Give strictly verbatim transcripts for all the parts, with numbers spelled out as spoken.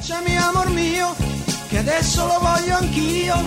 Abbracciami amor mio, che adesso lo voglio anch'io.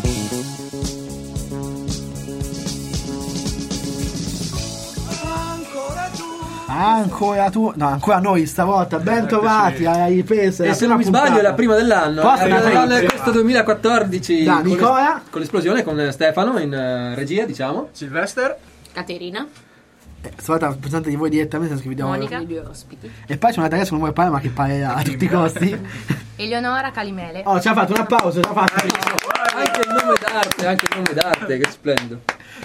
Ancora tu. Ancora tu, no, ancora noi stavolta, ben trovati, hai ripreso. E se non mi sbaglio è la prima dell'anno, Posso è la prima prima? dell'anno questo duemilaquattordici. Da con Nicola. l'es- con l'esplosione, con Stefano in eh, regia, diciamo. Sylvester. Caterina. Eh, stavolta presente di voi direttamente che vi diamo- Monica. I due ospiti. E poi c'è una ragazza che non vuole parlare, ma che parlerà a tutti i costi. Eleonora Calimele. Oh, ci ha fatto un applauso, ci ha fatto. Anche il nome d'arte, anche il nome d'arte, che splendido.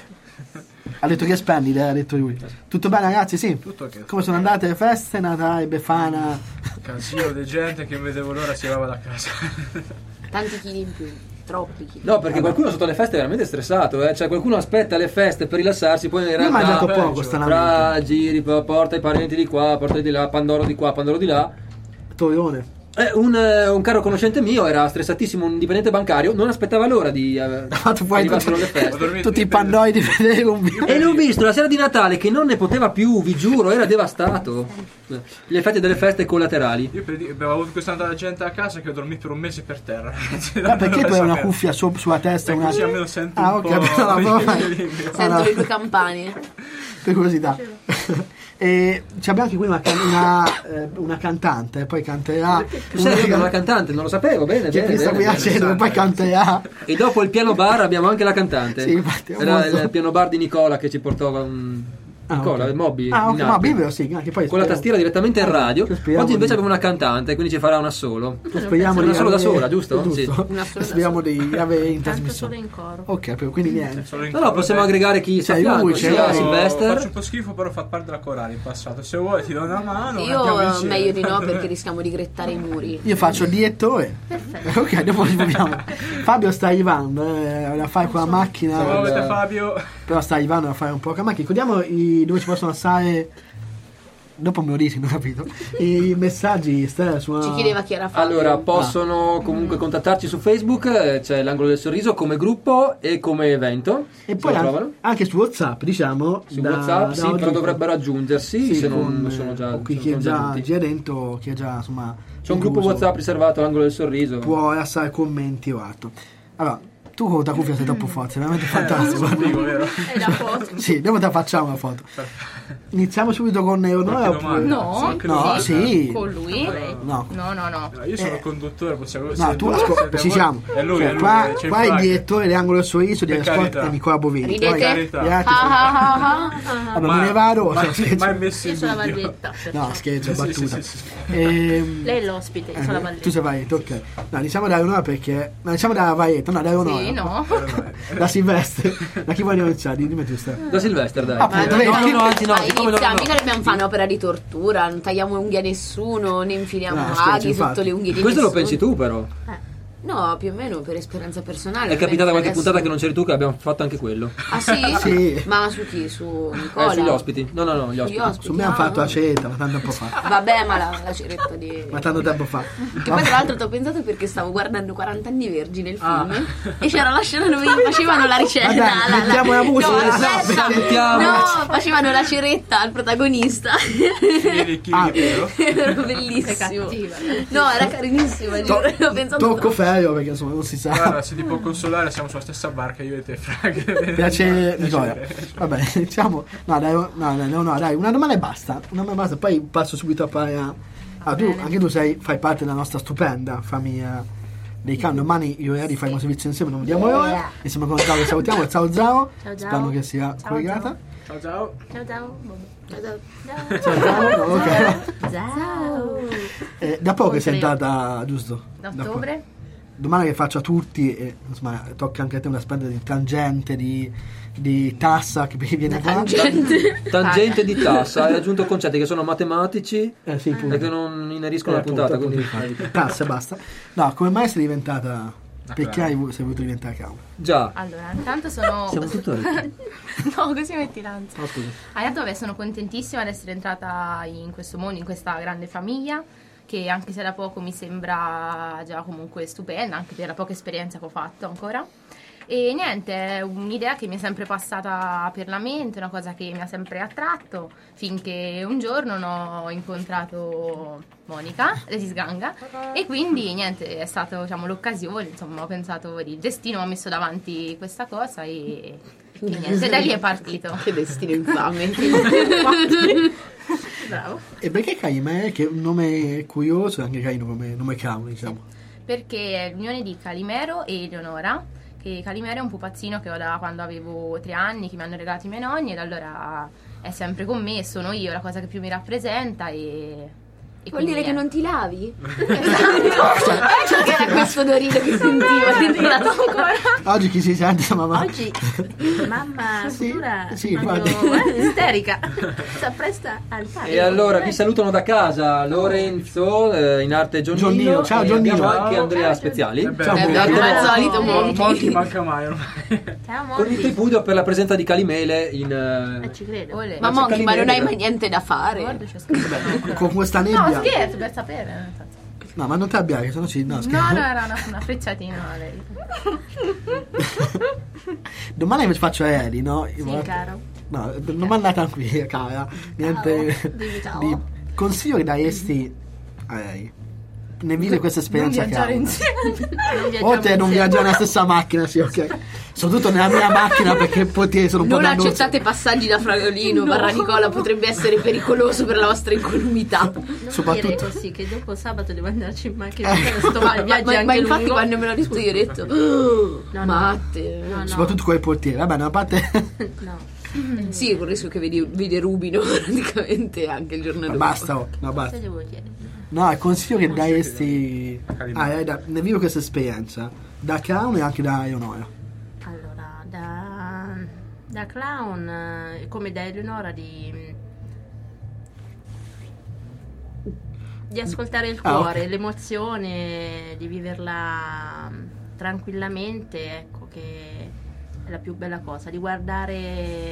Ha detto che è splendida, ha detto lui. Tutto bene ragazzi? Sì. Tutto ok. Come sono andate le feste, Natale, Befana? Casino di gente che non vedevo l'ora si lava da casa. Tanti chili in più. Troppi chili. No, perché qualcuno sotto le feste è veramente stressato, eh? Cioè qualcuno aspetta le feste per rilassarsi, poi in Io ho realtà mangiato peggio. poco fra stranamente. giri, po- porta i parenti di qua, porta di là, Pandoro di qua, Pandoro di là. Torrione. Eh, un, eh, un caro conoscente mio era stressatissimo, un dipendente bancario, non aspettava l'ora di eh, fatto poi arrivassero tutti- le feste. Ho dormito Tutti i in- pandoi di vedere un video. E l'ho visto la sera di Natale che non ne poteva più, vi giuro, era devastato. Gli effetti delle feste collaterali. Io per dire, abbiamo avuto questa tanta gente a casa che ho dormito per un mese per terra. Ma perché tu hai una cuffia su- sulla testa? Perché Una... così almeno sento Ah, un ok, po'. però la prova- Sento Ah, no. le due campane. Per curiosità. E ci abbiamo anche qui una, can- una, eh, una cantante, poi canterà. Tu sai che è una cantante, non lo sapevo, bene, Che bene, mi sta bene, qui a bene. cena, poi canterà. E dopo il piano bar abbiamo anche la cantante. Sì, infatti, ho Era molto- il piano bar di Nicola che ci portò un... Ah, Nicola, ok. Moby. Ah, ok, in ma app. Bibero sì, anche poi Con la speriamo- tastiera direttamente in radio. speriamo Oggi invece di- abbiamo una cantante, quindi ci farà una solo. Speriamo Una di sola da avere- sola, giusto? Sì. Una sola da Speriamo di avere in Tanto solo trasmissione. in coro. Ok, però quindi niente. Solo in No, no, coro, possiamo dai. aggregare chi sta a Cioè, fianco, lui c'è- sia io- Sylvester. Faccio un po' schifo, però fa parte della corale in passato. Se vuoi ti do una mano. Io andiamo eh, insieme. meglio di no perché rischiamo di grettare i muri. Io faccio il direttore. Perfetto. Ok, dopo ci proviamo. Fabio sta arrivando, eh, da fare con la macchina. Ciao Eh, Fabio. Però sta arrivando a fare un po' con la macchina. Ricordiamo i, dove ci possono stare. Dopo me lo dici, non ho capito. I messaggi Stella, su una... Ci chiedeva chi era Fabio. Allora, possono comunque contattarci su Facebook, eh, c'è l'Angolo del Sorriso come gruppo e come evento. E Se poi lo anche, trovano. anche su WhatsApp, diciamo. Su da- WhatsApp, da sì, oggi- però dovrebbero aggiungersi Sì, se non con, sono già, o qui sono chi è già già, giunti. chi è dentro, chi è già insomma. C'è un gruppo incluso, WhatsApp riservato all'Angolo del Sorriso. può lasciare commenti o altro. Allora, tu con la cuffia sei troppo forte, sei veramente fantastico. Sono figo, vero? È la foto. Sì, dopo te la facciamo una foto. Iniziamo subito con Eleonora Qualche oppure... domanda? No. Qualche No, domanda? sì. Con lui? No. No, no, no. No, io sono Eh. il conduttore, possiamo. No, tu ascolta, ci siamo. È lui, Cioè, è lui. qua, c'è qua il Frank. direttore dell'angolo del sorriso di Per Sport carità. è Nicola Bovini. Ridete? Poi carità. gli altri Ah, sono- ah, ah, ah, ah. Vabbè, me ne vado. Mai, cioè, scherzo. mai messo Io in sono la dubbio. valletta. No, scherzo, è Sì, battuta. sì, sì, sì. Ehm, Lei è l'ospite, io eh, sono la tu valletta. sei Valletta, ok. No, iniziamo da Eleonora perché... No, iniziamo da Valletta, no, da Eleonora. Sì, no. Da Silvestre. Da chi vogliamo iniziare? Dimmi tu, Stella. Da Sylvester, dai. Ah, appunto, no, vedi? no, no, anzi no, Ma siccome inizia, no, no. mica dobbiamo fare un'opera di tortura, non tagliamo unghie a nessuno, ne infiliamo No, scherzo, aghi infatti. sotto le unghie di Questo lo nessuno. pensi tu però. No, più o meno per esperienza personale. È capitata qualche Adesso- puntata che non c'eri tu che abbiamo fatto anche quello. Ah sì? Sì. Ma su chi? Su Nicola? Eh, sugli ospiti. No, no, no, gli Sugli ospiti. ospiti. Su me hanno ah, fatto no. la ceretta, ma tanto tempo fa. Vabbè, ma la, la ceretta di... Ma tanto tempo fa. Che poi tra l'altro ti ho pensato perché stavo guardando quaranta anni vergine il film Ah. e c'era la scena dove facevano la ricetta. Ma dai, la- la- mettiamo la musica, No, no, aspetta. mettiamo. No, facevano la ceretta al protagonista. Chili chili Ah. di pelo. Era È bellissimo. cattiva. No, era carinissima, giuro. L'ho pensato Tocco troppo. ferio perché insomma non si sa. Guarda, se ti può consolare, siamo sulla stessa barca, io e te, Frank. Piace Nicola. Piacere. Vabbè, iniziamo. No, dai, no, dai, no, no, dai, una domanda e basta. Una domanda e basta, poi passo subito a parlare a. Ah, tu, bene. anche tu sei, fai parte della nostra stupenda famiglia dei can. Domani io e Eri faremo servizio insieme, non vediamo l'ora. Insieme con Zao che salutiamo. Ciao Zao. Ciao, Zao. Spero che sia Ciao, collegata. Ciao ciao. Ciao, ciao. Ciao. Ciao Zao. No, ok. Ciao. Eh, da poco che sei Oltre- entrata, giusto? Da Da ottobre? poco. Domanda che faccio a tutti, e insomma, tocca anche a te una specie di tangente, di, di tassa che viene qua. Tangente. Tangente di tassa, hai aggiunto concetti che sono matematici Eh sì, punto. e che non ineriscono Eh, la puntata. appunto, Quindi appunto, infatti. Tassa e basta. No, come mai sei diventata... Perché hai, vu- sei voluto diventare clown? Già. Allora, intanto sono... Siamo tutto orecchi. No, così metti l'ansia. Oh, scusa. Intanto vabbè, sono contentissima di essere entrata in questo mondo, in questa grande famiglia, che anche se da poco mi sembra già comunque stupenda, anche per la poca esperienza che ho fatto ancora. E niente, è un'idea che mi è sempre passata per la mente, una cosa che mi ha sempre attratto, finché un giorno non ho incontrato Monica, Resi Sganga, e quindi niente, è stata, diciamo, l'occasione, insomma, ho pensato, il destino mi ha messo davanti questa cosa e, e niente, da lì è partito. Che destino infame. Bravo. E perché Calimere, che è un nome curioso e anche carino come nome clown, diciamo? Perché è l'unione di Calimero e Eleonora, che Calimero è un pupazzino che ho da quando avevo tre anni, che mi hanno regalato i miei nonni, ed allora è sempre con me, sono io la cosa che più mi rappresenta e... e Vuol dire quindi che è- non ti lavi? Esatto. Ecco che era questo odorino che sentivo dentro la ancora. Oggi chi si sente, mamma? Oggi mamma Sì, futura sì, proprio, infatti. eh, isterica, si appresta al fare. E allora vi salutano da casa Lorenzo, eh, in arte Gionnino. Gionnino, ciao, e Gionnino. abbiamo anche Ciao. Andrea Speziali. Eh beh, Ciao, Eh, Monchi. beh, come al solito, Mo- Monchi. Monchi manca mai ormai. Ciao Con il Monti. tripudio per la presenza di Calimele in... eh, Eh, ci credo. Olè. Ma c'è Monchi, ma non hai Calimere. mai niente da fare? Guarda, c'è scritto. Con questa No, nebbia. scherzo, per sapere. nel senso. No, ma non ti arrabbiare, se no ci... No, No, scherzo. no, era una, una frecciatina a lei. Domani mi faccio aerei, no? Io Sì, guarda- caro. No, non mandate qui, cara. Niente Dimmi ciao. di consiglio che daresti a lei nel vivere questa esperienza Non viaggiare clown. insieme. Non viaggiamo Oltre a non insieme. viaggiare nella stessa macchina, sì, ok. Soprattutto nella mia macchina perché potete sono un po' Non dannoso. accettate passaggi da Fragolino, barra Nicola, potrebbe essere pericoloso per la vostra incolumità. Non Soprattutto- dire così che dopo sabato devo andarci in macchina. Eh. Sto male, Ma, viaggi ma- ma anche infatti lungo. quando me l'ho detto io ho detto "Oh, No, no. Matte". No, no. Soprattutto con i portieri. Vabbè, una parte No. Sì, con il rischio che vedi, vede Rubino praticamente anche il giorno dopo. basta, oh. no, Cosa basta. devo chiedere? No, il consiglio che daresti Calimero. a lei da- nel vivere questa esperienza da clown e anche da Eleonora. Allora, da, da clown, eh, come da Eleonora, di, di ascoltare il Ah, cuore, ok. l'emozione, di viverla mm, tranquillamente, ecco che è la più bella cosa, di guardare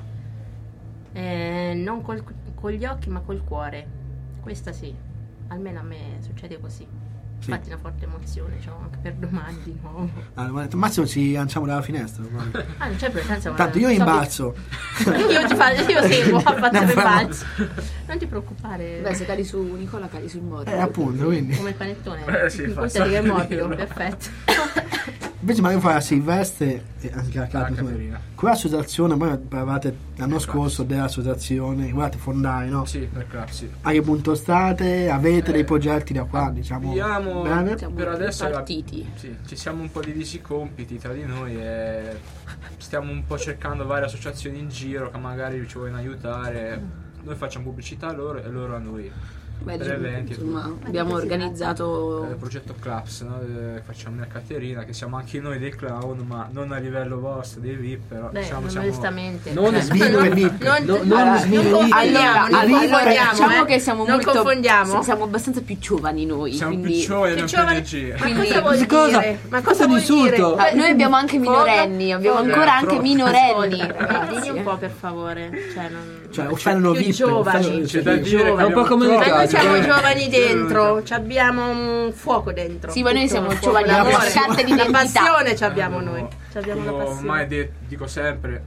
eh, non col- con gli occhi ma col cuore. Questa sì, almeno a me succede così. Sì. Infatti una forte emozione, diciamo, anche per domani di nuovo. Ah, ma- Massimo ci lanciamo dalla finestra. ormai. Ah, non c'è presenza. Tanto io imbalzo. Io ti faccio, io seguo, faccio No, il ma- balzo. Non ti preoccupare. Beh, se cali su Nicola, cali sul morto. Eh, appunto, quindi. Come il panettone. Eh, sì, fa Conta che è sapere. morbido, perfetto. Invece magari fare a Silvestre e anche a Caterina. Caterina. Con l'associazione, voi parlavate l'anno scorso dell'associazione, guardate fondare, no? Sì, per club, sì. A che punto state? Avete Eh, dei progetti da qua, diciamo? Abbiamo, bene? Siamo per adesso è la- partiti. sì, ci siamo un po' divisi i compiti tra di noi e stiamo un po' cercando varie associazioni in giro che magari ci vogliono aiutare. Noi facciamo pubblicità a loro e loro a noi. Beh, per diciamo, eventi. insomma, abbiamo Il organizzato progetto Claps, no? Eh, facciamo una Caterina, che siamo anche noi dei clown, ma non a livello vostro, dei V I P, però Beh, diciamo, non siamo- onestamente. Non Cioè, svino e VIP. Non, No, non, non non svino e VIP. confondiamo, non Allora, confondiamo, diciamo eh. che siamo non molto confondiamo. siamo abbastanza più giovani noi, siamo quindi più giovani e Che non più giovani- energie. Ma Quindi- cosa vuol Di cosa? dire? Ma Questo cosa è un vuol insulto. dire? Ah, noi abbiamo anche Foga- minorenni, abbiamo foga- ancora anche troppo. minorenni. Ascolta, ragazzi, digli un eh. po' per favore. Cioè, non... Cioè, offendono più V I P. giovani. offendono- C'è da sì. dire che È un po' come abbiamo le Ma noi case. siamo Eh. giovani dentro, ci abbiamo un fuoco dentro. Sì, ma noi Tutto siamo un fuoco giovani, d'amore. abbiamo carte di La identità. passione ci abbiamo Abbiamo- noi. Ci abbiamo la Come passione. ormai de- dico sempre,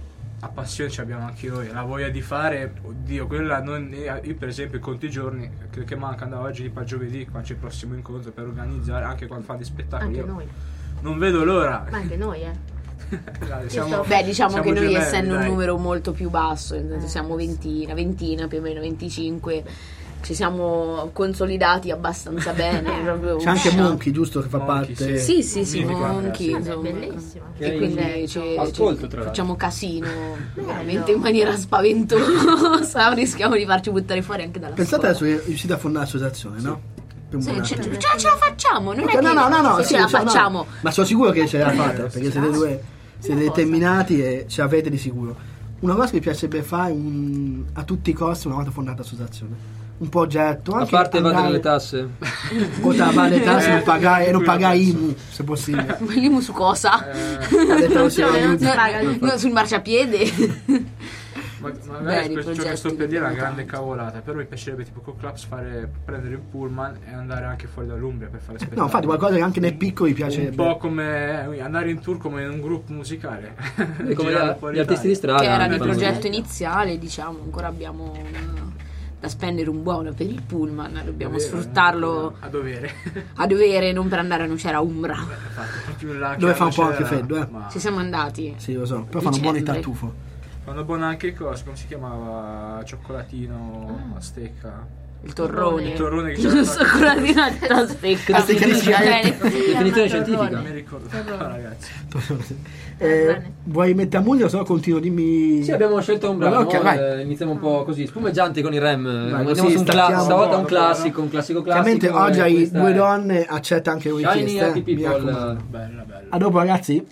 a passione ci abbiamo anche noi, la voglia di fare, oddio, quella non io per esempio conto i giorni che, che mancano da oggi a giovedì, quando c'è il prossimo incontro per organizzare, anche quando fanno gli spettacoli. Anche io noi. non vedo l'ora. Ma anche noi, eh. Dai, siamo- Beh, diciamo siamo che noi gemelli, essendo un dai. numero molto più basso, nel senso siamo ventina, ventina più o meno venticinque, ci siamo consolidati abbastanza bene. proprio C'è anche usciamo- Monchi, giusto, che fa Monchi, parte. Sì, sì, sì, Mitico, Monchi, eh, insomma. È bellissimo. E quindi ci- Ascolto, ci- tra l'altro. facciamo casino veramente in maniera spaventosa, rischiamo di farci buttare fuori anche dalla Pensate scuola. adesso che riuscite a fondare l'associazione, no? Per un Sì, buon ce, anno. ce- ce la facciamo, non Ok, è che no, no, no, no, sì, sì, ce la cioè, no. facciamo. Ma sono sicuro che ce la fate, perché siete due, siete Una cosa. determinati e ce l'avete di sicuro. Una cosa che mi piacerebbe fare un- a tutti i costi una volta fondata l'associazione. Un progetto, A anche parte evadere andare- le tasse. oltre a pagare le tasse, Eh, non pagare, e non quello pagare penso. I M U, se possibile. L'Imu su cosa? Eh, Ha detto, sì, non aiuto. si paga. No, sul marciapiede. Ma, magari Beh, questo, ciò che progetti sto per che dire è una abbiamo grande tanto. cavolata. Però mi piacerebbe tipo con Claps fare prendere il pullman e andare anche fuori dall'Umbria per fare spettacoli. No, infatti qualcosa che anche nei piccoli un piacerebbe. po' come eh, andare in tour come in un gruppo musicale. Come Girare gli, fuori gli artisti di Italia. strada. Che era hanno il fatto progetto così. iniziale, diciamo, ancora abbiamo una- da spendere un buono per il pullman, dobbiamo È vero, sfruttarlo a dovere. a dovere, non per andare a Nocera Umbra. Infatti, proprio in là che Dove la fa un po' c'era, anche freddo, eh. ma Ci siamo andati. Sì, lo so, però fanno buoni Dicembre. tartufo. fanno buona anche cosa, come si chiamava? Cioccolatino a stecca. Il torrone. Il torrone che Non c'era so ancora di una stecca. La stecca di sigarette. Definizione scientifica. Non mi ricordo. Ah, ragazzi. Eh, vuoi mettere a musica o se no continuo, dimmi. Sì, abbiamo scelto un brano. Ok, vai. eh, iniziamo un po' così, spumeggianti con i Rem. Andiamo così su un cla- stacchiamo. stavolta un Buono, classico, un classico classico. Chiaramente oggi e hai questa due è donne, accetta anche le Shiny richieste. Happy eh, mi People. raccomando. Bella, bella. A dopo ragazzi.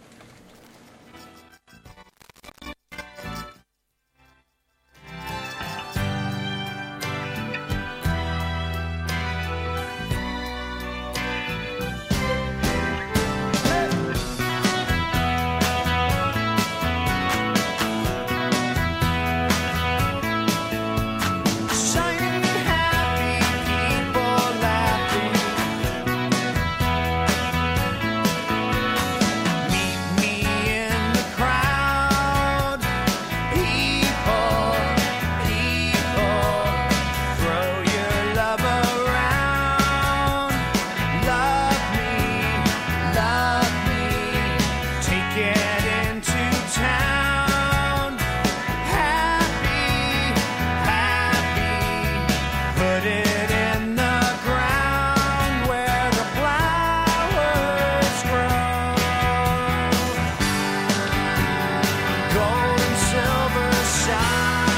Shining happy people laughing. Meet me in the crowd. People, people, throw your love around. Love me, love me. Take it into town. Happy, happy. Put it in the ground where the flowers grow. Gold and silver shine.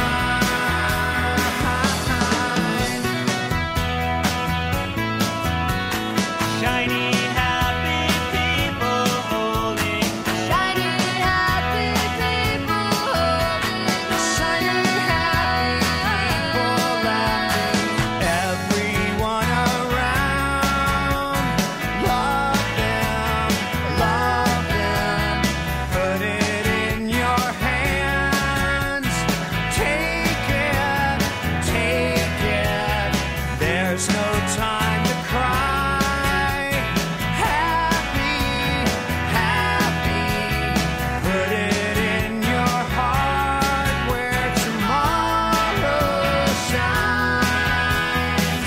Shiny, happy people holding. Shiny, happy people holding. Shiny, happy people laughing. Everyone around. Love them, love them. Put it in your hands. Take it, take it. There's no time to cry. Happy, happy. Put it in your heart where tomorrow shines.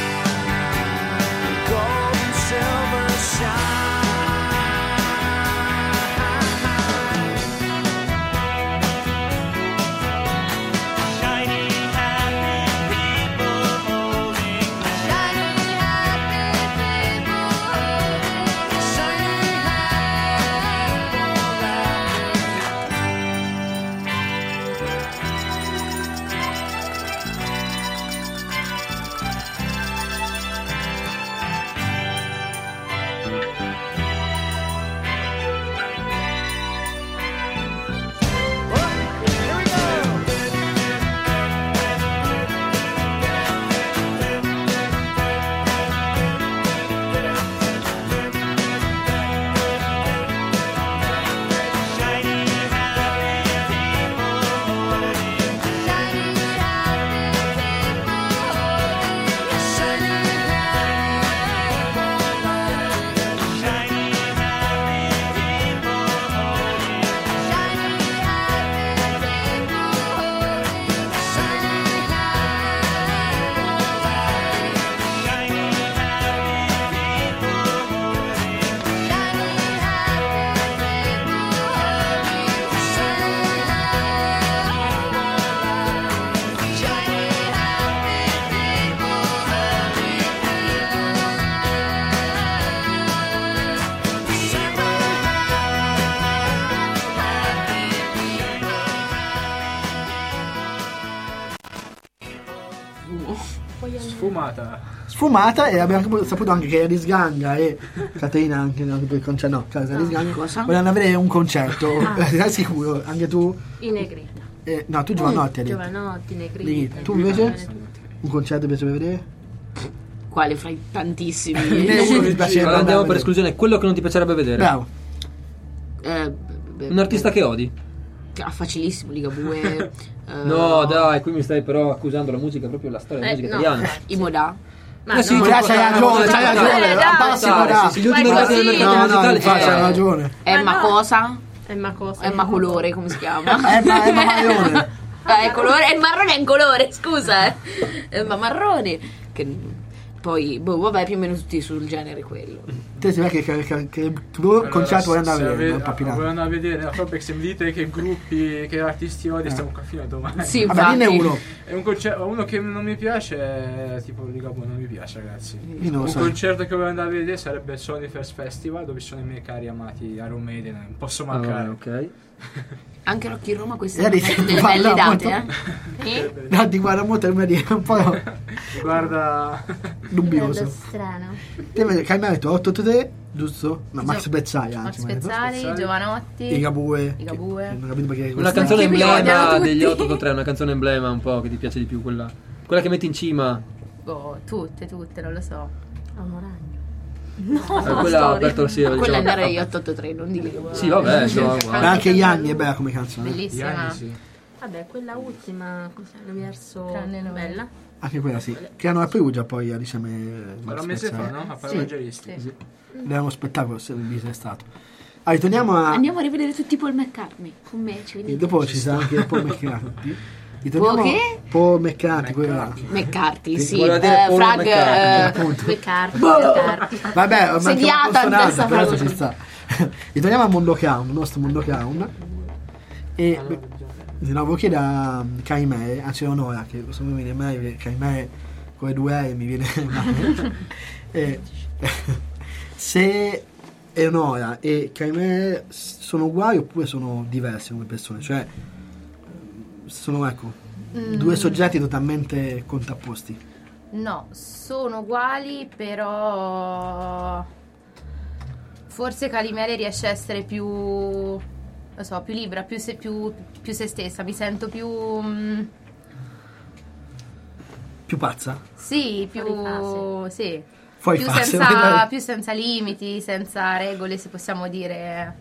Gold and silver shine. Shiny, happy people holding. Shiny, happy people holding. Shiny, happy people laughing. Here we go. Shiny, happy people holding. Shiny, happy people holding. Shiny, happy people laughing. Shiny, happy people holding. Shiny, happy people holding. Shiny, happy people laughing. Shiny, happy people holding. Shiny, Sfumata. Sfumata e abbiamo anche saputo anche che Eris Ganga e Caterina anche no, per il concerto, no, cioè, Eris Ganga Cosa? vogliono avere un concerto, Ah. sei sicuro? Anche tu? In Negrita. Eh, no, tu Giovanotti hai detto. Giovanotti, Lì, Negrita. tu invece? Un concerto piace vedere? Quale fra i tantissimi? Ne uno che ti piace Allora andiamo per vedere. esclusione quello che non ti piacerebbe vedere. Bravo. Eh, beh, Un artista che odi. Ah, facilissimo, Ligabue. eh, No, dai, qui mi stai però accusando la musica, proprio la storia della Eh, musica no. italiana. I Modà. Ma Eh sì, no, Modà, tipo, c'hai dai, ragione, dai, c'hai dai, ragione, dai, abbassi dai, Modà. sì, sì, gli ultimi Fai mercati del così. mercato No, no, musicale. infatti, eh, c'hai ragione. Emma no. cosa? Emma cosa? Emma colore, come si chiama? Emma, Emma Maione. Ah, è colore, è marrone, è in colore, scusa, eh. Emma marrone. Che poi, boh, vabbè, più o meno tutti sul genere quello. Te si vede che, che, che tu concerto vuoi andare a vedere, non Vuoi Papinato. andare a vedere? No, proprio se mi dite che gruppi, che artisti odi, stiamo qua fino a domani. Sì, Vabbè, dinne infatti. uno. È un concerto, uno che non mi piace è tipo Ligabue, non mi piace, ragazzi. Io non lo Un so. concerto che voglio andare a vedere sarebbe il Sony First Festival, dove ci sono i miei cari amati Iron Maiden, non posso mancare. Ah, ok. Anche Rocky in Roma queste Ieri sono delle parla belle molto. date, eh? Eh? No, ti guarda molto e mi dice un po' Guarda, dubbioso. strano. Te mi hai detto otto otto tre, giusto? No, Max Bezzai Max anzi. mi hai detto. Pezzali, Pezzali. Giovanotti. I Gabue. Ligabue. Non ho capito perché Una questa- canzone Che mi emblema odiano tutti. degli otto otto tre, una canzone emblema un po' che ti piace di più, quella, quella che metti in cima. Boh, tutte, tutte, non lo so. Amoragno. Eh, quella ha aperto la sera. Ma quella diciamo. andare agli otto otto tre, non di Ligabue. Sì, vabbè, no, Ma guarda. anche gli anni è bella come canzone. gli Bellissima. anni sì. Vabbè, quella ultima, cos'è? L'universo Tranne noi. bella. Anche quella sì. Che hanno a Perugia poi a diciamo. Era un mese fa, no? A fare evangelisti. Sì. Era uno spettacolo se vi sei stato. Allora, torniamo a. Andiamo a rivedere tutti Paul McCartney con me, ci E venite. dopo ci sarà anche Paul McCartney. Ritorniamo Paul che? Paul McCartney, quello là. McCarthy, Sì, sì. voleva dire Eh, Paul Frag, McCartney, eh, appunto. Peccarti, Boh. peccarti. Vabbè, ormai Sediata siamo in testa consonanti, però Frag. ci sta. Ritorniamo al mondo clown, il nostro mondo clown. E beh, di nuovo chiedo a Caimè, anzi a Nora, che se mi viene mai Caimè con le due E mi viene male. E, se Eleonora e Caimè sono uguali oppure sono diverse come persone, cioè sono ecco due soggetti totalmente contrapposti. No, sono uguali, però forse Calimere riesce a essere più, non so, più libera, più se, più, più se stessa. Mi sento più, mm, Più pazza? sì, più, Fuori sì, Fuori più fase, senza, vai. più senza limiti, senza regole, se possiamo dire.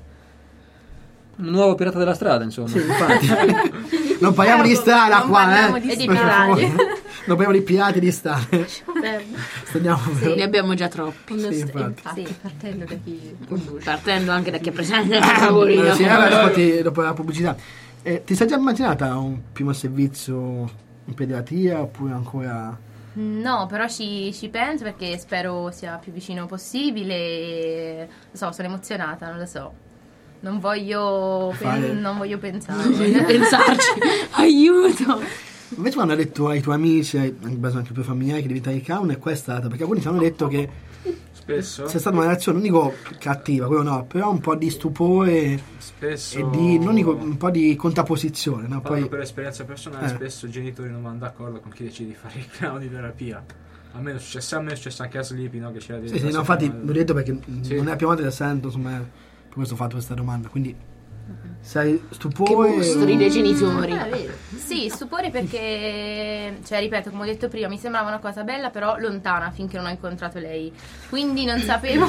Un nuovo pirata della strada, insomma. Sì, infatti. Non parliamo di strada Non qua, parliamo eh. di E di Per favore. pirati. Non parliamo di pirati di strada. Beh, Stanno Sì, ne abbiamo già troppi. uno Sì, st- infatti. infatti, Sì. partendo da chi conduce. Partendo anche da chi è presente nel tavolino. Eh, sì, vabbè, dopo, ti- dopo la pubblicità. Eh, ti sei già immaginata un primo servizio in pediatria oppure ancora? No, però ci, ci penso perché spero sia più vicino possibile. E, lo so, sono emozionata, non lo so. Non voglio, pen- Fare- non voglio pensare. Voglio pensarci. Aiuto. Invece quando hai detto ai tuoi amici, ai- anche anche ai tuoi familiari che diventare clown, e qua è stata, perché alcuni ti hanno detto che Spesso, c'è stata una reazione, non dico cattiva, quello no, però un po' di stupore spesso e di, non dico, un po' di contrapposizione, no? Parlando Poi, per esperienza personale, Eh. spesso i genitori non vanno d'accordo con chi decide di fare il clown di terapia. A me è successo, a me è successo anche a Sleepy, no? Che c'era sì, sì, no, infatti l'ho detto perché Sì. non è la prima volta che sento, insomma, per questo ho fatto questa domanda, quindi sai, Che stupore... mostri dei genitori. Ah, vero. Sì, stupore perché, cioè, ripeto, come ho detto prima, mi sembrava una cosa bella, però lontana finché non ho incontrato lei. Quindi non sapevo,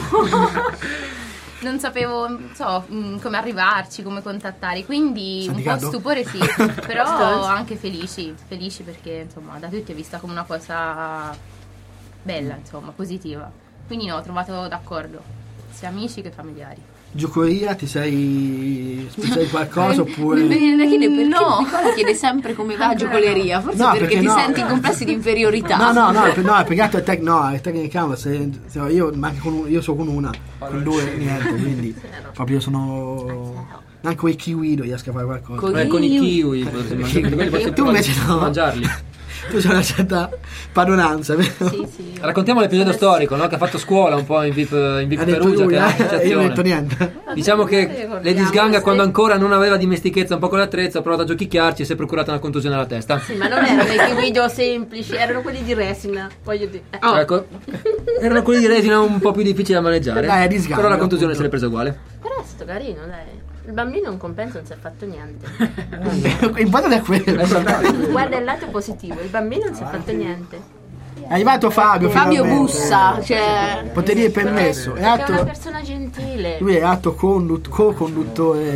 non sapevo, non so, mh, come arrivarci, come contattare. Quindi Senti un po' caldo? stupore sì, però anche felici, felici perché, insomma, da tutti è vista come una cosa bella, insomma, positiva. Quindi no, ho trovato d'accordo, sia amici che familiari. Giocoria, ti sei specializzato in qualcosa oppure... Mi viene da chiedere perché No. Nicola chiede sempre come va a giocoleria. Forse No, perché, perché ti no. senti in complessi di inferiorità. No, no, no, no, perché altro è tec- no, è tecnica clown, se, se io, ma anche con un- io so con una, con due niente, quindi proprio sono anche con i kiwi non riesco a fare qualcosa. Con- Eh, con i kiwi potresti mangiare, quelli potresti Tu invece no. mangiarli. Tu c'hai una certa padronanza, vero? Sì, sì. Raccontiamo l'episodio storico, no? Che ha fatto scuola un po' in VIP, in VIP Ha detto Perugia, lui, che è eh, io non ho un'associazione. detto niente. Diciamo che Lady Sganga, quando ancora non aveva dimestichezza un po' con l'attrezzo, ha provato a giochicchiarci e si è procurata una contusione alla testa. Sì, ma non erano i video semplici, erano quelli di resina. Voglio dire. Eh. Oh. Ecco, erano quelli di resina un po' più difficili da maneggiare. Dai, è di Sganga, però la contusione appunto. se l'è presa uguale. Però è stato carino, dai. Il bambino in compenso non si è fatto niente. L'importante è quello. Guarda il lato positivo, il bambino non si è fatto niente. È arrivato Fabio. Fabio finalmente. bussa, cioè. Potevi permesso. È Perché è una atto, persona gentile. lui è atto condu- co-conduttore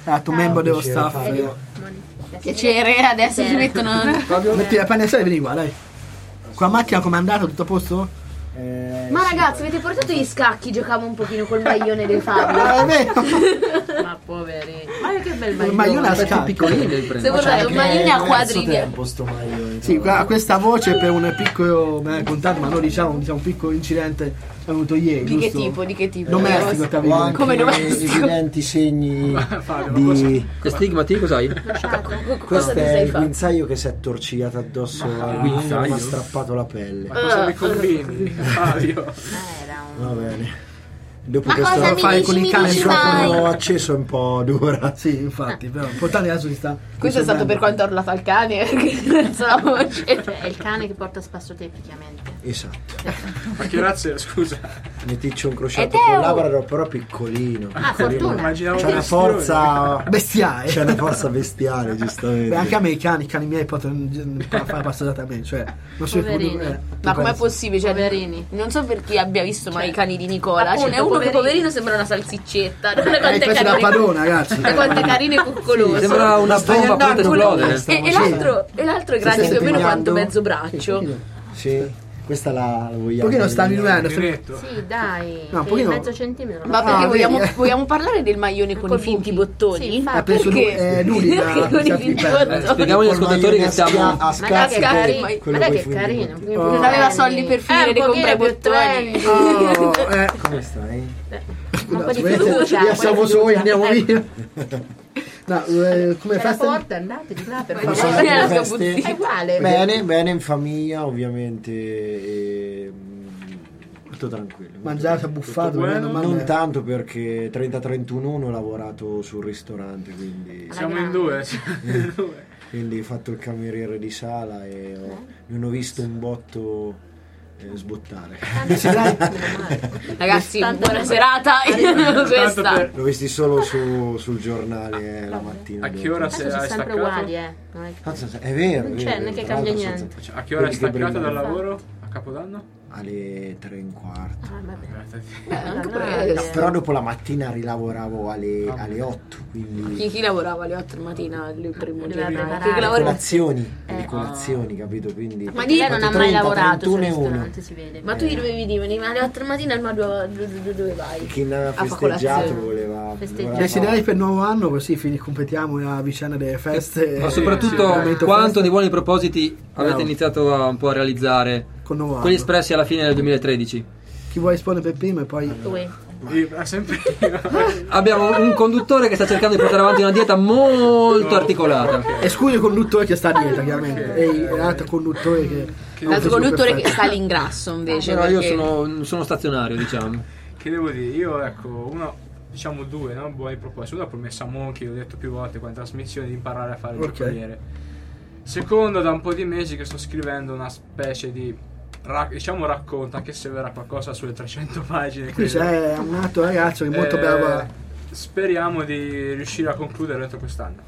Ah, tu membro dello Piacere, staff. Fabio. Piacere, adesso si mettono. Metti la panna e vieni qua, dai. Con la macchina com'è andato? Tutto a posto? Eh, Ma sì, ragazzi, avete portato gli scacchi? Giocavamo un pochino col maglione del Fabio. Ah, è vero. Ma poveri. Ma che bel Il maglione. maglione a scacchi. Piccolini li prendo. Se volete un maglione a quadri di. tempo sto maglione. Sì, qua- questa voce per un piccolo, me l'hai contato, ma non diciamo, diciamo un piccolo incidente avuto ieri. Di che giusto? tipo? Di che tipo? Domestico, tra Ho virgolette. anche Come domestico. evidenti segni Fabio, di... Che stigmati, cos'hai? Cosa Questo ti è sei il fatto? guinzaglio che si è torcigliato addosso al guinzaglio? mi ha strappato la pelle. Ma cosa mi combini, Fabio? Era Va bene. Dopo Ma che cosa sto mi fare dici, con i mi cani dici in mai? ho acceso è un po' dura. Sì, infatti, però importante adesso si sta. Questo è stato per quanto ha urlato al cane. Perché la voce. Cioè, è il cane che porta spasso tecnicamente. Esatto. Ma che razza, scusa. Metticci un crociato Ed è con un- Labrador, però piccolino. Ah, piccolino. fortuna. Immaginavo C'è una bestione. forza. Bestiale. C'è una forza bestiale, giustamente. Beh, anche a me i cani, i cani miei possono fare passeggiata a me, cioè non so Poverini. come- eh, Ma com'è penso. possibile? Cioè, Poverini. non so per chi abbia visto mai i cani di Nicola. appunto, Ce n'è uno che poverini. poverino sembra una salsiccetta. Guarda Eh, quante questo è da carine. padrona, ragazzi. Guarda quante carine coccolose. Sembra una Stai bomba pronta ad andando, esplodere. Stiamo E, e facendo. l'altro, e l'altro è grande stai più o meno quanto impegnando? mezzo braccio. Sì, questa la, la vogliamo. Un pochino sta diminuendo. sta- Diretto. Sì, dai. No, un che pochino- mezzo centimetro. Ma Ah, perché vedi, vogliamo, eh. vogliamo parlare del maglione con Col i finti buchi. bottoni? Sì, infatti. Ha preso lui, Perché? eh, lui la- Perché con i la- finti la- bottoni? Spieghiamo agli ascoltatori che siamo. a Ma dai scazzi che Scatti, carino, ma- quello ma dai coi che finti carino. bottoni. più- Oh. più Non aveva prendi. soldi per Eh, finire un di comprare i pochino più bottoni. prendi. Oh, eh. Come stai? Un po' di Vedete, fiducia. via siamo soli, andiamo Eh, via. No, eh, come c'è la festa? porta, andate di là per Ma sono favore. è la le sua feste? bottiglia. È uguale. Bene, bene in famiglia, ovviamente. E, mm, tutto tranquillo. Mangiato, buffato, Tutto vedendo bueno? mamma. Non tanto perché trenta trentuno ho lavorato sul ristorante, quindi, Siamo in due. siamo in due. quindi ho fatto il cameriere di sala e ho, non ho visto un botto eh, sbottare. Ragazzi, Tanto buona per- serata. Tanto Questa. per- L'ho visti solo su- sul giornale eh, la mattina. A che ora Adesso sei sono hai sempre staccato? uguali, eh. Non è che- Cazzo, è vero, Non è c'è, vero, non è che tra cambia l'altro niente. sono- A che ora hai quelli che staccato dal brillano. lavoro? A Capodanno? Alle tre e un quarto. Ah, vabbè. Eh, anche No, perché no, Però dopo la mattina rilavoravo alle, alle otto, quindi chi, chi lavorava alle otto di mattina il primo Doveva giorno? preparare. Chi che le lavora- colazioni, Eh. le colazioni, capito? Quindi Ma Ma di- lei non ha mai trenta, lavorato sul trentuno e uno. ristorante, si vede. Ma tu gli dovevi dire, veniva alle otto di mattina, ma dove, dove, dove vai? Chi ne aveva A fa festeggiato colazione. voleva Festeggiare. Le desiderati per il nuovo anno, così fini, completiamo la vicenda delle feste. Ma eh, soprattutto momento quanto festa di buoni propositi avete Bravo. iniziato a un po' a realizzare, con nuovo quelli anno. espressi alla fine del duemilatredici. Chi vuole rispondere per primo e poi Due. Io, ah, sempre io. Abbiamo un conduttore che sta cercando di portare avanti una dieta molto articolata. esclude il conduttore che sta a dieta, chiaramente, e l'altro conduttore che L'altro conduttore che sta all'ingrasso invece. Però io perché- sono, sono stazionario, diciamo. Che devo dire? Io ecco, uno, diciamo due, no? Buoni propositi. Uno ho promesso a Monchi, l'ho detto più volte qua in trasmissione, di imparare a fare il Ok. giocoliere. Secondo, da un po' di mesi che sto scrivendo una specie di ra- diciamo racconto, anche se verrà qualcosa sulle trecento pagine. qui credo. c'è un altro ragazzo che è molto Eh, bravo a- Speriamo di riuscire a concludere entro quest'anno.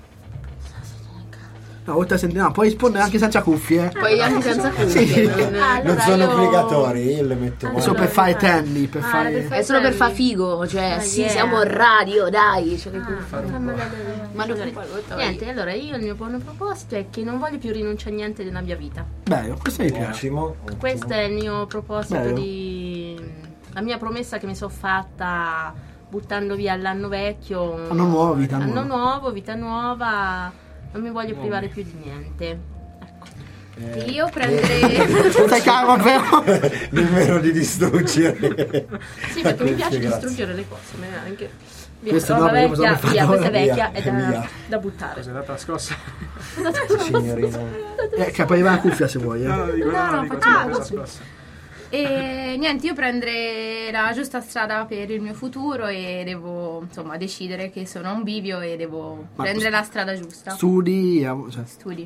no, oltre a sentire, no, puoi rispondere anche senza cuffie, eh. Poi anche senza cuffie. Sì. non- non Allora, sono io- obbligatori, io le metto È qua. solo per fare tenni, per Ah, fare per fare- È solo per far figo, cioè, Ah, sì, yeah. siamo in radio, dai. Cioè, che Ah, cuffie. fammela vedere. Ma non Allora, puoi, niente, allora io il mio buon proposito è che non voglio più rinunciare a niente della mia vita. bello, questo mi piace. Ottimo, ottimo. Questo è il mio proposito Bello. di la mia promessa che mi sono fatta buttando via l'anno vecchio. Anno nuovo, vita anno nuova. nuovo, vita nuova. Non mi voglio privare più di niente. Ecco. Io prenderei. Stai calmo però. Nemmeno di distruggere. Sì, perché mi piace Grazie. distruggere le cose. ma Anche via, Questa roba no, perché vecchia, cosa via, mi questa è fate? vecchia Via, è è da, mia. da buttare. Cos'è data la scossa? Signorino. Eh, capaiva la cuffia se vuoi, eh. No, no, dico, no, No, no, no, dico, facciamo c'è la così. scossa. E niente, io prendrei la giusta strada per il mio futuro e devo insomma decidere che sono a un bivio e devo Ma prendere cos- la strada giusta. Studi, eh, cioè. Studi.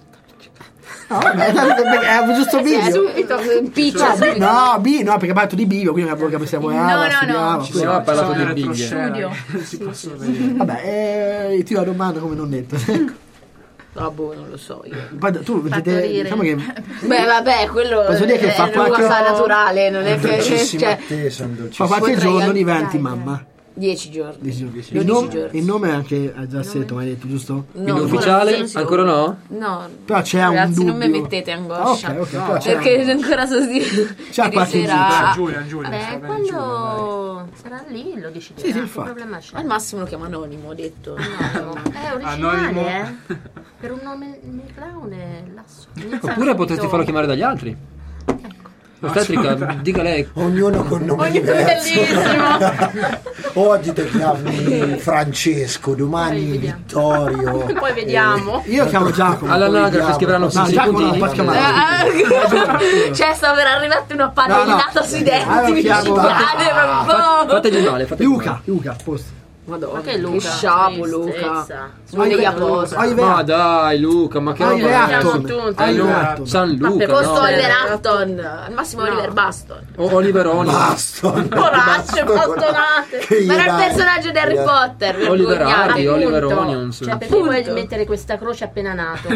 No, vabbè, è giusto Eh, video. subito, piccia, subito. No, B, no, perché ha parlato di bio, quindi avevo che possiamo No, no, no. studiava. Ci quindi- No, ha parlato sono di delle biglie. retroscena Studio. che si possono vedere. Vabbè, eh, ti do la domanda come non detto. Ah, boh, non lo so io. Poi tu vedete, Partorire. diciamo che Beh, vabbè, quello Posso dire che è fa una cosa qualche- naturale, non è che Dolcissima cioè, attesa, un fra dolcissimo. qualche Potrei giorno anche- diventi dai, mamma. dieci giorni. dieci giorni. Il, dodici nome, giorni. il nome è anche a Giassetto, mi hai detto, giusto? No, Il ufficiale? non so. Ancora no? No, Però c'è ragazzi, un non mi dubbio. mettete angoscia. Ah, ok, ok, però c'è perché un- ancora so di C'è qualche dirà- Giulia, Giulia, Beh, sta bene Giulia, quando sarà lì lo deciderà. Sì, sì, che infatti. problema c'è? Al massimo lo chiamo anonimo, ho detto. Anonimo. È originale, Anonimo. eh? Per un nome il clown è lasso. Inizia Oppure subito- potresti farlo chiamare dagli altri. Ostetrica, dica lei. Ognuno con nome Ognuno diverso. bellissimo. Oggi ti chiami Francesco, domani Poi vediamo. Vittorio. Poi vediamo. Io chiamo Giacomo. All'anagrafe scriveranno No, senza i Giacomo non puntini. posso chiamare. Ah, cioè, sta per arrivarti una padellata No, no. sui denti. Ah, lo mi chiamo- ci cade, ma boh. Fategli male, fategli Luca, male. Luca, posto. Madonna, Ma che che Luca? sciapo Luca. Tristezza. Uno degli apostoli. Hai Ma Veatton. dai Luca, ma che Hai roba è? Veatton. tutti. Hai Luca. Veatton. San Luca, Posto no. Oliver Hutton. Al massimo No. Oliver Baston. O Oliveroni. Baston. Poracce, bastonate. Che Ma era il dai. personaggio di Harry Yeah. Potter. Oliver vergognate. Hardy, Appunto. Oliver Onions. Cioè, perché vuoi Appunto. mettere questa croce appena nato?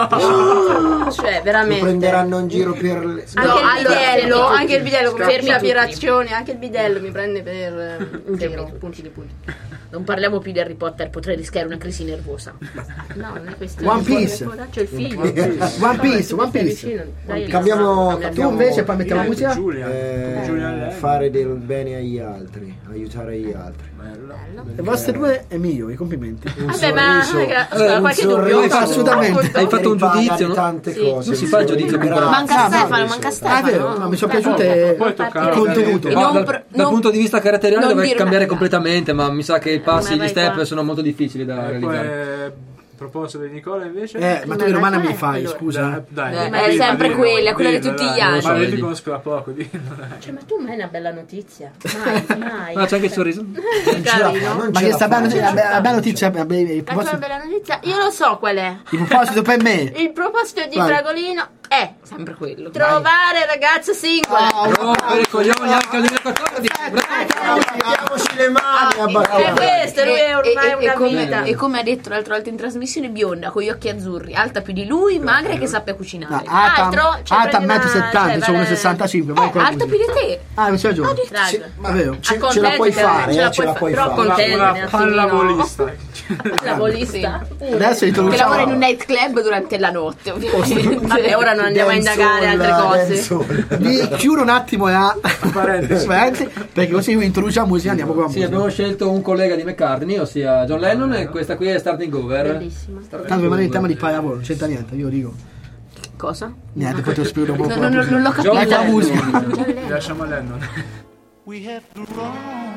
Cioè, Lo veramente. prenderanno in giro per le... Anche No, il allora, bidello, fermi anche il tutti. bidello come Fermi fermi tutti. aspirazioni, anche il bidello mi prende per eh, un giro, tutti. punti di punti. Non parliamo più di Harry Potter, potrei rischiare una crisi nervosa. No, non è questione. One Piece. C'è il figlio. One Piece, One Piece. Cambiamo- Tu invece poi mettiamo la musica? Giulia, Eh, Giulia lei. fare del bene agli altri, aiutare gli altri. Le vostre due è mio, i complimenti. Un Vabbè, ma sorriso- scusa, un qualche sorriso dubbio? Assolutamente. Hai fatto un ripaga giudizio, no? tante Sì. cose. Non si fa il giudizio con quella- Manca Ah, Stefano, no, manca no, Stefano. Ah, è vero, no, mi sono piaciute Poi toccava il contenuto. E Ma non dal, pro- dal non- punto di vista caratteriale non dovrei dire cambiare una- completamente, ma mi sa che i passi, Ma gli vai step qua. sono molto difficili da E poi realizzare. eh, proposta di Nicola invece? Eh, ma tu di romana mi fai, Allora. scusa. Dai, Eh, dillo, è dillo, sempre dillo, quella, quella di dillo, tutti dai. gli anni. Ma io ti Dillo. conosco da poco, dillo, dai. Cioè, ma tu mai una bella notizia? Mai, mai. Ah, c'è anche il sorriso. Non ce la fa, Carino. non Ma ce che la sta fa. bella notizia, la bella notizia, beh, beh, il La tua proposito, bella notizia? Io lo so qual è. il proposito per me. Il proposito di Vai. Fragolino è Sempre quello. trovare ragazze single. Rompere i coglioni anche al duemilaquattordici. Bravo. Mettiamoci le mani a È battere. questo, lui è ormai e, una come, vita. e come ha detto l'altra volta in trasmissione, bionda con gli occhi azzurri, alta più di lui, magra e che sappia No, cucinare. alta, Altro, cioè, alta prendi uno e settanta, una- c'è cioè, uno e vale- sessantacinque, Eh, vai con la alta più musica. di te. Ah, c'è ragione. Raga. È vero. Ce, ce la Accontentati, puoi fare, ce la eh, ce la puoi però fare. Una, contentati una un attimino. pallavolista. La volista. Adesso Che introduciamo lavora in un nightclub durante la notte, ovviamente. Vabbè, ora non andiamo a indagare altre cose. Vi chiudo un attimo la Parentesi. parentesi, perché così introduciamo la musica, andiamo con la Sì, musica. abbiamo scelto un collega di McCartney, ossia John Lennon, e questa qui è Starting Over. Bellissima. Tanto rimane il tema di pallavolo, non c'entra niente, io dico. Cosa? Niente, poi te lo spiego dopo. No, no, no, non l'ho capito. John Vai con la Lennon. musica. Lasciamo a Lennon. We have grown.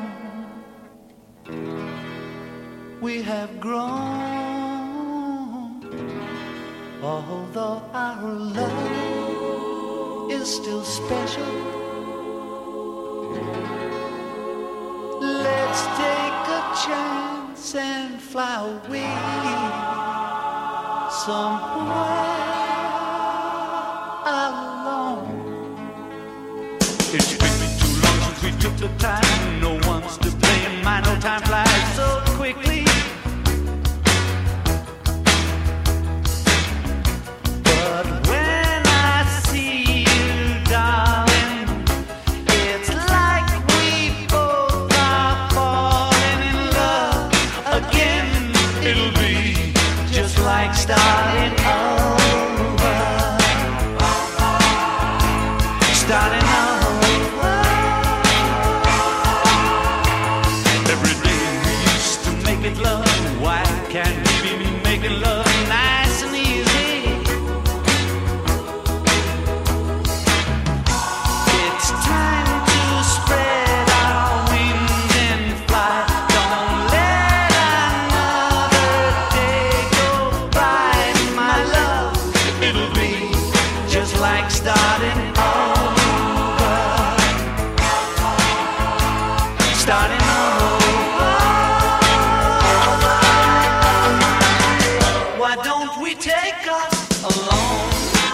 We have grown. Although our love is still special. Let's take a chance and fly away somewhere alone. It's been too long since we took the time. No one's to blame. My no time flies so quickly. But when I see you, darling, it's like we both are falling in love again. It'll be just like starting over. Starting over. Every day we used to make it love. Why can't we be making love nice and easy? It's time to spread our wings and fly. Don't let another day go by, my love. It'll be just like starting over. Starting over. Why don't we take us alone?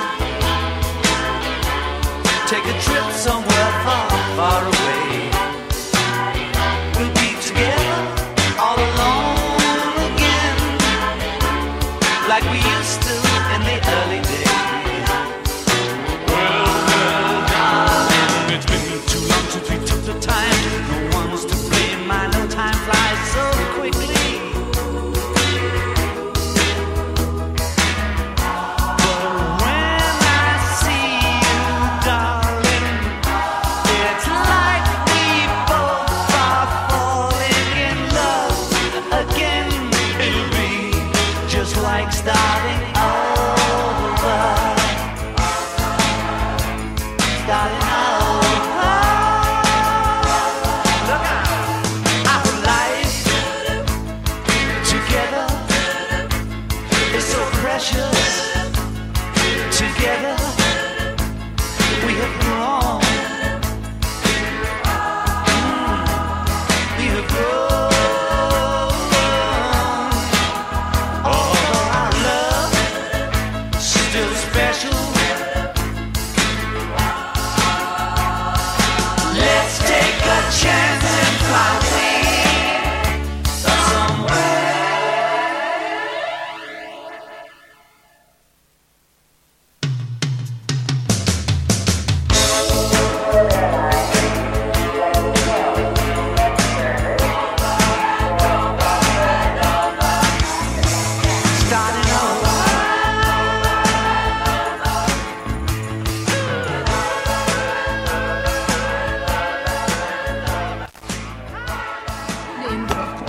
Take a trip somewhere far, far away. We'll be together all alone again, like we used to in the early days. Well, well, darling, it's been too long since we took the time. No one's to blame. My no time flies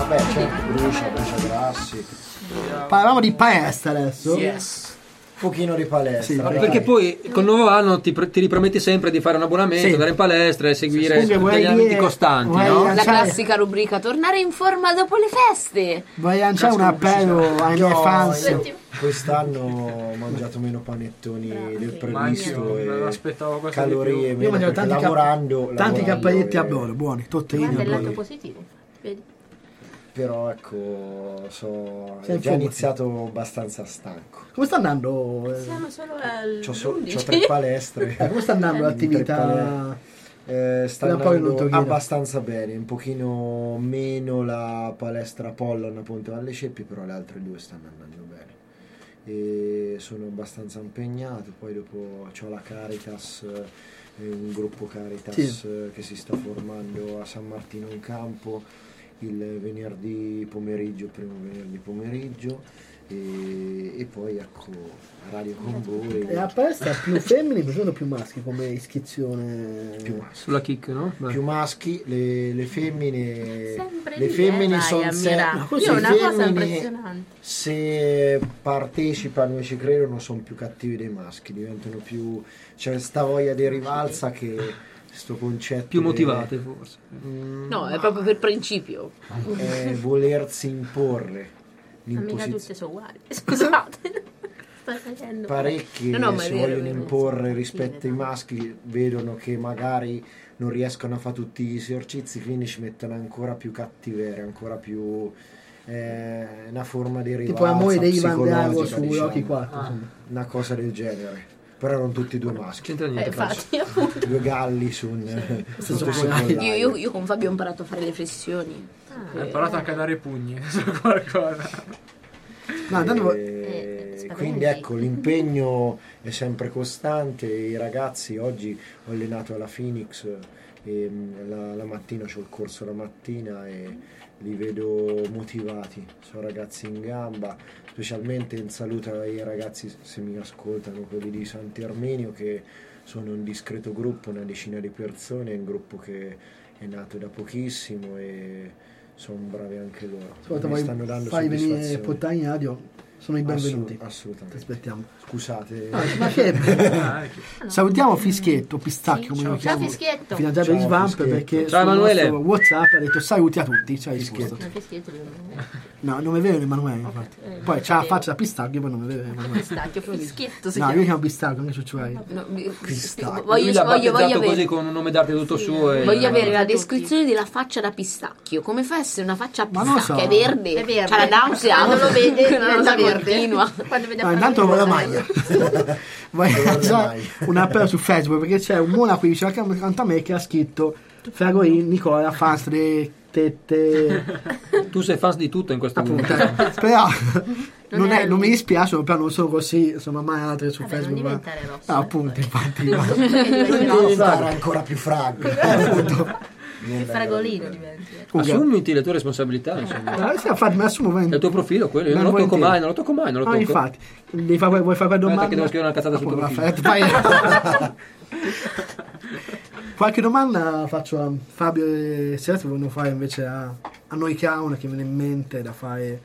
Beh, c'è Brucia, Brucia Grassi. Parlavamo di palestra adesso. Yes. Un pochino di palestra. Sì, dai. Perché poi col nuovo anno ti, ti riprometti sempre di fare un abbonamento, Sì. andare in palestra e seguire Comunque degli vorrei allenamenti dire- costanti, vorrei no? La lanciare- classica rubrica tornare in forma dopo le feste. Voglio lanciare un appello ai miei No, fans. io quest'anno ho mangiato meno panettoni del Ma anch'io previsto non e aspettavo quasi di calorie più. Io ho meno mangiato perché tanti, lavorando, cap- tanti lavorando cappelletti a e- brodo, buoni, tortellini Guarda a il lato brodo. positivo. Vedi? però ecco so, Sei è già in forma, iniziato abbastanza stanco. Come sta andando? eh? Siamo solo al C'ho, so- undici. c'ho tre palestre. Eh, come sta andando Tre l'attività? pale- Eh, sta Da poi non andando togliere. abbastanza bene, un pochino meno la palestra Pollon a Ponte Valle Ceppi, però le altre due stanno andando bene e sono abbastanza impegnato. Poi dopo c'ho la Caritas, eh, un gruppo Caritas Sì. eh, che si sta formando a San Martino in Campo il venerdì pomeriggio, primo venerdì pomeriggio, e, e poi ecco Radio con voi. E la palestra più femmine o più maschi come iscrizione? Più maschi. Sulla kick, no? Beh. Più maschi, le, le femmine Sempre le lì, femmine eh, vai sono a se- mirare. Ma così Io ho una le cosa femmine, impressionante. se partecipano e ci credono, sono più cattivi dei maschi, diventano più, c'è sta voglia di rivalsa che sto concetto Più è- motivate forse. Mm, No, è proprio per principio. è volersi imporre Ma mica l'imposizione. tutte sono uguali. Scusate. Sto facendo. Parecchi No, no, ma è si vero, vogliono è vero. imporre rispetto ai maschi, vedono che magari non riescono a fare tutti gli esercizi, quindi ci mettono ancora più cattiveria, ancora più eh, una forma di rivalsa Tipo la moglie di Ivan Drago psicologica, su diciamo. Rocky quattro. insomma. Una cosa del genere. Però erano tutti due maschi, C'entra Eh, niente. forse. infatti, appunto. due galli su un Stesso sullo pollaio. pollaio. Io, io- io con Fabio ho imparato a fare le flessioni. Ho imparato anche a dare i pugni su qualcosa. No, intanto E Eh, quindi spaventi. ecco, l'impegno è sempre costante. I ragazzi, oggi ho allenato alla Phoenix e mh, la, la mattina c'ho il corso la mattina e li vedo motivati, sono ragazzi in gamba, specialmente in salute ai ragazzi, se mi ascoltano, quelli di Sant'Erminio, che sono un discreto gruppo, una decina di persone, è un gruppo che è nato da pochissimo e sono bravi anche loro. ascolta, Mi vuoi stanno dando fai venire soddisfazione. Pottani in radio? Sono i benvenuti. Assolut- Ti assolutamente. aspettiamo. Scusate. No, ma che Ah, ecco. salutiamo Fischietto, Pistacchio, come lo Ciao chiamo, Fischietto. fidanzato di Ciao, Svamp, Fischietto. perché Ciao, sul Emanuele. nostro WhatsApp ha detto saluti a tutti, ci hai risposto. No, Fischietto devo- No, non è vero Emanuele, infatti. eh, Poi non c'ha la sapevo. faccia da Pistacchio, poi non è vero Emanuele. Pistacchio, Fischietto si No, io chiama. chiamo Pistacchio, anche su Cioè. No, mi- Pistacchio. voglio, Lui l'ha voglio, voglio battezzato avere, così con un nome d'arte tutto Sì, suo. e- voglio avere la tutti. descrizione della faccia da pistacchio. Come fa a essere una faccia a Ma non lo pistacchio? so. È verde. È verde. C'ha la nausea. Quando lo vede Una diventa cosa verde. continua. Quando vede No, a intanto fare la le maglia. Voglio Allora, lanciare mai. un appello su Facebook perché c'è un monaco qui vicino accanto a me che ha scritto Fragoin Nicola fans delle tette Tu sei fan di tutto in questo appunto. mondo. Però Non non, è è- non mi lui. dispiace, però non sono così, sono mai altre su Vabbè, non Facebook. ma- diventare rosso, Ah, eh. appunto, infatti. Diventare ancora più franco. Il fragolino diventi. Comunque, Assumiti le tue responsabilità, insomma. eh, sì, infatti, me la assumo È volentieri. il tuo profilo quello, io Ben non lo tocco volentieri. mai, non lo tocco mai, non lo No, tocco. infatti, devi fare, vuoi fare qualche domanda? che devo scrivere una cazzata sul tuo Appunto, profilo. fai- Qualche domanda faccio a Fabio e Sergio, vogliono fare invece a, a noi clown che viene in mente da fare.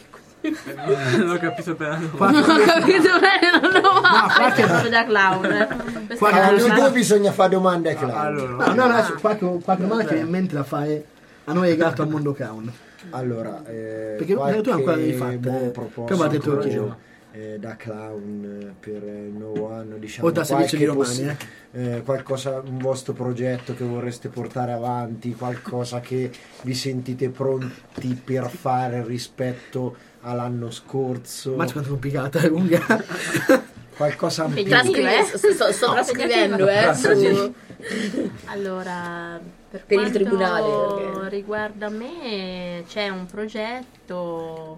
Non ho capito per la domanda. Qualche, Capito bene? Non lo no, Questo è qualche, proprio da clown. eh. Questa Qualche- è A una noi domanda- due bisogna fare domande ai clown. Allora, no, no, no, adesso qualche, qualche domanda che viene in mente da fare a noi legato al mondo clown. Allora, eh, Perché tu ancora devi qualche fatte, buon eh, proposito però va detto anch'io. eh, da clown eh, per il nuovo anno, diciamo, O da Servizio di qualche Romani, possi- eh, qualcosa, un vostro progetto che vorreste portare avanti, qualcosa che vi sentite pronti per fare rispetto all'anno scorso, Ma quanto è complicata, è lunga. qualcosa in più. Impegnativa. Trascri- sto, sto, sto trascrivendo, eh. Su... Allora, per, Per il quanto tribunale, perché- riguarda me, c'è un progetto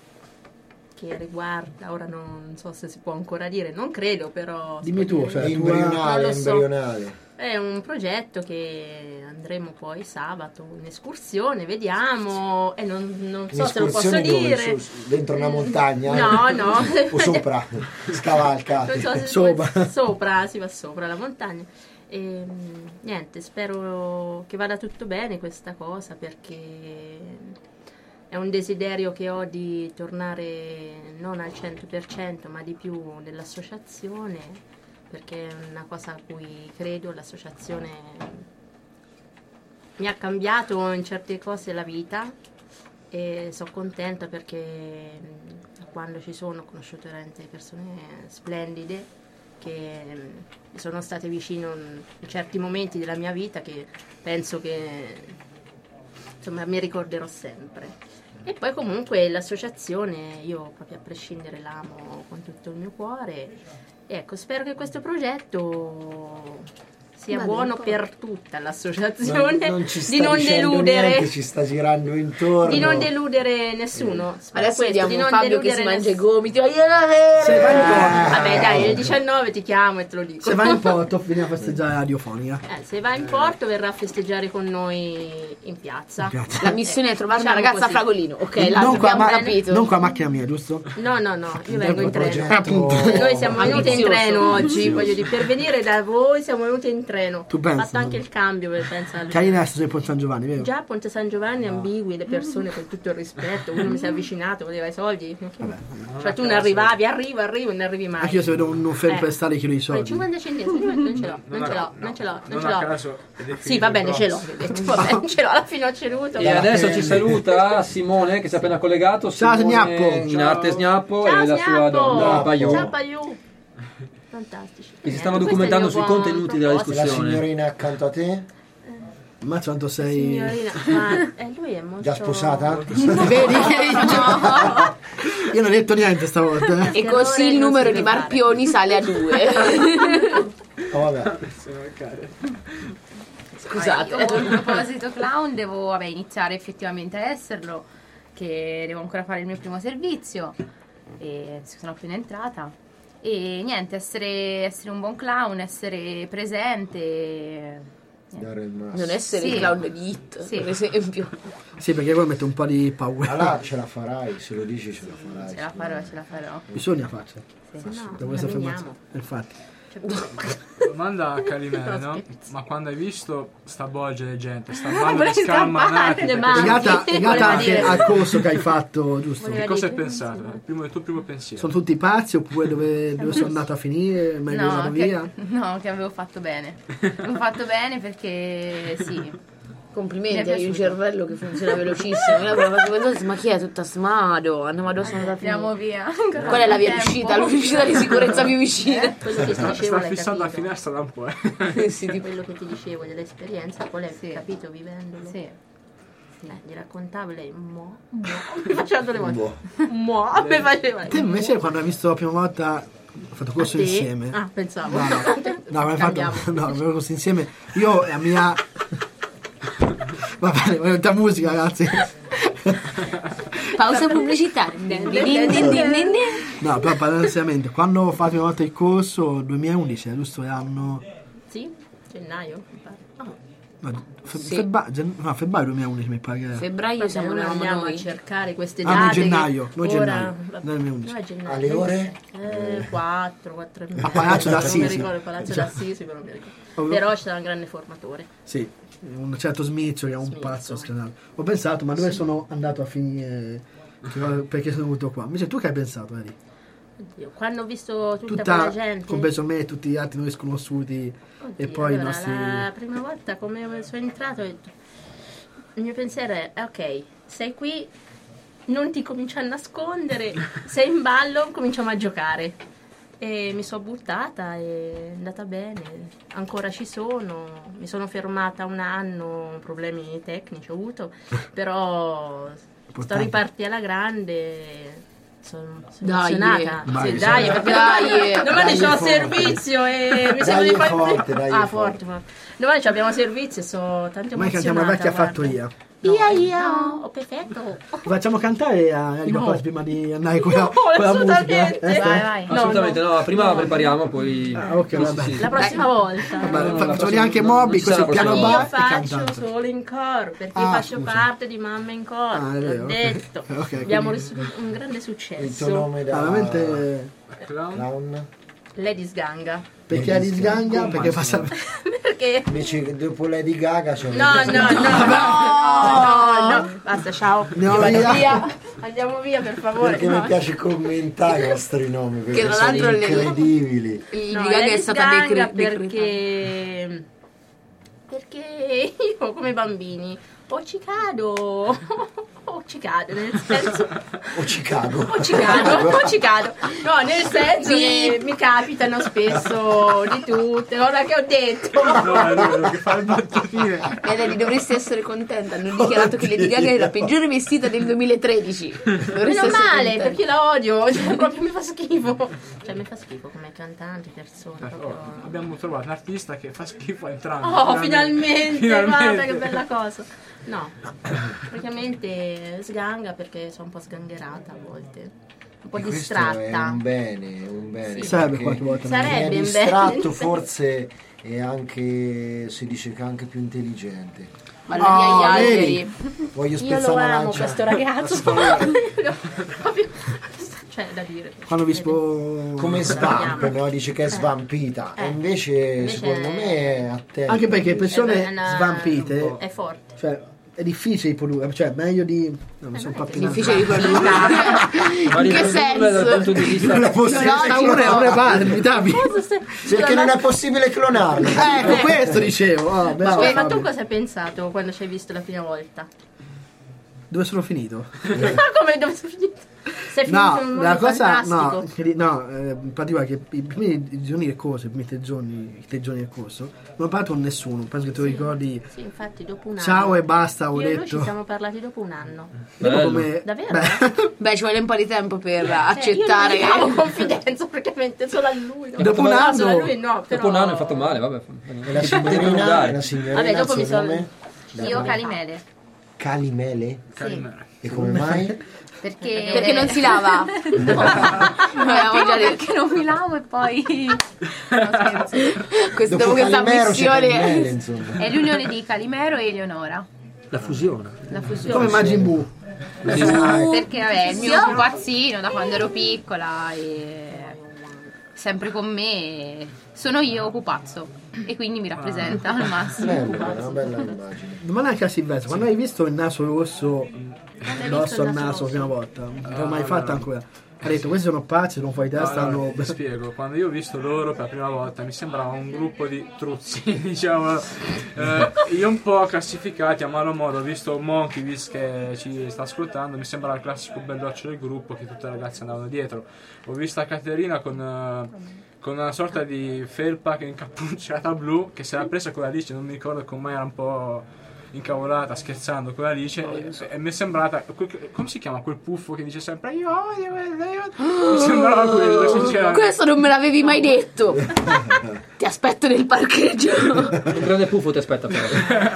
che riguarda, ora non so se si può ancora dire, non credo, però Dimmi tu, cioè, È tu- embrionale, Non lo so. embrionale. è un progetto che andremo poi sabato in escursione, vediamo, e non, non so se lo posso Un'escursione dove? dire. Su- dentro una montagna? No, no. O sopra? Scavalcate. Non so se Sopra. sopra, si va sopra la montagna. E, mm, niente, spero che vada tutto bene questa cosa, perché è un desiderio che ho di tornare non al cento per cento ma di più nell'associazione, perché è una cosa a cui credo. L'associazione mi ha cambiato in certe cose la vita e sono contenta perché da quando ci sono ho conosciuto veramente persone splendide che mi sono state vicino in certi momenti della mia vita che penso che insomma mi ricorderò sempre. E poi comunque l'associazione io proprio a prescindere l'amo con tutto il mio cuore. Ecco, spero che questo progetto sia Ma buono dico. per tutta l'associazione, Non, non ci sta di non dicendo deludere niente, ci sta girando intorno. di non deludere nessuno. Spero Adesso questo, vediamo di non Fabio che deludere si mangia i nessuno. gomiti. Voglio avere! Se vai in porto, Vabbè dai, il diciannove ti chiamo e te lo dico. se vai in porto vieni a festeggiare la radiofonica. Eh, se va in porto verrà a festeggiare con noi in piazza. Grazie. La missione è trovare una Diciamo ragazza a così. Fragolino. Ok, là non, qua, abbiamo ma- capito. non qua a macchina mia, giusto? No, no, no, io vengo in treno. progetto- Appunto. Noi siamo venuti in Ambizioso. treno oggi, Ambizioso. voglio dire, per venire da voi siamo venuti in treno. Tu Ho pensa, fatto anche no? il cambio per pensare. Carina adesso sei Ponte San Giovanni, vero? Già a Ponte San Giovanni ambigui, le persone con tutto il rispetto, uno mi si è avvicinato, voleva i soldi. Cioè tu ne arrivavi, arrivo, arrivo e non arrivi mai. Anche io se vedo un fermo Eh. per stare chiedo i Poi soldi. cinquanta centesimi, non ce l'ho, non ce l'ho, non ce l'ho, non Non ce a l'ho. caso è definito Sì, va bene, il ce l'ho, prossimo. ho detto, va bene, ce l'ho, alla fine ho ceduto. E adesso ci saluta Simone che si è appena collegato. Ciao, Simone, Gnappo. in Ciao. arte Snappo Ciao, e la sua Snappo. donna Paiù. Ciao Paiù. Fantastici. Che si stanno Niente, documentando questo sui è il mio contenuti della proposito. La discussione. signorina accanto a te? Ma quanto sei... Signorina, ma eh, lui è molto... Già sposata? Vedi che io non ho detto niente stavolta. eh. E così il Non numero si di deve Marpioni sale a due. Oh, vabbè. Scusate. Ah, io a proposito clown devo vabbè, iniziare effettivamente a esserlo, che devo ancora fare il mio primo servizio e sono appena entrata. E niente, essere, essere un buon clown, essere presente. Dare il massimo. Non essere Sì. il clown di Hit, Sì. per esempio. Sì, perché poi mette un po' di paura. Allora ce la farai, se lo dici ce la farai. Ce la farò, ce la farò. Bisogna farcela. No, Da non questa veniamo. affermazione. Infatti. Domanda a Calimere, no? scherzo. Ma quando hai visto sta bolgia di gente, sta banda di Volevi scalmanati, scappare, che ma- Legata, sì, legata voleva anche dire. al corso che hai fatto, giusto? Voleva- cosa hai dire- pensato? Il, primo, il tuo primo pensiero? Sono tutti pazzi oppure dove, dove sono andato a finire? Meglio No andato che, via? no, che avevo fatto bene. Avevo fatto bene perché sì. Complimenti, Mi è hai un piaciuto. cervello che funziona velocissimo. Io avevo fatto pensare, ma chi è tutta smado? Andiamo addosso alla Andiamo fine. via. Qual è la via d'uscita? L'uscita di sicurezza più vicina. Quello che ti Sta, dicevo sta l'hai fissando la capito. finestra da un po'. Eh. Sì, tipo- Quello che ti dicevo dell'esperienza, qual è Sì. capito vivendolo? Sì. Eh, gli raccontavo lei, mo, mo, mi faceva tutte le volte. Mo, mi faceva. Te invece quando hai visto la prima volta ho fatto corso A te? insieme. Ah, pensavo. No, no, no, abbiamo Cambiamo. fatto no, abbiamo corso insieme. Io e la mia va bene, voglio tutta musica, ragazzi. Pausa pubblicitaria. Din, din, din, din, din, din. No, però parlando seriamente, quando ho fatto la prima volta il corso duemilaundici, giusto? L'anno Sì, gennaio. mi pare. no, fe- Sì. febbraio, gen- no, febbraio duemilaundici mi pare. che era. Febbraio Vabbè, siamo ora eravamo andiamo noi. a cercare queste Ah, date. noi gennaio, che noi ora- gennaio, vabbè, duemilaundici. noi gennaio. Alle ore? Eh, quattro, quattro e mezza. A Palazzo Non mi d'Assisi. ricordo il Palazzo Cioè. d'Assisi, però non mi ricordo. Oh, Però c'era un grande formatore. Sì, un certo Smizzo che è un Smizzo. pazzo scanale. Ho pensato, ma dove sono andato a finire? Che- Perché sono venuto qua? Invece tu che hai pensato, Eri? Oddio, quando ho visto tutta, Tutta, quella gente. compreso me e tutti gli altri noi sconosciuti Oddio, e poi i allora, nostri... la prima volta come sono entrato ho detto, il mio pensiero è ok, sei qui, non ti cominci a nascondere, sei in ballo, cominciamo a giocare. E mi sono buttata e è andata bene, ancora ci sono, mi sono fermata un anno, problemi tecnici ho avuto, però sto Importante. riparti alla grande. Sono, sono Dai, emozionata. dai, Sì, dai, sì. perché Dai, domani, domani dai, c'ho forte. servizio e mi sembra Dai, di fare forte, dai, ah, forte. forte, forte. Domani ci abbiamo servizio e sono tanto Ormai emozionata. cantiamo la vecchia guarda. fattoria. No, Ia, ia. no, oh, perfetto. Facciamo cantare a Eri No. Papà prima di andare con la, No, con la musica. assolutamente. Eh, Vai, vai. No, Assolutamente no, prima no. prepariamo, poi... Ah, ok, sì, vabbè. sì, sì. La prossima volta. Vabbè, No, no, fa- la facciamo prossima- anche non- Moby, non ci così sarà il piano la Io prossima bar e faccio cantante. solo in coro perché Ah, faccio scusa. parte di Mamma in coro. Ah, è vero, L'ho ok. detto. Ok, Abbiamo quindi- ricevuto un grande Il tuo successo. nome da Ah, veramente... Clown? clown? Lady Sganga. Perché Eri Sganga? Perché fa sapere... Perché? Invece dopo Lady Gaga c'è No, no, no, no, no, no, basta, basta, ciao. Andiamo Vado via. Andiamo via, per favore. Perché no. mi piace commentare i vostri nomi, perché Che tra sono l'altro le- incredibili. Il No, Lady Gaga è Lady stata Gaga decre- decretata. perché perché io come bambini o ci cado o ci cado, nel senso O Chicago. o ci cado o ci cado, no, nel senso che mi capitano spesso di tutte, ora che ho detto. No, è vero, che fa il battutine. Lady, dovresti essere contenta. Hanno dichiarato che Lady Gaga è la peggiore vestita del duemilatredici. Dovresti Meno essere male, contenta. perché la odio, cioè, proprio mi fa schifo. Cioè mi fa schifo come cantante, persona. Oh, Proprio... abbiamo trovato un artista che fa schifo a entrambi. Oh, finalmente, Finalmente. guarda che bella cosa. No, praticamente sganga perché sono un po' sgangherata a volte, un po' E questo distratta. è un bene, è un bene. Sì. Sarebbe perché qualche volta chi è Sarebbe un distratto bene. forse è anche, si dice che è anche più intelligente. Ma non li Oh, hai vedi? altri. Voglio Io spezzare lo una amo lancia. questo ragazzo. Proprio- cioè, da dire. Quando vi spo... Come svamp, no? Dice che è svampita. Eh. E invece, Invece secondo me è attento. Anche perché È persone una- svampite, È forte. cioè è difficile riprodurre, cioè meglio di... No, mi sono non è pappinato. Difficile riprodurre. Ma In che riprodurre dal punto senso? di vista Non è possibile No, no, uno è uno è pari, inevitabile. perché non è possibile clonarlo. Ecco, questo dicevo. Oh, bravo, Ma, ma tu Fabio. cosa hai pensato quando ci hai visto la prima volta? Dove sono finito? Come dove sei finito? Sei finito No, in un la mondo cosa, no, fantastico. che di- no, eh, in particolare che i primi giorni del corso, i primi tre giorni, i tre giorni del corso, non ho parlato con nessuno, penso che tu ricordi, Sì, infatti dopo un anno. ciao e basta, ho Io e lui ci detto. siamo parlati dopo un anno. Dopo Bello. come... Davvero? Beh, Beh, ci vuole un po' di tempo per Cioè, accettare. io non gli davo confidenza praticamente solo a lui. No? Dopo un No, anno- solo a lui no, però... Dopo un anno hai fatto male, vabbè. E la signorina, e la signorina Vabbè, dopo il mi suo sono- nome? Io Calimele. Calimele? Calimera. E come mai? Perché... Perché non si lava? No. Avevamo già detto. Perché non mi lavo e poi... No, scherzo. Dopo Questo, dopo questa Calimero c'è Calimele, missione. insomma. È l'unione di Calimero e Eleonora. La fusione. La fusione. come Majin Buu. Perché vabbè, il mio pupazzino da quando ero piccola e sempre con me sono io pupazzo e quindi mi rappresenta al massimo. Bella, una bella immagine. Domanda anche a Silvestre, quando hai visto il naso rosso addosso al il naso naso la prima rosso? volta? Non l'ho mai Ah, fatta no. ancora. Ha detto, questi sono pazzi, sono fuori testa, Allora, hanno... ti spiego, quando io ho visto loro per la prima volta mi sembrava un gruppo di truzzi, diciamo, eh, io un po' classificati a malo modo, ho visto Monkey Vis che ci sta ascoltando, mi sembrava il classico belloccio del gruppo che tutte le ragazze andavano dietro. Ho visto Caterina con, eh, con una sorta di felpa che incappucciata blu che si era presa con Alice, non mi ricordo come era, un po' incavolata scherzando con Alice e, e mi è sembrata quel- come si chiama quel puffo che dice sempre io odio io mi sembrava quello sinceramente. Questo non me l'avevi mai detto. Ti aspetto nel parcheggio. Un grande puffo ti aspetta però.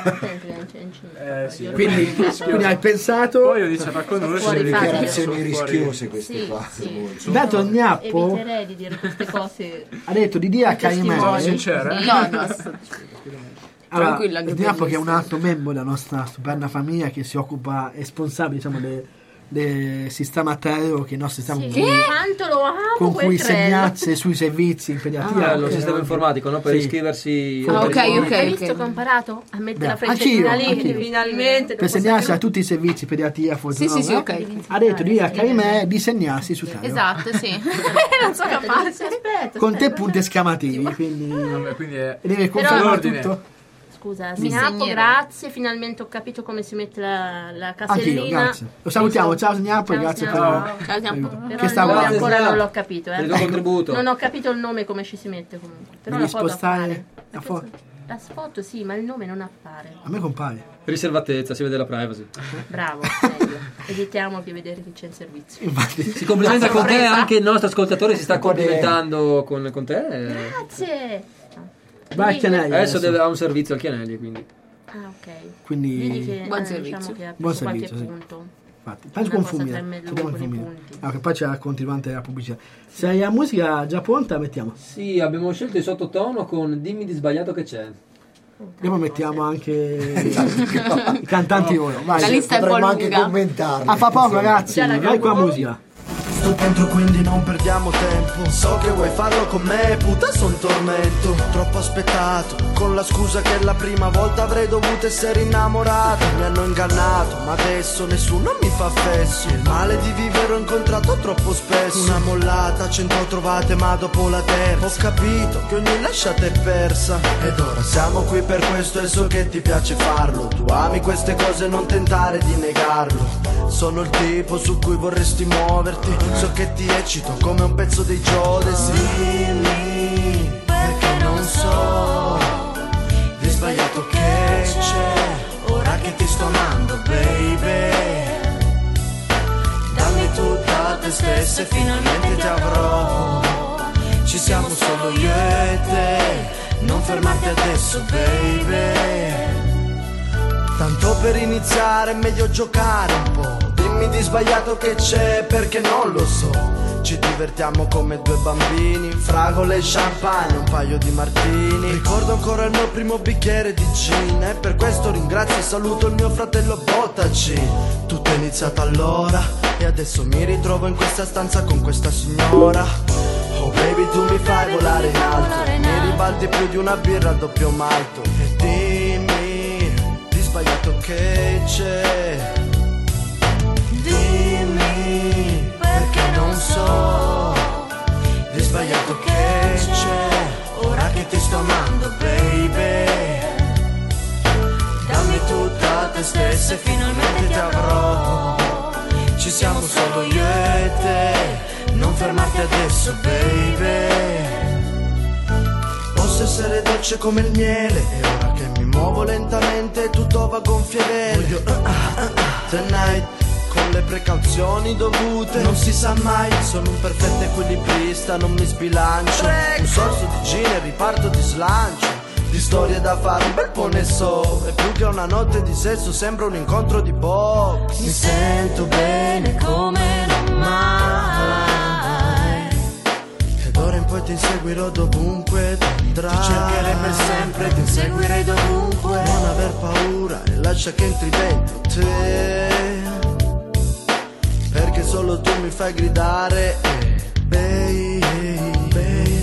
Eh, sì. Quindi, quindi hai pensato... Poi ho iniziato a conoscere Fuori fase. Dichiarazioni rischiose queste Sì, qua. sì. molto. Intanto il Gnappo Eviterei di dire queste cose. ha detto di dire a sono Calimere... sincero eh? No, no. sto- Allora, Tranquilla, anche il per Gnappo me che è un stesso. altro membro della nostra stupenda famiglia che si occupa, è responsabile diciamo del del sistema Terro, che è il nostro sistema Sì, con cui, quanto lo amo con quel cui treno. segnarsi sui servizi in Ah, pediatria. lo sistema informatico, no? Per Sì. iscriversi. Ah, ok, Hai ok. visto che ho imparato a mettere la Beh, frecciatina anch'io, lì? anch'io. Finalmente. Per dopo segnarsi sei a tutti i servizi pediatria, Sì, sì, sì, ok. ha detto di dire a Calimere di segnarsi su Terro. Esatto, sì. non sono minuti. capace. Aspetta, Con te aspetta. punti esclamativi, quindi Vabbè, quindi è e deve confermare l'ordine. tutto. Scusa, Mi Snappo, segnerò. grazie, finalmente ho capito come si mette la, la casellina. Anch'io, grazie. Lo salutiamo, ciao Gnappo e Ciao, grazie Snappo. per Ciao, Gnappo. l'aiuto. Però Che sta il nome guardando. ancora Snappo. non l'ho capito, Per il eh. tuo contributo. Non ho capito il nome come ci si mette comunque. Però Devi la foto spostare appare. la foto. La foto sì, ma il nome non appare. A me compare. Riservatezza, si vede la privacy. Bravo, meglio. Evitiamo di vedere chi c'è in servizio. Infatti. Si complimenta con te, anche il nostro ascoltatore si sta Qua di- complimentando con, con te. Grazie. Vai a Chianelli Adesso adesso. deve ha un servizio al Chianelli, quindi. Ah, ok. Quindi Vedi che Buon eh, servizio. diciamo che ha Buon preso qualche servizio, sì. punto. infatti. Penso Una con cosa Fumia. tra me e lui Facciamo con i Fumia. punti. Ah, che poi c'è la continuante della pubblicità. Se la musica già pronta, mettiamo. Sì, abbiamo scelto il sottotono con Dimmi di sbagliato che c'è. Dopo mettiamo anche i cantanti ora. Vai. La lista è un po' Potremmo anche lunga. commentarli. A fa poco ragazzi, Già la vai con la canto. musica. giusto che entro, quindi non perdiamo tempo. So che vuoi farlo con me, puta son tormento. Troppo aspettato, con la scusa che la prima volta avrei dovuto essere innamorato. Mi hanno ingannato, ma adesso nessuno mi fa fesso. Il male di vivere ho incontrato troppo spesso. Una mollata, cento trovate, ma dopo la terza ho capito che ogni lasciata è persa. Ed ora siamo qui per questo e so che ti piace farlo. Tu ami queste cose, non tentare di negarlo. Sono il tipo su cui vorresti muoverti. So che ti eccito come un pezzo dei Giodesi. Dimmi perché non so di sbagliato che c'è. Ora che ti sto amando, baby, dammi tutta te stessa e finalmente ti avrò. Ci siamo solo io e te, non fermarti adesso, baby. Tanto per iniziare è meglio giocare un po'. Dimmi di sbagliato che c'è, perché non lo so. Ci divertiamo come due bambini, fragole e champagne, un paio di martini. Ricordo ancora il mio primo bicchiere di gin, e per questo ringrazio e saluto il mio fratello Bottaci. Tutto è iniziato allora e adesso mi ritrovo in questa stanza con questa signora. Oh baby, tu mi fai volare in alto, mi ribalti più di una birra al doppio malto. E dimmi di sbagliato che c'è. Dimmi perché non so di sbagliato che c'è. Ora che ti sto amando, baby, dammi tutta te stessa e finalmente ti avrò. Ci siamo solo io e te, non fermarti adesso, baby. Posso essere dolce come il miele, e ora che mi muovo lentamente tutto va a gonfie vele. Voglio uh, uh, uh, tonight, con le precauzioni dovute. Non si sa mai, sono un perfetto equilibrista, non mi sbilancio. Un sorso di gin e riparto di slancio. Di storie da fare un bel po' ne so. E più che una notte di sesso sembra un incontro di box. Mi sento bene come non mai, ed ora in poi ti inseguirò dovunque tu andrai. Ti cercherei per sempre, ti inseguirei dovunque. Non aver paura e lascia che entri dentro te, perché solo tu mi fai gridare, eh, baby, baby.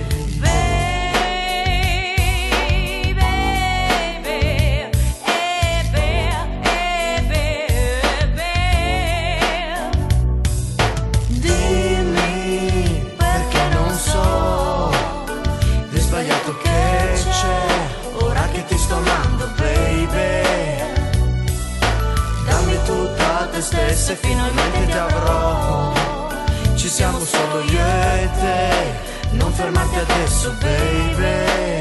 Stessa e finalmente ti avrò. Ci siamo solo io e te, non fermarti adesso, baby.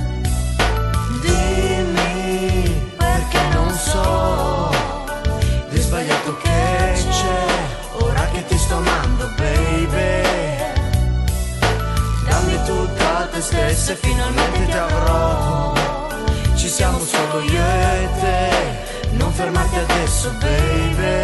Dimmi perché non so di sbagliato che c'è. Ora che ti sto amando, baby, dammi tutta te stessa e finalmente ti avrò. Ci siamo solo io e te, non fermarti adesso, baby.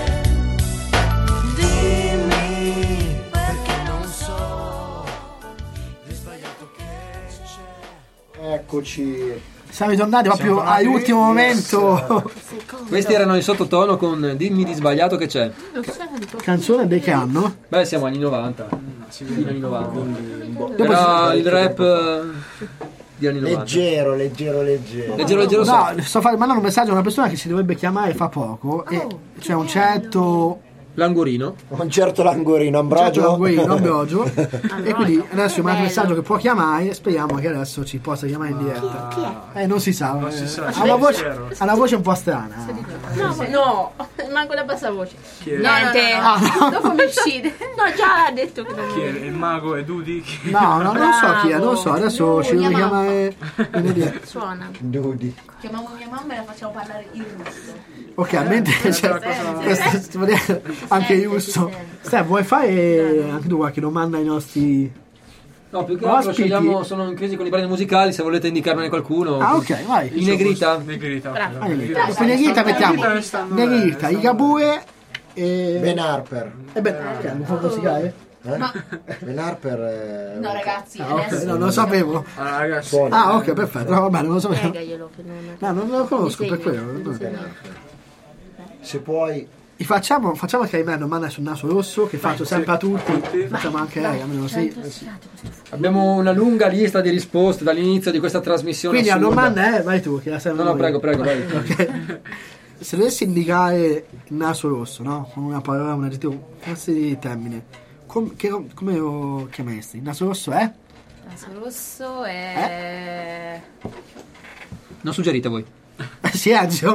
Dimmi perché non so di sbagliato che c'è. Eccoci. Siamo ritornati proprio all'ultimo momento. Questi erano in sottotono con Dimmi di sbagliato che c'è. Canzone di che anno? Beh, siamo anni novanta. Anni novanta. Dopo Era il rap eh, di anni novanta. Leggero, leggero, leggero. Leggero, leggero. No, sto fa- mandando un messaggio a una persona che si dovrebbe chiamare fa poco. E c'è un certo. Langorino. Un certo Langorino, Un certo Ambrogio. Languino, Ambrogio. E quindi adesso manda un Bello. messaggio che può chiamare. Speriamo che adesso ci possa chiamare in diretta. Chi è? Eh, non si sa. Non eh. si sa, ha, una voce, spero. ha una voce un po' strana. No, ma- no, manco la bassa voce. Chi è? Niente, Ah, no. dopo mi uccide. No, già ha detto che non Chi è? Il mago è Dudi? Chi- No, no, non so chi è, non so. Adesso ci deve Chiama- chiamare in diretta. suona. Dudi. Chiamiamo mia mamma e la facciamo parlare in russo. Ok, mentre c'è questo- questo- anche Justo. Steph, vuoi fare anche tu qualche domanda ai nostri. No, più che altro Ospiti. scegliamo, sono in crisi con i brani musicali, se volete indicarmene qualcuno. Ah, ok, vai. In negrita. Negrita. Bravo. Ah, Negrita. Dopo Negrita mettiamo Negrita, Igabue e. Ben Harper. E beh, ok, non può musicale? Eh? Ben Harper è... No, ragazzi, Ah, ok, adesso no, non lo sapevo. Ah, ragazzi. Suona. Ah, ok, perfetto. No, va bene, non lo sapevo. Spiegaglielo che non... No, non lo conosco Mi per segni, quello. mi no. segni. Se puoi Facciamo, facciamo che Aimè non manda sul naso rosso, che faccio sempre a tutti. Facciamo anche lei, almeno sì. Abbiamo una lunga lista di risposte dall'inizio di questa trasmissione. Quindi la assurda. domanda è, vai tu, che la sai. No, no, prego, prego, vai. Ok. Se dovessi indicare il naso rosso, no? Con una parola, un aggettivo, forse di termine, com- che, come lo chiameresti? Il naso rosso è? Il naso rosso è... Non suggerite voi. Silenzio.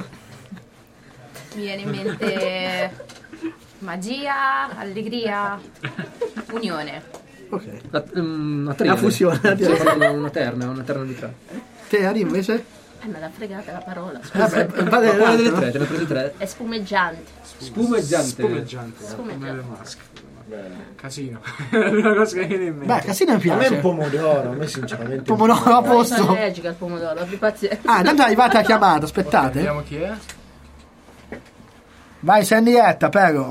Mi viene in mente magia, allegria, unione. Ok. La, um, una, La fusione, la una, una terna, una terna di tre. Te, Ari, invece? Eh, me l'ha fregata la parola. Vabbè, Scusa. ma Ma quale delle no? tre? Te ne ho prese tre? È spumeggiante. Spumeggiante. Spumeggiante, Spumeggiante. come le maschere. Casino. È una cosa che mi viene in mente. Beh, Casino mi A me piace. un pomodoro, a me sinceramente. un Pomodoro a Sono posto. allergica al pomodoro, abbi pazienza. Ah, intanto è arrivata la chiamata, aspettate. Vediamo chi è. Vai, sei in diretta, prego.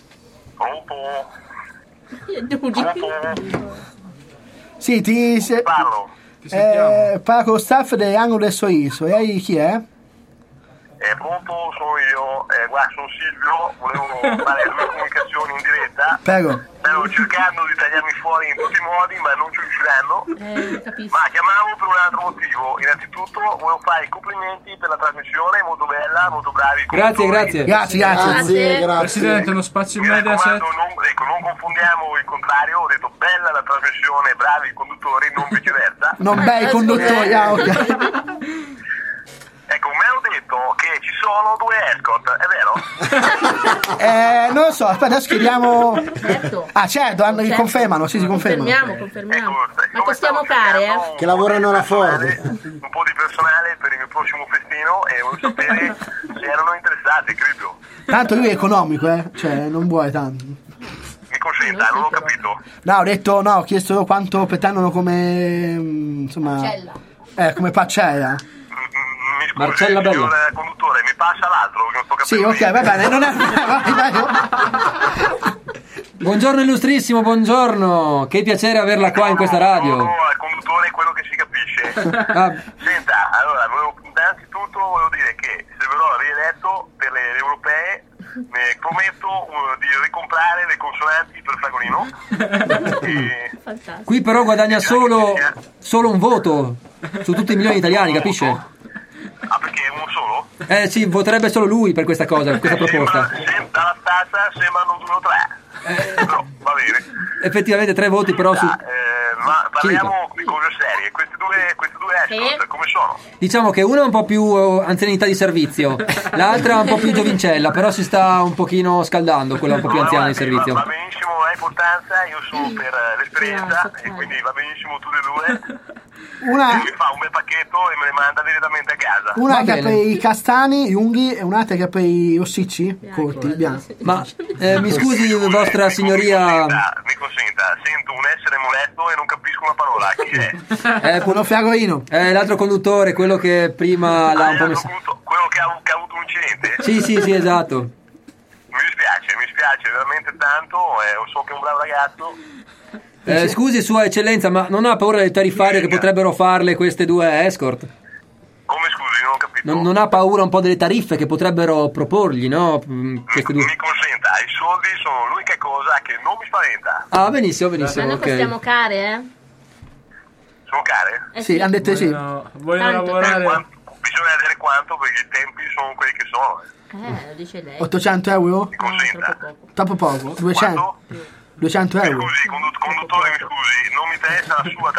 Sì, ti... Se, Parlo, Ti sentiamo. eh, parlo con lo staff dell'angolo del sorriso. E lei chi è? eh, pronto, sono io, eh, guarda, sono Silvio, volevo fare due comunicazioni in diretta. Prego. Stavo cercando di tagliarmi fuori in tutti i modi, ma non ci riusciranno. Eh, capisco. Ma chiamavo per un altro motivo. Innanzitutto volevo fare i complimenti per la trasmissione, molto bella, molto bravi. Grazie, grazie. Grazie, grazie. Grazie, grazie. Presidente, uno spazio in Mi Mediaset. raccomando, non, ecco, non confondiamo il contrario, ho detto bella la trasmissione, bravi i conduttori, non viceversa. Non bei conduttori, ah, ok. Ecco, mi hanno detto che ci sono due escort, è vero? Eh, non lo so, aspetta, adesso chiediamo... Certo. Ah, certo, hanno- Certo. confermano, sì, si confermano. Confermiamo, confermiamo. Ecco, Ma come costiamo stavo care, cercando eh? Che lavorano alla Ford. personale, un po' di personale per il mio prossimo festino e volevo sapere se erano interessati, credo. Tanto lui è economico, eh. Cioè, non vuole tanto. Mi consenta, non ho capito. No, ho detto, no, ho chiesto quanto pretendono come... mm, insomma... Cella. Eh, come parcella. Mm, Mi scusi, Marcella Bella. signor conduttore, mi passa l'altro, che non sto Sì, capendo ok, niente. va bene, non è... vai, vai. Buongiorno illustrissimo, buongiorno. Che piacere averla qua in questa radio. Sono al conduttore quello che si capisce. Ah, Senta, allora, volevo, innanzitutto volevo dire che se verrò rieletto per le, le europee, ne prometto uh, di ricomprare le consonanti per Fragolino. E... Fantastico. qui però guadagna solo, solo un voto su tutti i milioni di italiani, capisce? Ah, perché è uno solo? Eh sì, voterebbe solo lui per questa cosa, per questa proposta. Sembra, sem- dalla stazza sembrano due o tre. Però, va bene. Effettivamente tre voti però su... Ah, eh, ma parliamo di cose serie. Queste due, queste due escort, Sì. come sono? Diciamo che una è un po' più eh, anzianità di servizio, l'altra è un po' più giovincella, però si sta un pochino scaldando, quella un po' più Ma anziana di guardi, servizio. Va, va benissimo, non ha importanza, io sono per eh, l'esperienza Sì, e quindi va benissimo tutte e due. Una, Mi fa un bel pacchetto e me le manda direttamente a casa. una Va che ha bene. per i castani, gli unghi, e un'altra che ha per i rossicci, corti, bianchi. Ma eh, mi scusi vostra signoria, Mi consenta, mi consenta, sento un essere moletto e non capisco una parola. Chi è? eh, Uno fragolino. eh, l'altro conduttore, quello che prima l'ha un po' Ah, messo... avuto- quello che ha, che ha avuto un incidente? Sì, sì, sì, esatto. Mi dispiace, mi dispiace veramente tanto, eh, so che è un bravo ragazzo. Eh, scusi sua eccellenza, ma non ha paura del tariffario che potrebbero farle queste due escort? Come scusi, non ho capito. Non, non ha paura un po' delle tariffe che potrebbero proporgli, no? Mm, Queste mi, due... mi consenta, i soldi sono l'unica cosa che non mi spaventa. Ah, benissimo, Ma benissimo, noi costiamo ok. care, eh? Sono care? Eh Sì, hanno detto sì. Vogliono, vogliono Tanto, lavorare. Quanto- bisogna vedere quanto perché i tempi sono quelli che sono. Eh, lo dice lei. ottocento euro? Mi No, consenta. troppo poco. Troppo poco. duecento? Quanto? duecento Mi euro. scusi, condu- conduttore, mi scusi, non mi interessa la sua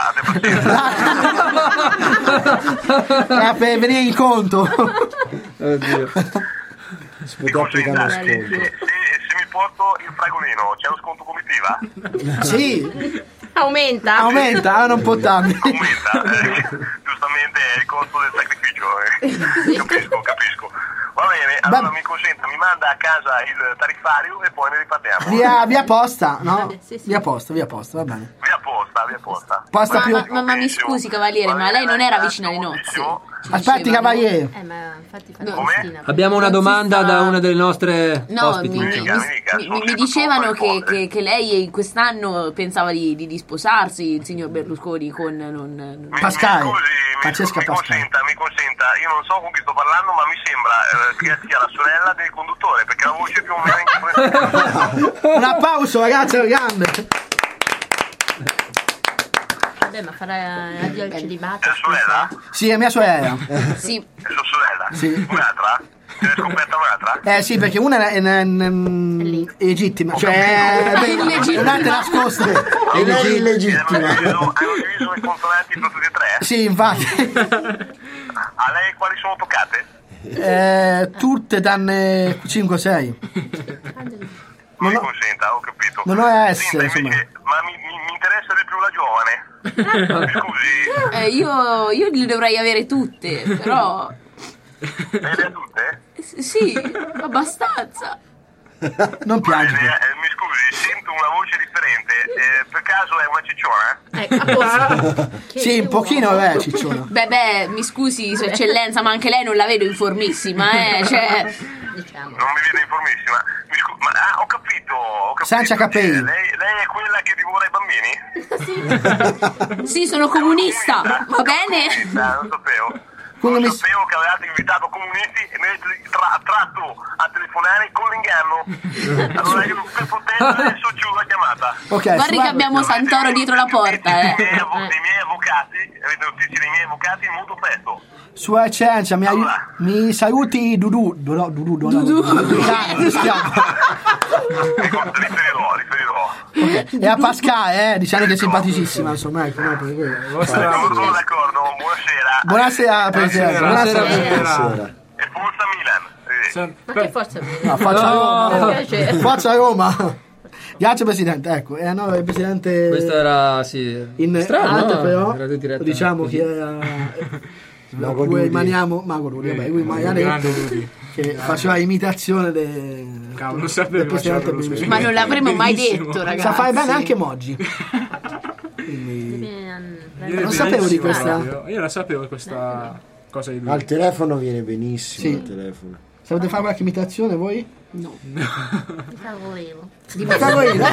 tariffa, abbia pazienza. Era per venire in conto. Oddio. Si Mi può applicare consenta, lo se, sconto. se- se mi porto il fragolino, c'è lo sconto comitiva? Sì, Aumenta. aumenta, ah, non può tanto. Aumenta, eh, giustamente è il costo del sacrificio, eh. capisco, capisco. Va bene, allora Va- mi consenta, mi manda a casa il tariffario e poi ne riparliamo. Via, via posta, no? Sì, sì. Via posta, via posta, va bene. Via posta, via posta. Posta Ma, più... ma- ma- ma mi scusi cavaliere, ma lei non era vicino alle nozze? Ci Aspetti, dicevano. cavaliere. Eh, ma infatti fa No. la festina. Abbiamo una Non si domanda sa- da una delle nostre No, ospiti. mi, mi- Mica, mica, mi- sono mi- mi sempre dicevano troppo che, cose. che- che lei quest'anno pensava di, di, di sposarsi, il signor Berlusconi, con... Non, non- Mi- Pascal. mi scusi, mi, Francesca mi Pascal. consenta, mi consenta, io non so con chi sto parlando, ma mi sembra eh, che sia la sorella del conduttore dottore, perché la voce più o meno in Un applauso, ragazzi, è grande. Vabbè, ma farà addio al celibato. È la sorella? Sì, è mia sorella. Sì. È sua sorella? Sì. Un'altra? Se ne è scoperta un'altra? Eh sì, perché una è, è, è, è legittima, cioè è, è un'altra nascosta. E lei è illegittima. Hanno diviso, hanno diviso i consonanti per tutti e tre? Sì, infatti. A lei quali sono toccate? Eh, tutte danne cinque sei. Non mi ho- consenta, ho capito. non ho S, Senta, insomma. invece, ma mi, mi, mi interessa di più la giovane. Mi scusi, Eh, io, io le dovrei avere tutte, però... lei le ha tutte? S- Sì, abbastanza. Non piangi. Eh, eh, mi scusi, sento una voce differente. Eh, per caso è una cicciona? Ecco, a posto. Che- Sì, un che pochino uomo. è cicciona. Beh, beh, mi scusi, Sua Eccellenza, ma anche lei non la vedo informissima, eh? Cioè... Diciamo. Non mi vedo informissima. Mi scusi, ma ah, ho capito, ho capito. Senza capelli. Eh, Lei, lei è quella che divora i bambini? Sì, sono comunista, va bene? Comunista, non sapevo. Quando Non mi- sapevo che avevate invitato comunisti e mi avete tra- tratto a telefonare con l'inganno. Allora io per potenza adesso chiudo la chiamata. Ok, Guardi che abbiamo Santoro dietro la porta, I eh. miei, avo- i miei avvocati, avete notizie dei miei avvocati molto presto. Sua Eccellenza, mi, aiu- mi saluti Dudu. Dudu, Dudu, Dudu. Dudu. stiamo. Riferirò, riferirò. Ok. E a Pascal, eh, diciamo che è simpaticissima, insomma, ecco, no, per quello. Vostra Sono sono d'accordo, buonasera. Buonasera, Presidente. Buonasera. Buonasera. Buonasera. E forza Milan. Eh, San- Ma che forza bene. No, Forza No. Roma. Mi piace. Forza Roma. Grazie Presidente, ecco, eh, no, il Presidente Questo era, sì, in strano, alto, no? però Radio diretta diciamo così. che era Mago cui Ludi. rimaniamo Mago Ludi, vabbè, cui Grande rimaniamo Ludi. che faceva imitazione de, Cavolo, non sapevo del che faceva Presidente quello, Berlusconi. Ma non l'avremmo mai Benissimo. detto, ragazzi. Sa fare bene anche Moggi. Quindi Io Non sapevo di benissimo questa- proprio. Io non sapevo questa cosa di lui. Al telefono viene benissimo. Sì. Al telefono. sapete fare qualche imitazione voi? Ti favorevo. Di Cavolino.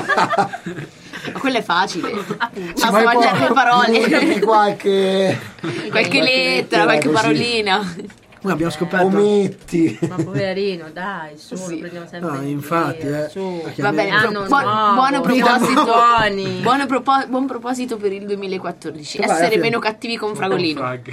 Ma quello è facile. Ci Ma vuoi mangiare po- le parole. Di qualche Qualche lettera, qualche così. parolina. Noi abbiamo scoperto. Ometti. Ma poverino, dai, su, Sì. lo prendiamo sempre No, in infatti, giro, eh. su. Perché Va bene, Ah, pro- no, buon, no, buono buoni. proposito. Buoni. Buono propo- buon proposito per il duemilaquattordici. Che vai, Essere alla meno cattivi con Fragolino. Frag.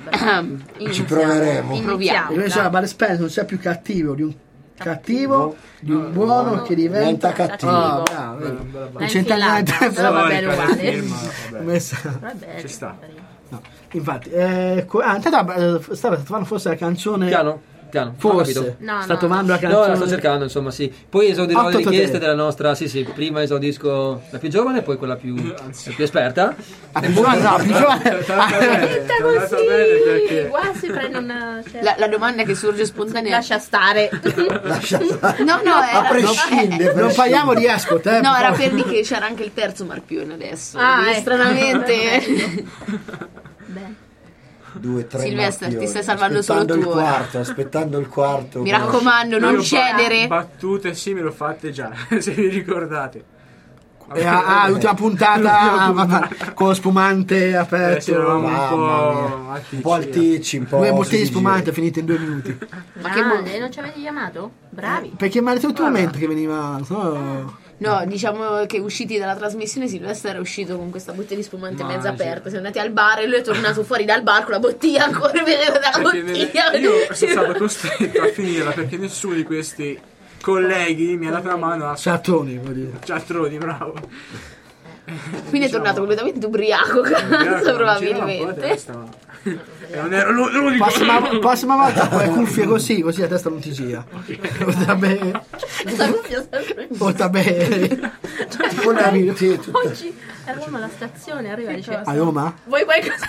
Ci proveremo. Proviamo. Invece la Bud Spencer non sia più cattivo di un cattivo, di un buono che diventa Diventa cattivo. Ah, bravo, vedi. L'hai Non c'entra infilata, niente, però va bene Storica del uguale. film, vabbè. messa. Vabbè, Ci sta. No. Infatti, eh, co- ah, intanto eh, stava trovando forse la canzone. Piano, piano. non ho Forse capito. No, sta no. trovando la No, canzone. la sto cercando, insomma, sì. Poi esaudirò le Otto richieste totali. della nostra, sì, sì, prima esaudisco la più giovane, poi quella più, la più esperta. Ah, più giovane, no, più giovane. È andata bene, è Tutta andata così, bene perché qua si prende una... cioè, La, la domanda che sorge spontanea. lascia stare. Lascia stare. No, no, A era, prescindere. Non parliamo di Escot, eh. no, era per per dire che c'era anche il terzo Marpione adesso. Ah, Quindi ecco. stranamente. Beh, Due, tre Silvestre, ti marchioni. stai salvando solo Aspettando tu, il ora. quarto, aspettando il quarto. Mi raccomando, non Io cedere. battute simili l'ho fatte già, se vi ricordate. Eh, ah, l'ultima puntata ah, vabbè, con lo spumante aperto. Eh, sì, eravamo un Mamma po' mia. attici, Un po' alticci, un po' Due bottiglie di si spumante dice. finite in due minuti. ma che mo- non ci avete chiamato? Bravi. Perché mi ha detto ultimamente che veniva. No, No, diciamo che usciti dalla trasmissione Silvestre era uscito con questa bottiglia di spumante Ma mezza sì. aperta. Siamo andati al bar e lui è tornato fuori dal bar con la bottiglia ancora vedeva dalla Perché bottiglia. io sono stato costretto a finirla perché nessuno di questi colleghi mi ha dato una mano a Ciattoni, vuol dire. cialtroni, bravo. Quindi è tornato completamente ubriaco, cazzo, probabilmente. E non ero l'u- l'unico. Prossima, prossima volta con le cuffie così, così la testa non ti gira. Oltre a bene. Oltre a bene. Tipo una vita tutta. Oggi eravamo alla stazione, arriva e dice: A Roma? vuoi qualcosa?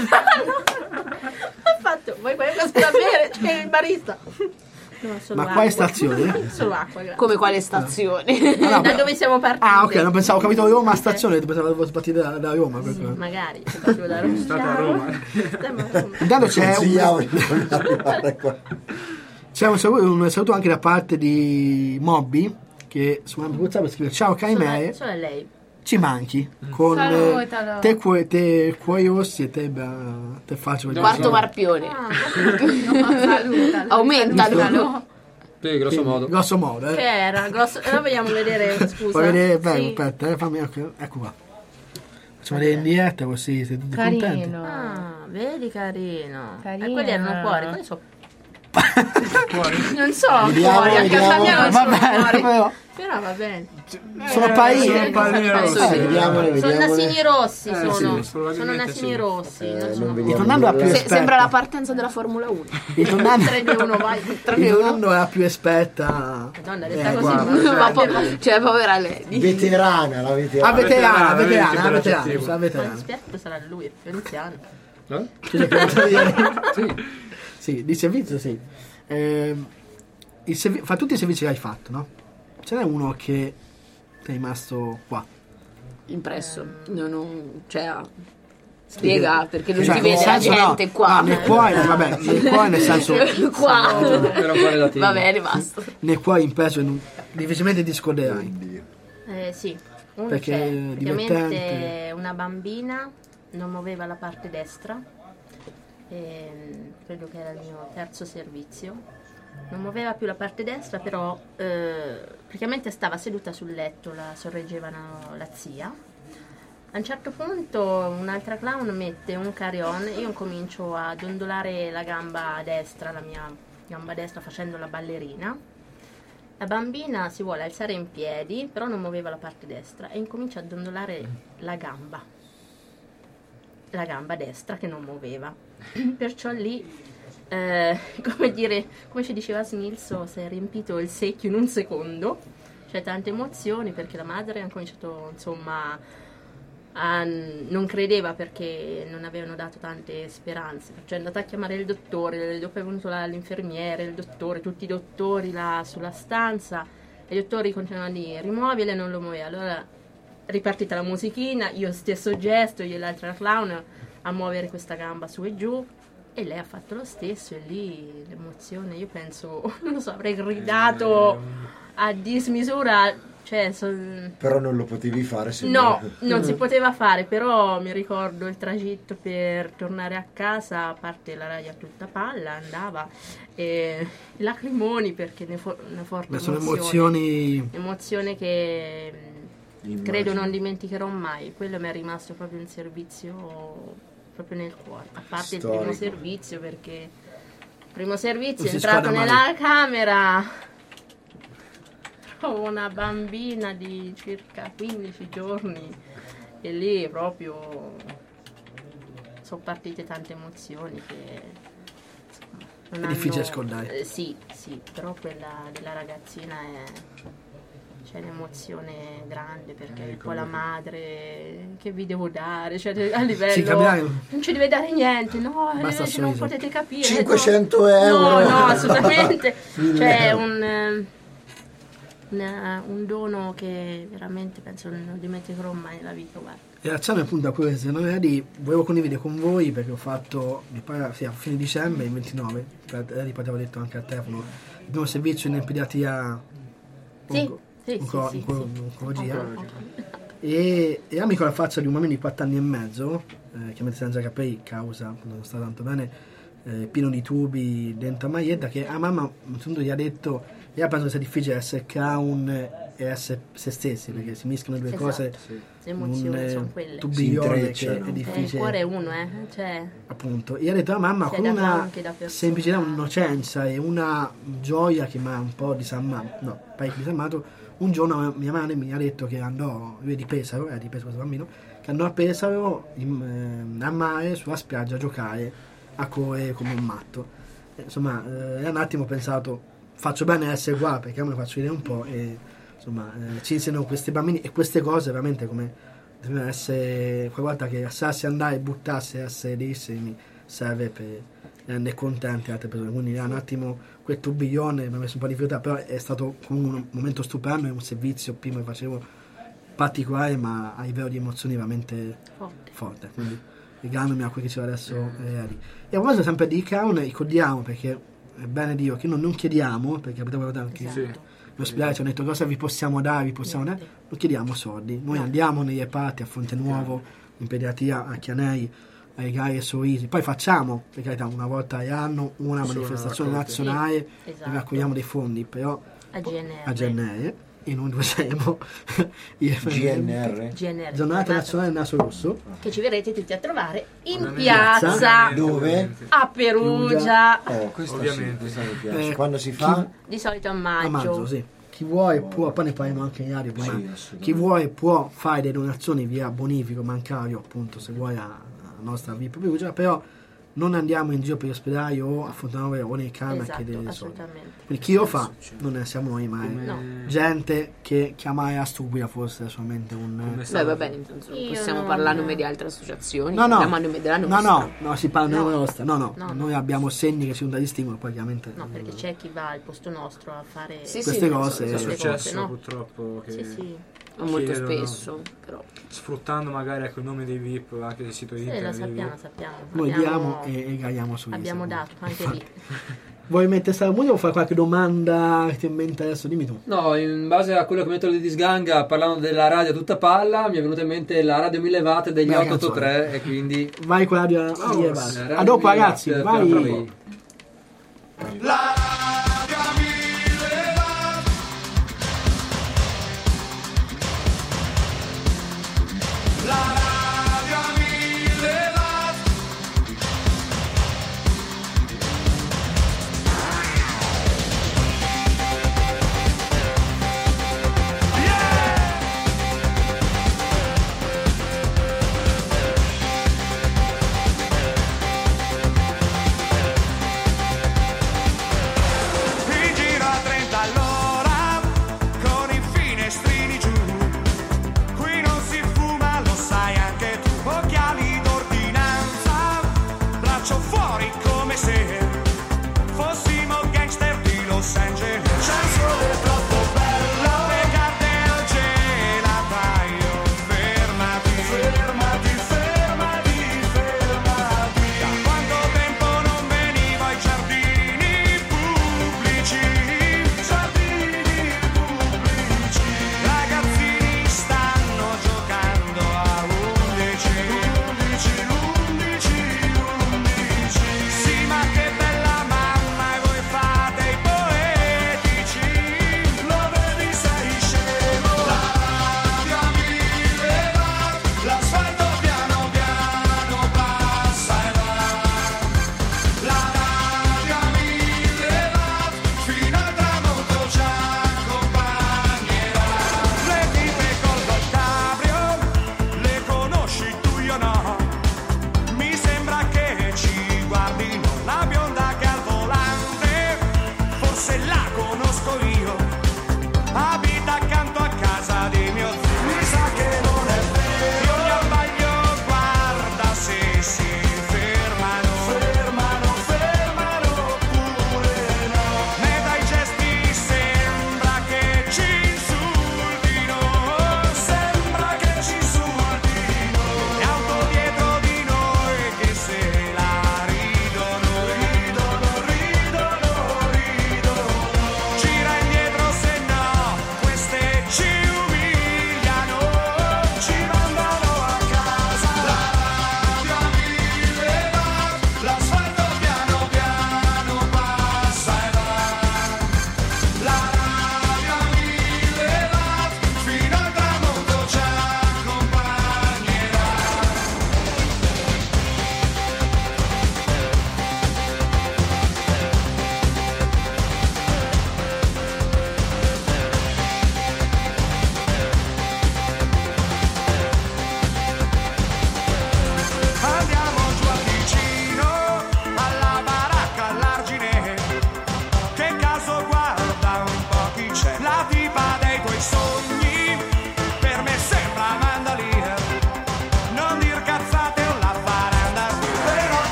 Ha fatto, vuoi qualcosa da bere? C'è il barista. No, solo Ma quale acqua. stazione? Solo acqua, grazie. Come quale stazione? no, Da dove siamo partiti? Ah, ok, non pensavo, ho capito Roma stazione, pensavo fosse partita da, da Roma. per quello. Magari, se facevo da Roma. Stata a Roma. Stiamo a Roma. Intanto c'è Consigliamo un, di non arrivare qua. c'è un saluto, un saluto anche da parte di Mobby, che su WhatsApp scrive: ciao cari me, Solo, solo lei. ci manchi. Con eh, Salutalo. te, que- te cuoio rossi e te, beh, te faccio vedere. Quarto Marpione. No, salutalo. Aumentalo. Salutalo. Sì, grosso Quindi, modo. grosso modo, eh. Che era? Grosso... Allora vogliamo vedere, scusa. Puoi vedere, beh, Sì. aspetta, eh, fammi, ecco ecco qua. Facciamo vedere in diretta così siete tutti contenti. Carino. Ah, vedi carino. Carino. E quelli erano fuori, quelli sono non so, Vediamo, fuori, a casa vediamo. mia non Va sono bene, fuori. però. Però va bene. Sono palline. sono palline rosse. Eh, vediamole, Sono vediamole. nasini rossi, Eh, sono. sì, sono probabilmente nasini sì. rossi, Eh, non non sono vediamo Tornando a più nulla. Se- esperta. sembra la partenza della Formula uno. Ritornando, tre due uno vai. ritornando alla più esperta. Madonna, Eh, detta così. guarda. Ma po- cioè, povera Lady. Veterana, la Ah, veterana. veterana, veterana, veterana, vedi che veterana, bell'aggettivo. la veterana. Aspetta, sarà lui, è più anziano. Eh? C'è penso di- sì. Sì, di servizio sì. Ehm, il servi- fra tutti i servizi che hai fatto, no? Ce n'è uno che ti è rimasto qua. Impresso. Non, non, cioè, spiega perché non Cioè, si nel vede la senso, no, gente qua. no, nel cuore, vabbè, nel cuore nel senso qua. Era un po' relativo. Vabbè, è rimasto. nel cuore impresso in un, difficilmente ti scorderai. Eh sì, uno Perché c'è. è Praticamente divertente. una bambina non muoveva la parte destra, ehm, credo che era il mio terzo servizio. Non muoveva più la parte destra, però eh, praticamente stava seduta sul letto, la sorreggevano la zia. A un certo punto un'altra clown mette un carry-on e io comincio a dondolare la gamba destra, la mia gamba destra facendo la ballerina. La bambina si vuole alzare in piedi, però non muoveva la parte destra e incomincia a dondolare la gamba, la gamba destra che non muoveva. Perciò lì, eh, come dire, come ci diceva Smilzo, si è riempito il secchio in un secondo. C'è tante emozioni perché la madre ha cominciato, insomma, a, non credeva perché non avevano dato tante speranze. Cioè è andata a chiamare il dottore, dopo è venuto là l'infermiere, il dottore, tutti i dottori là sulla stanza e i dottori continuavano a dire rimuovile e non lo muoveva. Allora ripartita la musichina, io stesso gesto, io e l'altra clown a muovere questa gamba su e giù e lei ha fatto lo stesso e lì l'emozione, io penso, non lo so, avrei gridato a dismisura, cioè son... Però non lo potevi fare se no, non si poteva fare, però mi ricordo il tragitto per tornare a casa, a parte la raia tutta palla, andava e lacrimoni perché ne fo- una forte Beh, sono emozione, emozioni. emozione che mh, Immagino. credo non dimenticherò mai. Quello mi è rimasto proprio un servizio proprio nel cuore, a parte il Storico. primo servizio, perché il primo servizio Non è si entrato scorda nella mai. camera, trovo una bambina di circa quindici giorni e lì proprio sono partite tante emozioni che insomma, non È difficile hanno- scordare. eh, sì, sì, però quella della ragazzina è c'è un'emozione grande perché poi la madre che vi devo dare, cioè a livello Sì, capirai. non ci deve dare niente, no, Basta eh, il non sorriso. potete capire, cinquecento no, euro. no, no, assolutamente, Mille cioè euro. un eh, un, un dono che veramente penso non dimenticherò mai nella vita, guarda. E l'acciano appunto a questo, non era di volevo condividere con voi perché ho fatto, mi pare sì, a fine dicembre, il ventinove, Eri poi avevo detto anche al telefono, il primo servizio in pediatria Sì, onco- sì, onco- sì, sì, onco- sì. oncologia. Oncologia. E, e amico la faccia di un bambino di quattro anni e mezzo, eh, che mette senza capelli, causa, non sta tanto bene, eh, pieno di tubi dentro a maglietta, che a mamma a un certo punto gli ha detto, e ha penso che sia difficile essere clown e essere se stessi, perché si mischiano le due Esatto, cose, sì. Le emozioni un sono quelle. Si tubiglione che intrecciano. è Eh, Eh, il difficile. cuore è uno, eh, cioè Appunto, e ha detto a mamma Si con adatta una anche da persona. semplicità, un'innocenza e una gioia che mi ha un po' disarmato, no, parecchio disarmato. Un giorno mia madre mi ha detto che andò, lui è di Pesaro, era di Pesaro questo bambino, che andò a Pesaro in, eh, a mare sulla spiaggia a giocare a correre come un matto. E, insomma, eh, e un attimo ho pensato, faccio bene a essere qua perché a me faccio vedere un po' e insomma eh, ci insegnano questi bambini e queste cose veramente come devono essere quella volta che lasciarsi andare e buttarsi e essere dei semi serve per rendere contenti altre persone, quindi era un attimo quel tubiglione mi ha messo un po' di difficoltà, però è stato comunque un momento stupendo, è un servizio prima che facevo particolare ma a livello di emozioni veramente forte. forte, quindi legandomi a quello che c'è adesso eh, lì. E a proposito sempre di clown, ricordiamo perché è bene Dio che noi non chiediamo, perché potevo guardare anche Esatto. in ospedale ci hanno detto cosa vi possiamo dare, vi possiamo dare, non chiediamo soldi, noi No. andiamo nei reparti a Fonte Nuovo, in pediatria a Chianei, ai cari e sorrisi. Poi facciamo, per carità, una volta all'anno una Sì, manifestazione una nazionale Sì, esatto. dove raccogliamo dei fondi, però A G N R. a G N R, e noi due saremo i G N R? G N R. Giornata nazionale del naso rosso. Che ci verrete tutti a trovare in Ovviamente. piazza Dove? a Perugia. Oh, questo Ovviamente. sì, questo mi piace. Eh, Quando si fa? Di solito a A maggio. maggio, sì. Chi vuole può, poi ne parliamo anche in aria prima. Sì, assolutamente. Chi vuole può fare delle donazioni via bonifico bancario, appunto, se vuole alla nostra V I P Perugia, però non andiamo in giro per gli ospedali o a Fontanove o nei camion a Esatto, chiedere dei soldi. assolutamente. Quindi chi lo fa non ne siamo noi, ma è No. gente che chiamare a stupida forse è solamente un... Come Beh, sta- va bene, intanto Io possiamo non- parlare a nome di altre associazioni. No, no, Parliamo a nome della no, nostra. no, no, si parla No. della nostra, no, no, No, noi no. abbiamo segni che si contraddistinguono, poi chiaramente No, perché c'è chi va al posto nostro a fare Sì, queste sì, cose- È queste successo cose, no? purtroppo che Sì, sì. Ma molto chiedono- spesso, però. sfruttando magari ecco, il nome dei V I P anche del sito Sì, internet lo dei sappiamo, V I P. sappiamo. noi Abbiamo- diamo e, e gaiamo su Abbiamo Instagram. dato anche lì. Vuoi mettere sta musica o fare qualche domanda che ti è in mente adesso? Dimmi tu. No, in base a quello che metto di Disganga, parlando della radio a tutta palla, mi è venuta in mente la radio mille watt degli Bella ottocentotré e quindi... Vai con la radio. Oh, via, la vai. radio A dopo mille ragazzi, watt, vai. tra voi. La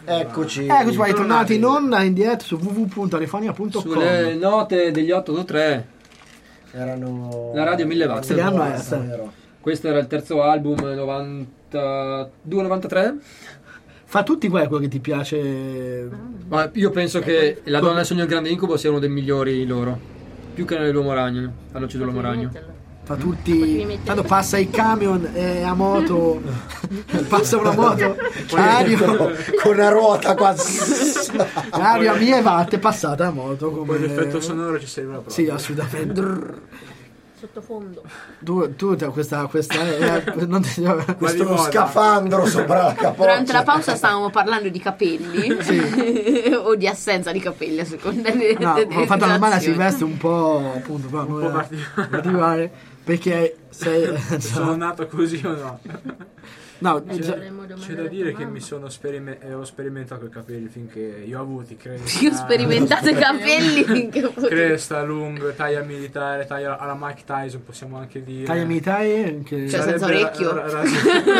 Eccoci. Eccoci qua, Tornati. ritornati in onda in diretta su w w w punto arefonia punto com. Sulle note degli otto otto tre. Erano La radio mille watt. Che anno è? Vero. Questo era il terzo album, novantadue novantatré. Fa tutti quello che ti piace. Ma io penso che La donna del sogno e il grande incubo sia uno dei migliori loro. Più che nell'uomo ragno. Hanno ucciso l'uomo ragno. Fa tutti. Tanto passa il camion e a moto. Passa una moto. Ario. Con una ruota qua. Ario a mille watt è passata a moto. Come... Poi l'effetto sonoro ci serve proprio. Sì, assolutamente. Sottofondo. Tu, tu questa, questa è, non ti, Questo uno scafandro sopra la capoccia. Durante la pausa stavamo parlando di capelli o di assenza di capelli a seconda delle, no, delle ho fatto la domanda, si situazioni. veste un po' appunto però Un non po' era particolare. particolare, perché sei Sono nato così o no? no, C'è, cioè, c'è da dire che mi sono sperime- eh, ho sperimentato i capelli finché io ho avuti cresta. Io ho sperimentato i capelli finché ho potuto. Cresta, lungo, taglia militare, taglia alla Mike Tyson, possiamo anche dire. taglia militare che Cioè, senza orecchio? Ra- ra-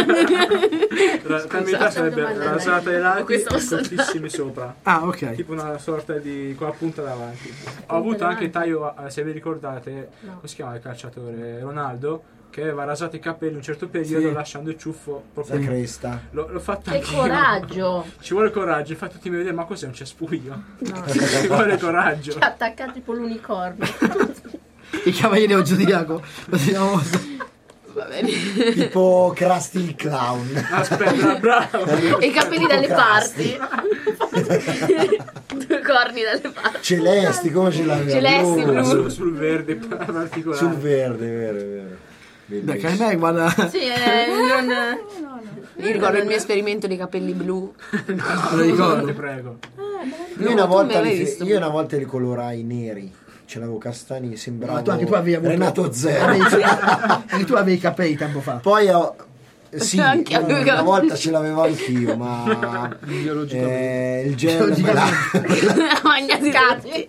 ra- taglia militare sarebbe rasata ai lati Questo e lo so. cortissimi sopra. ah ok Tipo una sorta di con la punta davanti. Ho avuto anche il taglio, eh, se vi ricordate, come si chiama il calciatore Ronaldo, che aveva rasato i capelli in un certo periodo Sì. lasciando il ciuffo La proprio. cresta. L'ho, l'ho fatto Che anche coraggio! Ci vuole coraggio, infatti tutti mi vedono, ma cos'è un cespuglio? Ci vuole coraggio. Attacca tipo l'unicorno. i cavalieri dello zodiaco possiamo Va bene. Tipo Krusty il clown. Aspetta, bravo. E i capelli dalle Crasti. parti. Due corni dalle parti. Celesti, come ce l'aveva? Celesti, blu. Sul, sul verde particolare. Sul verde, vero, vero. dai Bellissimo. che me guarda Sì, eh, non... Io ricordo il mio esperimento dei capelli blu. me lo Ti ricordo prego. Io, una tu volta me l'hai li, visto? io una volta li colorai neri. Ce l'avevo castani, sembrava ma tu anche tu avevi avuto Renato Zero. avevi- anche tu avevi i capelli tempo fa Poi ho sì, Anche io avevo i una capelli. volta ce l'avevo anch'io, ma eh, il gel me l'ha Magnati cazzi.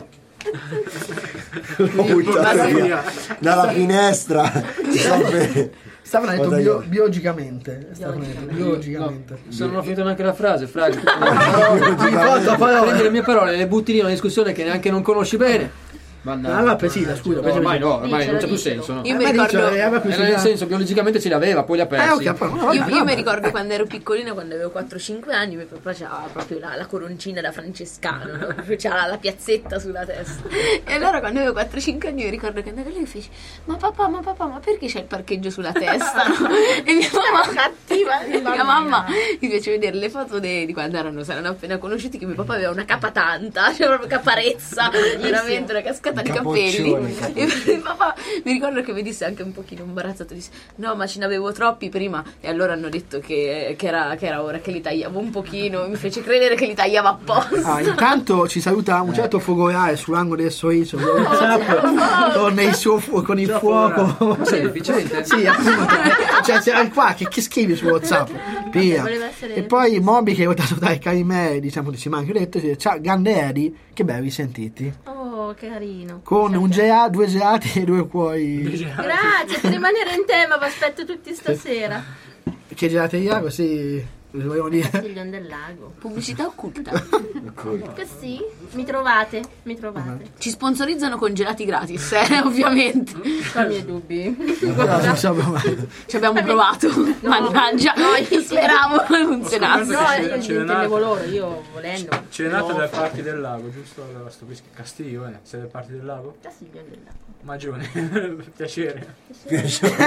l'ho buttato via dalla finestra. Sempre- stavano detto Guarda bio- io. biologicamente stavano detto biologicamente Se non ho finito neanche la frase, Frag. ogni volta poi Prendi le mie parole e le butti lì in una discussione che neanche non conosci bene. Mannaggia. allora presida scusa No, presi- ormai no, ormai Dicelo, non c'è più dicelo. senso. No. Io mi Eh, ma dice, ricordo. eh, aveva Era questa nel idea. senso, biologicamente ce l'aveva, poi li ha eh persi. ok poi Io, vabbè, io mi vabbè. ricordo quando ero piccolina, quando avevo quattro cinque anni, mio papà c'aveva proprio la, la coroncina da francescano, no? Proprio c'era la piazzetta sulla testa. E allora quando avevo quattro cinque anni io ricordo che andavo lì e feci: ma papà, ma papà, ma perché c'è il parcheggio sulla testa? No? E mia mamma cattiva, mia mamma mi piace vedere le foto de- di quando erano, si erano appena conosciuti, che mio papà aveva una capa tanta, cioè proprio caparezza, veramente una cascata di capelli. Capoccione, E il papà mi ricordo che mi disse anche un pochino imbarazzato, disse: no, ma ce n'avevo troppi prima, e allora hanno detto che, che, era, che era ora che li tagliavo un pochino, mi fece credere che li tagliava apposta. Ah, intanto ci saluta un certo Fogolare sull'angolo del sorriso con, il suo fu- con il Ciao, fuoco Sei deficiente? sì appunto cioè c'era qua che, che scrivi su WhatsApp Pia. Voleva essere- E poi Moby che è votato dai Carimè, diciamo ci manca detto, dice: ciao grande Eri, che belli sentiti Oh, che carino. con un gela, due gelati e due cuori. Grazie, per rimanere in tema vi aspetto tutti stasera. Che gelateria così volevo dire. Castiglion del Lago. Pubblicità occulta. Così mi trovate, mi trovate. Ci sponsorizzano con gelati gratis, eh, ovviamente. Ho i miei dubbi. Però non so mai. Ci abbiamo provato, mannaggia, speravo che funzionasse. No, Ce- io ce n'è intendevo nata. loro, io volendo. Ce n'è nata no. dalle parti del lago, giusto? Allora, sto qui- Castiglione, sei dalle parti del lago? Castiglion del Lago. Magione, piacere. È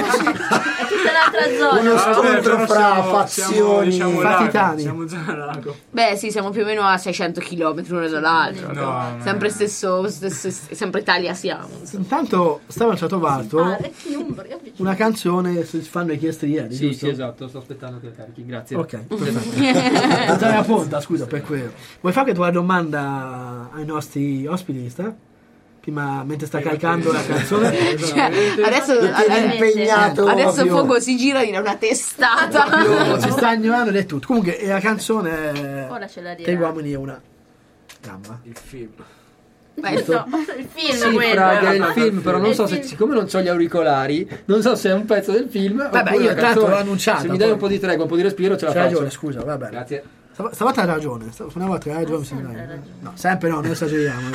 tutta un'altra zona. Uno no? scontro però fra siamo- fazioni. siamo, diciamo, lago, Fatitani. siamo zona lago. Beh, sì, siamo più o meno a seicento chilometri l'uno dall'altro. No, no, sempre no. stesso, stesso, sempre Italia siamo. insomma. Intanto Stefano ci ha trovato Ah, in Umbria. una canzone, si fanno richieste ieri, Sì, giusto? sì, esatto, sto aspettando che carichi, grazie. Ok, perfetto. Già la punta, scusa per quello. Vuoi fare tua domanda ai nostri ospiti, sta? Prima, mentre sta caricando la canzone? Cioè, adesso Lo tiene adesso, impegnato adesso proprio. Fogo si gira e gli dà una testata. Proprio si sta ignorando ed è tutto. Comunque la canzone è Ora ce la dirà. Tre uomini e una gamba. Il film. Beh, No, il film Sì, quello. Fraga, è il film, però non Il so se, film. siccome non ho gli auricolari, non so se è un pezzo del film. Vabbè, oppure io una tanto canzone. l'ho annunciata, Se mi dai poi. un po' di tregua, un po' di respiro, ce la C'hai faccio. ragione, scusa, va bene. Grazie. Stav- stavolta hai ragione, stav- una volta hai ragione, mi sembra. No, sempre no, noi esageriamo.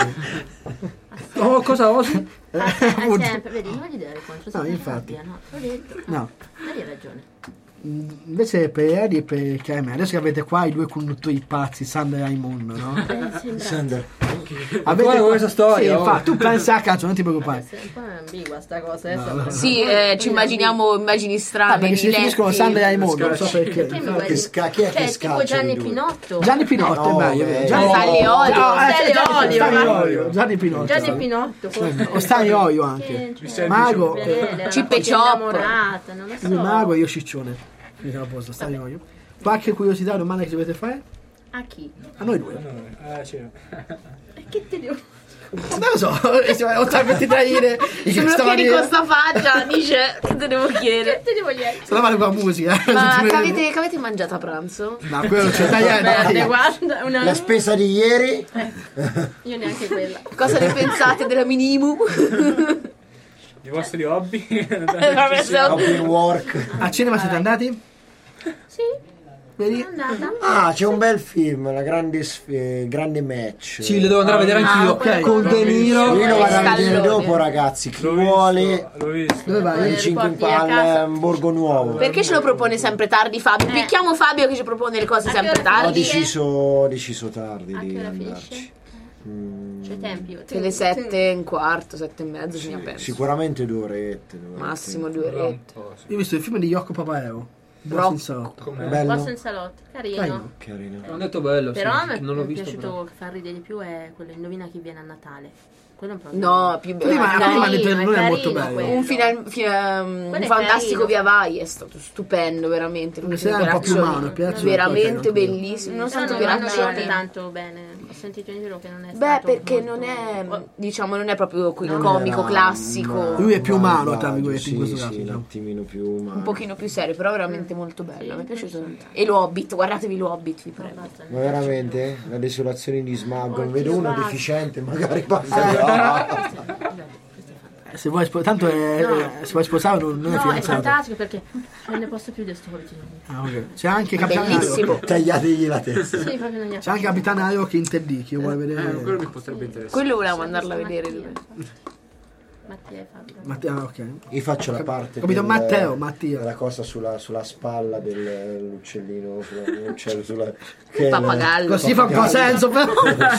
Oh, cosa osi? Ah, ah, sempre, vedi, non gli dare contro. No, infatti. No, l'ho detto. No. Hai ragione. Invece per Eddie e per K M, adesso che avete qua i due conduttori pazzi, Sander e Raimondo, no? Sander. Avete questa storia, Sì, oh. infatti, tu pensa a cazzo, non ti preoccupare. È un po' ambigua sta cosa, eh. No, so- no. Sì, eh, ci immaginiamo immagini strane. Ah, perché si definiscono diletti. Sander e Raimondo, non so perché. Perché mi guardi? Che sca- chi è cioè, che tipo scaccia Gianni i due? Pinotto. Gianni Pinotto, No, è meglio. beh, Gianni no. Stanley Olio. No, eh, Stanley Gianni- Olio, Stanley ma- Olio, Gianni Pinotto. Gianni Pinotto, forse. O Stanley Olio anche. Che- cioè, Mago, Perele, era Cippe una Chop. innamorata, non lo so. lui Mago e io Ciccione. Mi siamo a posto, Stanley Olio. Qualche curiosità, domanda che ci dovete fare? A chi? A noi due. Eh, sì. E che te devo... Non lo so, ho talmente da dire. Sembra che di questa faccia dice che te devo chiedere. Te devo chiedere. Sta male con la musica. eh. Ma Non ti che vedo. avete, che avete mangiato a pranzo? No, quello non c'è da Verde, ieri. guarda, una... La spesa di ieri. Io neanche quella. Cosa ne pensate della minimum? I vostri hobby? Vabbè, so- Open work. A cinema siete andati? Sì, Vedi? sono andata. Ah, c'è un bel film, la grande, sf- grande match. Sì, le devo andare a vedere anch'io. Ah, quello Con con De Niro. Io lo vado a Stallone. vedere dopo, ragazzi. Chi L'ho vuole visto, l'ho visto. Dove vai? il cinque riporti a al casa. ehm, Borgo Nuovo. Perché ce lo propone sempre tardi Fabio? Eh. Picchiamo Fabio che ci propone le cose A sempre che ora Ho tardi. finisce? deciso, ho deciso tardi A di che ora andarci. finisce? Mm, C'è tempi. Che le sette e un quarto, sette e mezzo sì, ce ne penso. sicuramente due orette. due orette. Massimo due orette. Io ho visto il film di Yoko Papaeo. Rocco. Boss in salotto. Com'è? Bello. Boss in salotto, carino. Carino. Carino. Hanno detto bello, sì, Però a me non l'ho mi è visto. piaciuto però. che fa ridere di più è quello Indovina chi viene a Natale. Quello è un po' No, più bello. Prima- Dai, prima ha detto che non è molto carino bello. quello. Un, final, fina- un Quello è fantastico carino. via vai è stato stupendo, veramente. Mi sembra un po' più Pieraccioni, umano, Pieraccioni veramente poi carino. bellissimo. Non Però santo non l'hanno Pieraccioni. detto tanto bene. Ho sentito in giro che non è Beh, stato perché molto- non è, diciamo, non è proprio quel Non comico era classico, ma- Lui è più umano, tra malvagio, virgolette, in sì, questo sì, caso, un diciamo. attimino più umano. un pochino più serio, però veramente molto bello. Mi è piaciuto tanto. E lo Hobbit, guardatevi lo Hobbit, vi prego. Ma veramente? La desolazione di Smaug. Oh, Vedo Dio, uno basta. deficiente, magari passa. Eh, Se vuoi spo- tanto è, No. eh, se vuoi sposare non, non è No, è fidanzato. fantastico perché non ne posso più di sto politico. Ah, ok. C'è anche Capitanario. Bellissimo. Tagliategli la testa. Sì, proprio non ne C'è anche Capitanario che interdì, che vuole Eh, vedere. quello mi potrebbe interessare. Quello volevamo andarla a vedere. dove- Mattia e Fabio. Matteo, ah, ok. Io faccio la parte Capito, del- Matteo, Mattia. la cosa sulla, sulla spalla dell'uccellino sulla, l'uccello sulla che è il- Pappagallo. Così fa un po' senso, però.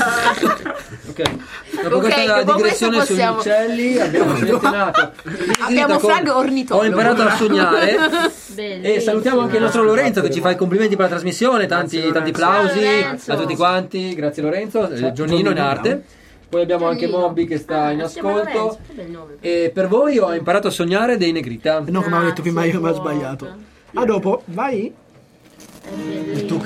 Ok. Dopo Ok, questa dopo digressione questo sugli possiamo- uccelli abbiamo selezionato. Abbiamo con- Frank ornitologo. Ho imparato a sognare. Bellissimo. E salutiamo anche il nostro Lorenzo che ci fa i complimenti per la trasmissione, tanti, Grazie, tanti Lorenzo. applausi Ciao, Lorenzo. a tutti quanti, grazie Lorenzo, eh, Gionnino in arte. Poi abbiamo anche Giannino. Mobby che sta in Ah, si chiama ascolto. Lorenzo, che bel nome. E per voi ho imparato a sognare dei Negrita. No, come avevo detto prima io, mi ho Grazie, sbagliato. Bob. A dopo, vai. È bellissimo.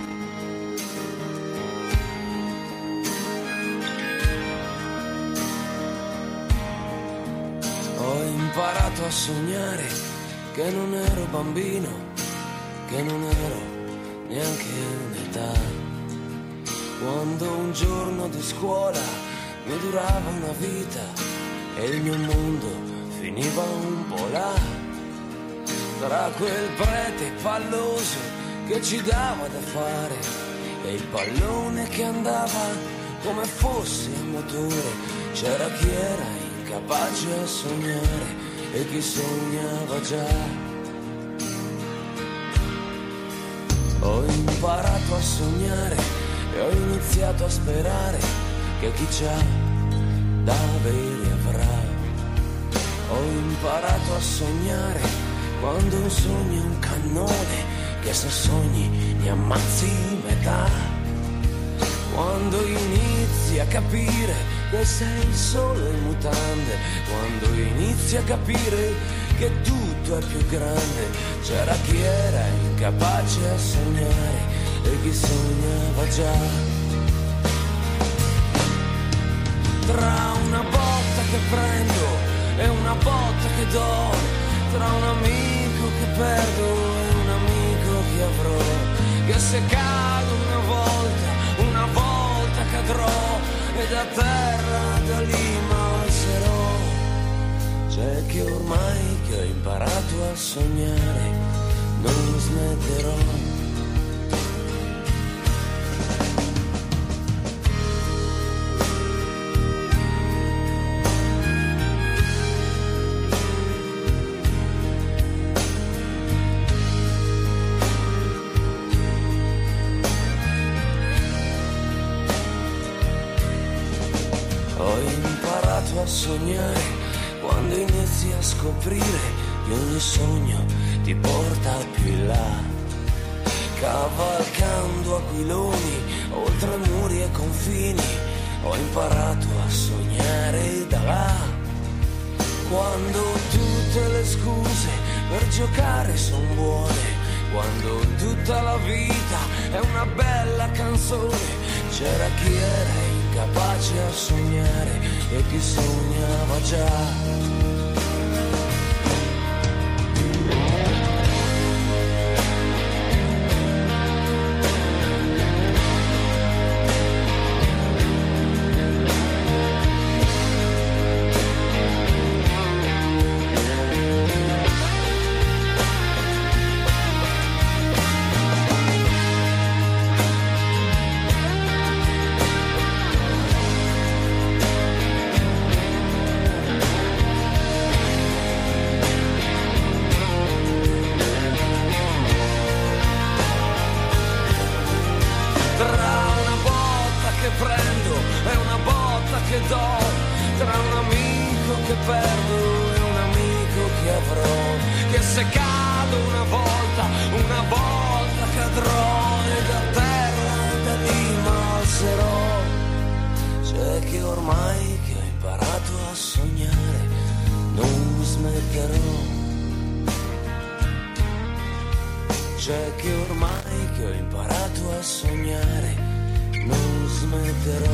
Ho imparato a sognare che non ero bambino, che non ero neanche un'età. Quando un giorno di scuola mi durava una vita e il mio mondo finiva un po' là, tra quel prete palloso che ci dava da fare e il pallone che andava come fosse a motore. C'era chi era incapace a sognare e chi sognava già. Ho imparato a sognare e ho iniziato a sperare che chi c'ha da avere avrà. Ho imparato a sognare quando un sogno è un cannone che se sogni ne ammazzi metà. Quando inizi a capire che sei solo in mutande, quando inizi a capire che tutto è più grande, c'era chi era incapace a sognare e chi sognava già. Tra una botta che prendo e una botta che do, tra un amico che perdo e un amico che avrò, che se cado una volta, una volta cadrò e da terra da lì m'alzerò. C'è che ormai che ho imparato a sognare non smetterò. a sognare, quando inizi a scoprire che ogni sogno ti porta più in là. Cavalcando aquiloni, oltre muri e confini, ho imparato a sognare da là. Quando tutte le scuse per giocare son buone, quando tutta la vita è una bella canzone, c'era chi era incapace a sognare e chi sognava già. C'è che ormai che ho imparato a sognare, non smetterò.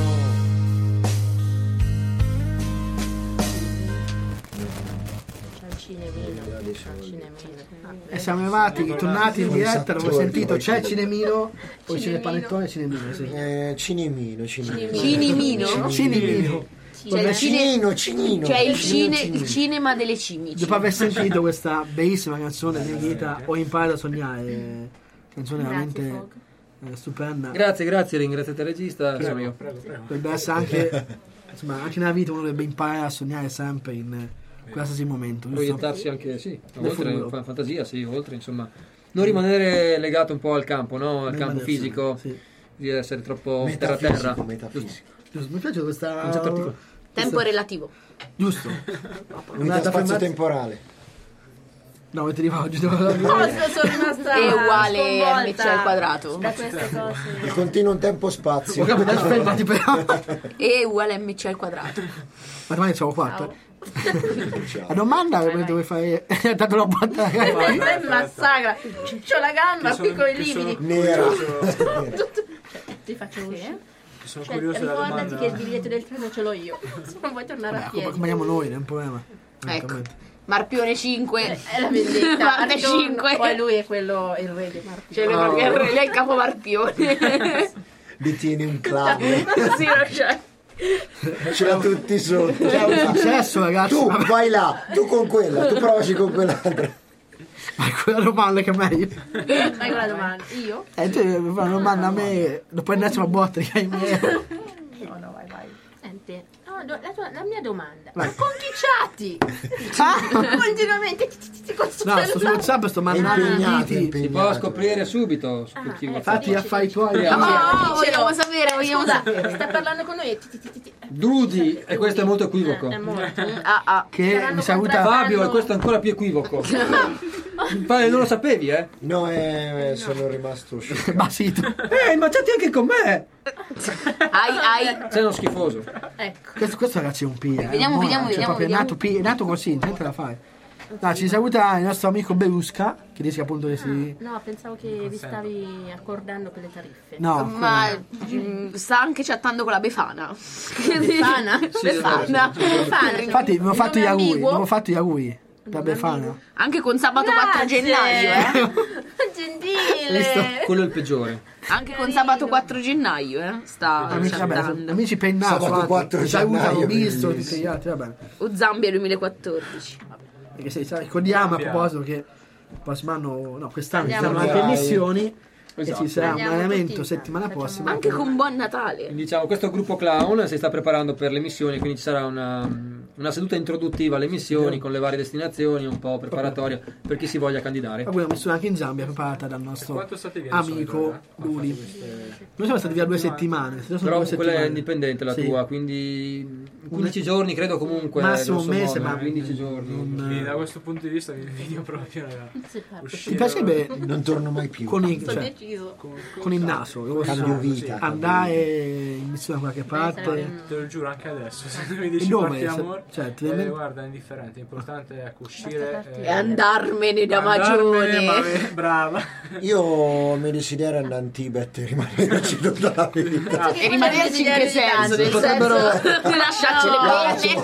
C'è il cinemino, c'è il cinemino. E siamo arrivati, tornati in diretta, l'avevo sentito, c'è il cinemino, poi c'è il panettone e cinemino, sì. Eh, cinemino, cinemino. Cinemino? Cinemino. Cioè il, cinino, cinino, cioè il, cinino, cine, cinino. il cinema delle cimici. Dopo aver sentito questa bellissima canzone di Ghita, ho imparato a sognare, canzone veramente eh, stupenda. Grazie, grazie, ringraziate il regista. Prego, sono io. Prego, prego. Dovrebbe essere anche, insomma, anche nella vita uno dovrebbe imparare a sognare sempre in qualsiasi momento. giusto? Proiettarsi anche, sì, Nel oltre, futuro. fa- fantasia, sì, oltre, insomma. Non rimanere legato un po' al campo, no? Al campo Rimanere, fisico, sì. di essere troppo terra-terra. Metafisico, metafisico. Giusto, mi piace questa... Concetto articolo. Tempo relativo. Giusto. Unità spazio temporale. No, avete di oggi. Devo... Cosa sono rimasta È uguale sconvolta mc al quadrato. da queste cose. Il continuum tempo-spazio. Ho capito, fermati però. E uguale mc al quadrato. Ma domani siamo quattro. La domanda che dove fare... Tanto l'ho fatta. È massacra. C'ho la gamba qui con i lividi. Nera. Ti faccio uscire. Sono Cioè, curioso della ricordati domanda. che il biglietto del treno ce l'ho io. Se non vuoi tornare a Vabbè, piedi. come noi, non è un problema. Ecco. Marpione cinque. È la vendetta. Parte Ritorno. cinque. Poi lui è quello, il re di Marpione. Cioè, Oh. lei è il capo Marpione. Detiene un clan. Sì, lo c'è. Ce l'ha tutti sotto. C'è un successo, ragazzi. Tu Ma vai là, tu con quella, tu provaci con quell'altra. quella domanda che è meglio. Sai quella domanda? Io? E tu mi fai una domanda a me, dopo andarci a botte che hai me. No, no, vai, vai. Senti, no, do- la, tua- la mia domanda. Vai. Ma con chi chatti? Ah! Continuamente ti, ti, ti, ti con sto No, sto su cellulare. WhatsApp, sto È mandando impegnato, è i Si può impegnato. scoprire subito su Ah, chi ecco. Fatti gli affari tuoi. Ah, Oh, vogliamo sapere, vogliamo Scusa, sapere. sta parlando con noi e ti, ti, ti, ti, ti. Drudi, e questo è molto equivoco. Eh, è molto. Ah, ah. Che Saranno mi saluta. contratti. Fabio, e questo è ancora più equivoco. Mi pare non lo sapevi, eh? No, eh, sono rimasto scioccato. Basito. Eh, mangiati anche con me! Ai, ai. Sei uno schifoso. Ecco. Questo, questo ragazzi è un P. Eh. Vediamo, Buono, vediamo, cioè, vediamo, proprio vediamo. È nato, P, è nato così, niente da fare. No, ci saluta il nostro amico Berusca, che dice appunto che si... No, pensavo che vi stavi accordando per le tariffe. No, Ma mm, sta anche chattando con la Befana. Befana? Befana. Befana. infatti abbiamo Il fatto gli nome auguri, ambiguo? abbiamo fatto gli auguri per Befana. Anche con sabato quattro Grazie. gennaio, eh. Gentile. Quello è il peggiore. Anche con sabato quattro gennaio, eh. Sta Amici, vabbè, chattando. amici pennato, Sabato quattro ci salutano, gennaio, visto bellissimo. tutti gli altri, vabbè. O Zambia duemilaquattordici. Perché se, sai, ricordiamo a proposito che il prossimo anno, no, quest'anno ci Andiamo saranno anche via. missioni Esatto. e ci sarà un Andiamo allenamento tutti, settimana facciamo- prossima. Anche con Buon Natale. Diciamo, questo gruppo clown si sta preparando per le missioni, quindi ci sarà una, una seduta introduttiva alle missioni con le varie destinazioni, un po' preparatoria per chi si voglia candidare. Ma poi una missione anche in Zambia preparata dal nostro Quanto state via? amico Luli. Noi siamo stati via due settimane. Sono Però due quella settimane. è indipendente la Sì. tua, quindi quindici giorni credo comunque. Massimo un grosso mese, modo, ma quindici giorni. Quindi da questo punto di vista vi invidio proprio raga. Ti piacerebbe Non torno mai più. con il, Sto cioè, deciso. con il naso io posso Cambio vita. andare in missione da qualche parte? sarebbe- Te lo giuro anche adesso, se mi dici Il nome, partiamo, se- cioè, ti eh, viene- guarda, è indifferente, l'importante è ecco, uscire partire. E andarmene da andarmene, ma- Magione. brava. Io mi desiderio andare in Tibet e rimanerci tutta la vita. E rimanerci in che senso? Nel Potrebbero- senso lasciarci le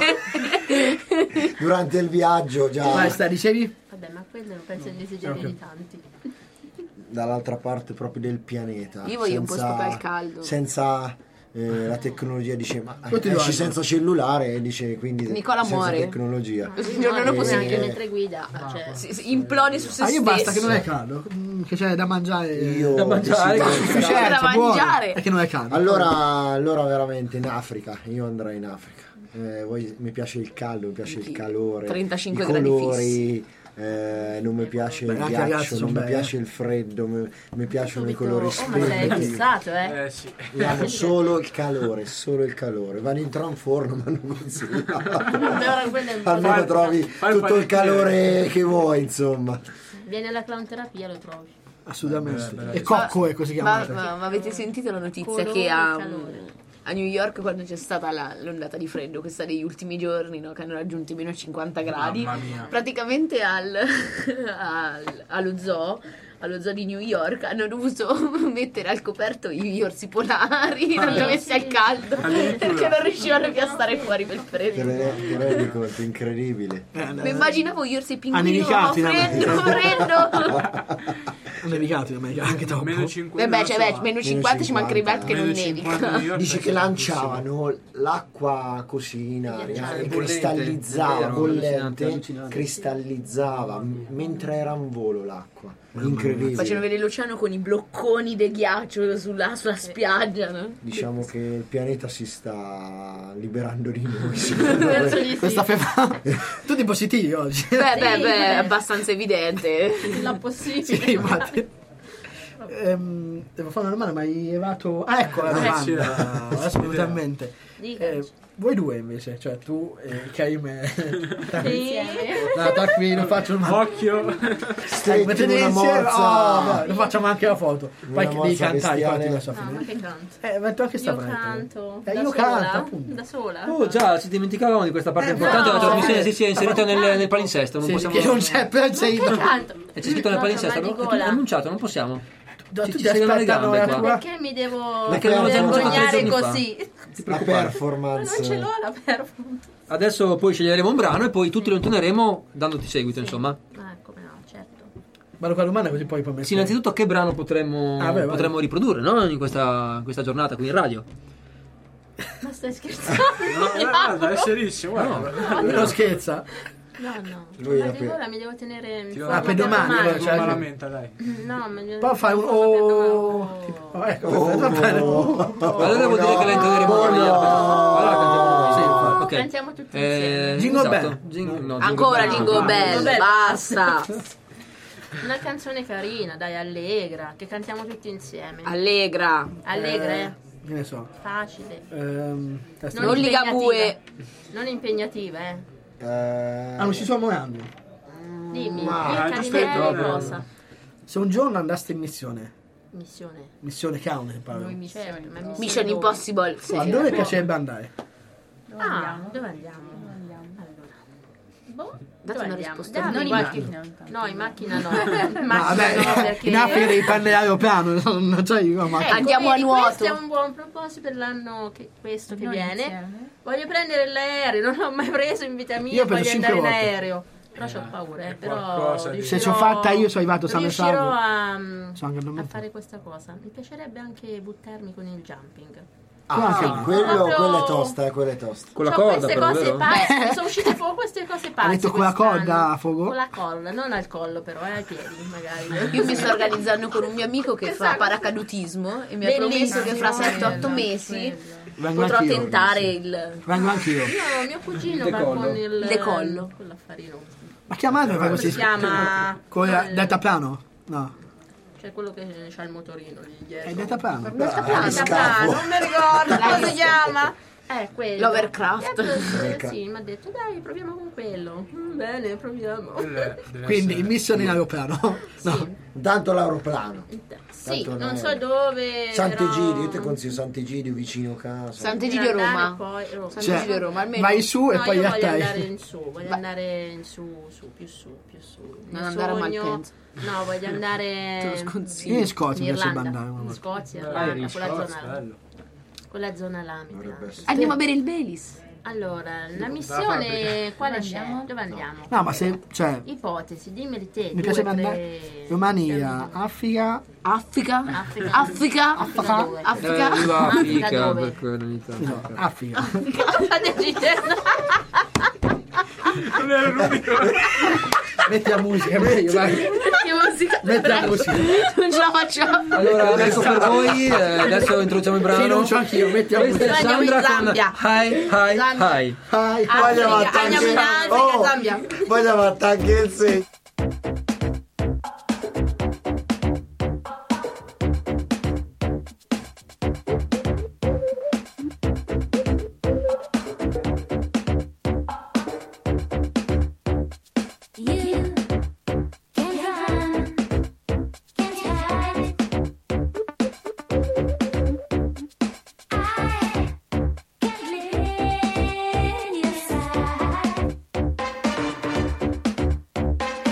penne. Durante il viaggio già Vai, stai, dicevi? Vabbè, ma quello penso è il desiderio Ok. di tanti. dall'altra parte proprio del pianeta. Io voglio un po' senza- stare al caldo. Senza eh, la tecnologia, dice ma Poi ti esci do- senza cellulare e dice quindi Nicola senza muore. tecnologia. Un giorno non Eh, possiamo Anche mentre guida, cioè, Si- si implode su se Ah, io stesso. basta che non è caldo, mm, che c'è da mangiare. Io Da mangiare, desiderio- C'è da Certo, buono. mangiare. È che non è caldo. allora, allora veramente in Africa, io andrei in Africa. Eh, voi- mi piace il caldo, mi piace il calore, trentacinque i gradi colori, eh, non mi piace Beh, il anche i ragazzi ghiaccio, sono non mi belli, piace eh. il freddo, mi, mi piacciono i subito- colori oh, ma sei spenti. fissato, eh? Eh sì. Io amo solo il calore, solo il calore. Vado in tranforno, ma non consigliato. Allora, quello è un po' Almeno da- trovi fai il tutto il panettiere. calore che vuoi, insomma. Vieni alla clown terapia, lo trovi. Assolutamente. Beh, beh, E Cocco è così Ma, chiamato. ma- ma avete sentito la notizia Colore che e a, calore. a New York, quando c'è stata la- l'ondata di freddo, questa degli ultimi giorni, no, che hanno raggiunto i meno cinquanta gradi, Mamma mia. praticamente al, al- allo zoo allo zoo di New York hanno dovuto mettere al coperto i orsi polari, non li ho messi al caldo perché non riuscivano più a stare fuori per il Te freddo. ne ti rendi conto, incredibile. Eh, Mi immaginavo gli orsi pinguini, nevicati in freddo, America. freddo. Ho nevicato in America anche troppo. Meno cinquanta. Vabbè, cioè, beh, meno cinquanta ci mancherebbe altro che non Meno cinquanta nevica. New York Dice è che tantissimo. lanciavano l'acqua così in aria Ghiacciaio. e Bollente, cristallizzava, è vero, allucinante, bollente, allucinante. cristallizzava m- mentre era in volo l'acqua. Incredibile. Facevano vedere l'oceano con i blocconi di ghiaccio sulla, sulla spiaggia, no? Diciamo che il pianeta si sta liberando di noi. secondo Penso me. di sì. Questa feva. Tutti positivi oggi. Beh, beh, beh, è abbastanza evidente. La possibile. Sì, infatti. Ehm, devo fare una domanda, ma hai levato. Ah, ecco la domanda. sì. Adesso mi è venuta in mente. Dica. Eh, voi due invece, cioè tu e Karim e Sì. no, da qui non faccio una Occhio. Stretti mettete una insieme, morsa. oh, no, lo facciamo anche la foto. Poi Una devi morsa cantare bestiale. infatti adesso a No, ma fine. che canto? Eh, metto anche sta Io parte. canto. Eh, da io sola? canto, appunto. Da sola? Oh già, ci dimenticavamo di questa parte Eh, importante no, della trasmissione, eh, si sia inserita nel, nel palinsesto, non Sì, possiamo... che non c'è, però sei Che canto? E c'è scritto nel No, palinsesto, mal di abbiamo gola. annunciato, non possiamo. No, Ci- tutti ci segano le aspettano gambe la qua. tua. Perché mi devo Perché l'abbiamo già annunciato tre vergognare giorni fa. così? Ti La preoccupare. Ma performance. non ce l'ho la performance. Adesso poi sceglieremo un brano e poi tutti lo intoneremo dandoti seguito, insomma. Ah, come no, certo. Ma lo fa domanda così poi poi Sì, innanzitutto che brano potremmo, Ah, beh, vai. potremmo riprodurre, no? In questa, in questa giornata qui in radio. Ma stai scherzando? No, guarda, è serissimo, guarda. non scherza. No, no. Lui Ma era di per- gola mi devo tenere in Ti forma Ah, per domani, allora, Non cioè- me la lamenta, dai. No, meglio. Poi fai un oh, oh ecco, Oh, va bene. oh, Allora devo dire no. che la intoneremo Oh, noi. no. Allora cantiamo noi. Sì, infatti. Ok. Cantiamo tutti Eh, insieme. Jingle esatto. Bell. Jingle- no, Ancora Bell. Jingle No. Bell, Bell. basta. Una canzone carina, dai, allegra, che cantiamo tutti insieme. Allegra. Allegra, eh? Che ne so. Facile. Ehm, adesso- Non ligabue. impegnativa. Non impegnativa, eh? Eh, Ah, non si sono morendo. Dimmi, Ma- il giusto carimero il nome. cosa? Se un giorno andaste in missione, Missione. missione Count, parlo. Noi Certo, missioni. ma missione Mission dove? Impossible. Sì. Ma dove piacerebbe andare? Dove Ah, andiamo? dove andiamo? Dove andiamo? Allora. Boh, Date dove una andiamo? risposta. Dammi Non in qualche- macchina, intanto. No, in macchina no. In No, macchina vabbè, no, perché... in Africa devi prendere l'aeroplano, non non c'hai io, ma Ecco, Andiamo a vedi, nuoto. Questo è un buon proposito per l'anno che, questo che Noi viene. insieme? Voglio prendere l'aereo, non l'ho mai preso in vita mia, Io ho preso voglio andare in cinque volte. aereo. Però c'ho paura, eh, però qualcosa di- riuscirò- Se ci ho fatta io, sono arrivato sano e riuscirò salvo. a, Sono anche a andato. fare questa cosa. Mi piacerebbe anche buttarmi con il jumping. Ah, Sì, quello, proprio- quello è tosta, eh, quello è tosta. Con la C'ho corda, queste però, cose vero? pazze, mi sono uscite fuori queste cose pazze. Ha detto con la quest'anno. corda a fuoco? Con la corda, non al collo però, eh, ai piedi magari. Io mi sto organizzando con un mio amico che fa Esatto. paracadutismo e mi ha promesso Bellissimo, che fra sette otto quello, mesi Vengo potrò anch'io. tentare il Vengo anch'io. Io, mio cugino va Decollo. con il Decollo. con l'affarino. Ma chiamate per così. Si chiama Con no, il il- deltaplano? No. cioè quello che c'ha il motorino lì dietro. È il deltaplano. Ah, Ah, scafo. non mi ricordo come si chiama. Eh, quello. L'Overcraft. E poi, Overcraft. sì, mi ha detto dai, proviamo con quello. Mm, bene, proviamo. Quello è- deve Quindi essere- missione in aeroplano. No. Intanto l'aeroplano. Sì, Tanto non no. so dove. Sant'Egidio, però- io ti consiglio Sant'Egidio vicino casa. Sant'Egidio Per andare Roma. Poi, Roma. Sant'Egidio Roma, almeno. Vai su e No, poi io a voglio andare te. in su, voglio Va- andare in su, su, più su, più su. Il Non mio andare a sogno- Malpensa. No, voglio andare Te lo sconsiglio. Io in Scozia in mi piace Irlanda, andare una in volta. Scozia, Bello. Irlanda, Irish, quella Oh, zona là. bello. Quella zona là mi Dovrebbe piace. essere. Andiamo a bere il Baileys. Allora, la fabbrica. missione quale Dove c'è? andiamo? Dove andiamo? No, ma se. Cioè. Ipotesi, dimmi te. Mi due, piace tre- andare. Romania, Africa. Africa. Africa. Africa. Africa dove? Eh, Africa. viva Africa Africa, dove? per quello ogni tanto. No, Africa. Cosa decidere? Non è l'unico. Metti la musica, meglio, vai. Che musica. Metti la musica. Non ce la facciamo. Allora, adesso per voi, eh, adesso introduciamo il brano. Sì, non c'ho anch'io, metti la Questa è musica. Andiamo in Sandra con Zambia. Hi, hi, Zambia. hi. Vai. Poi andiamo a Africa, andiamo in Tanche- Africa, Oh, Zambia. poi andiamo a Tangense. You can't run, can't hide. I can't live in your side.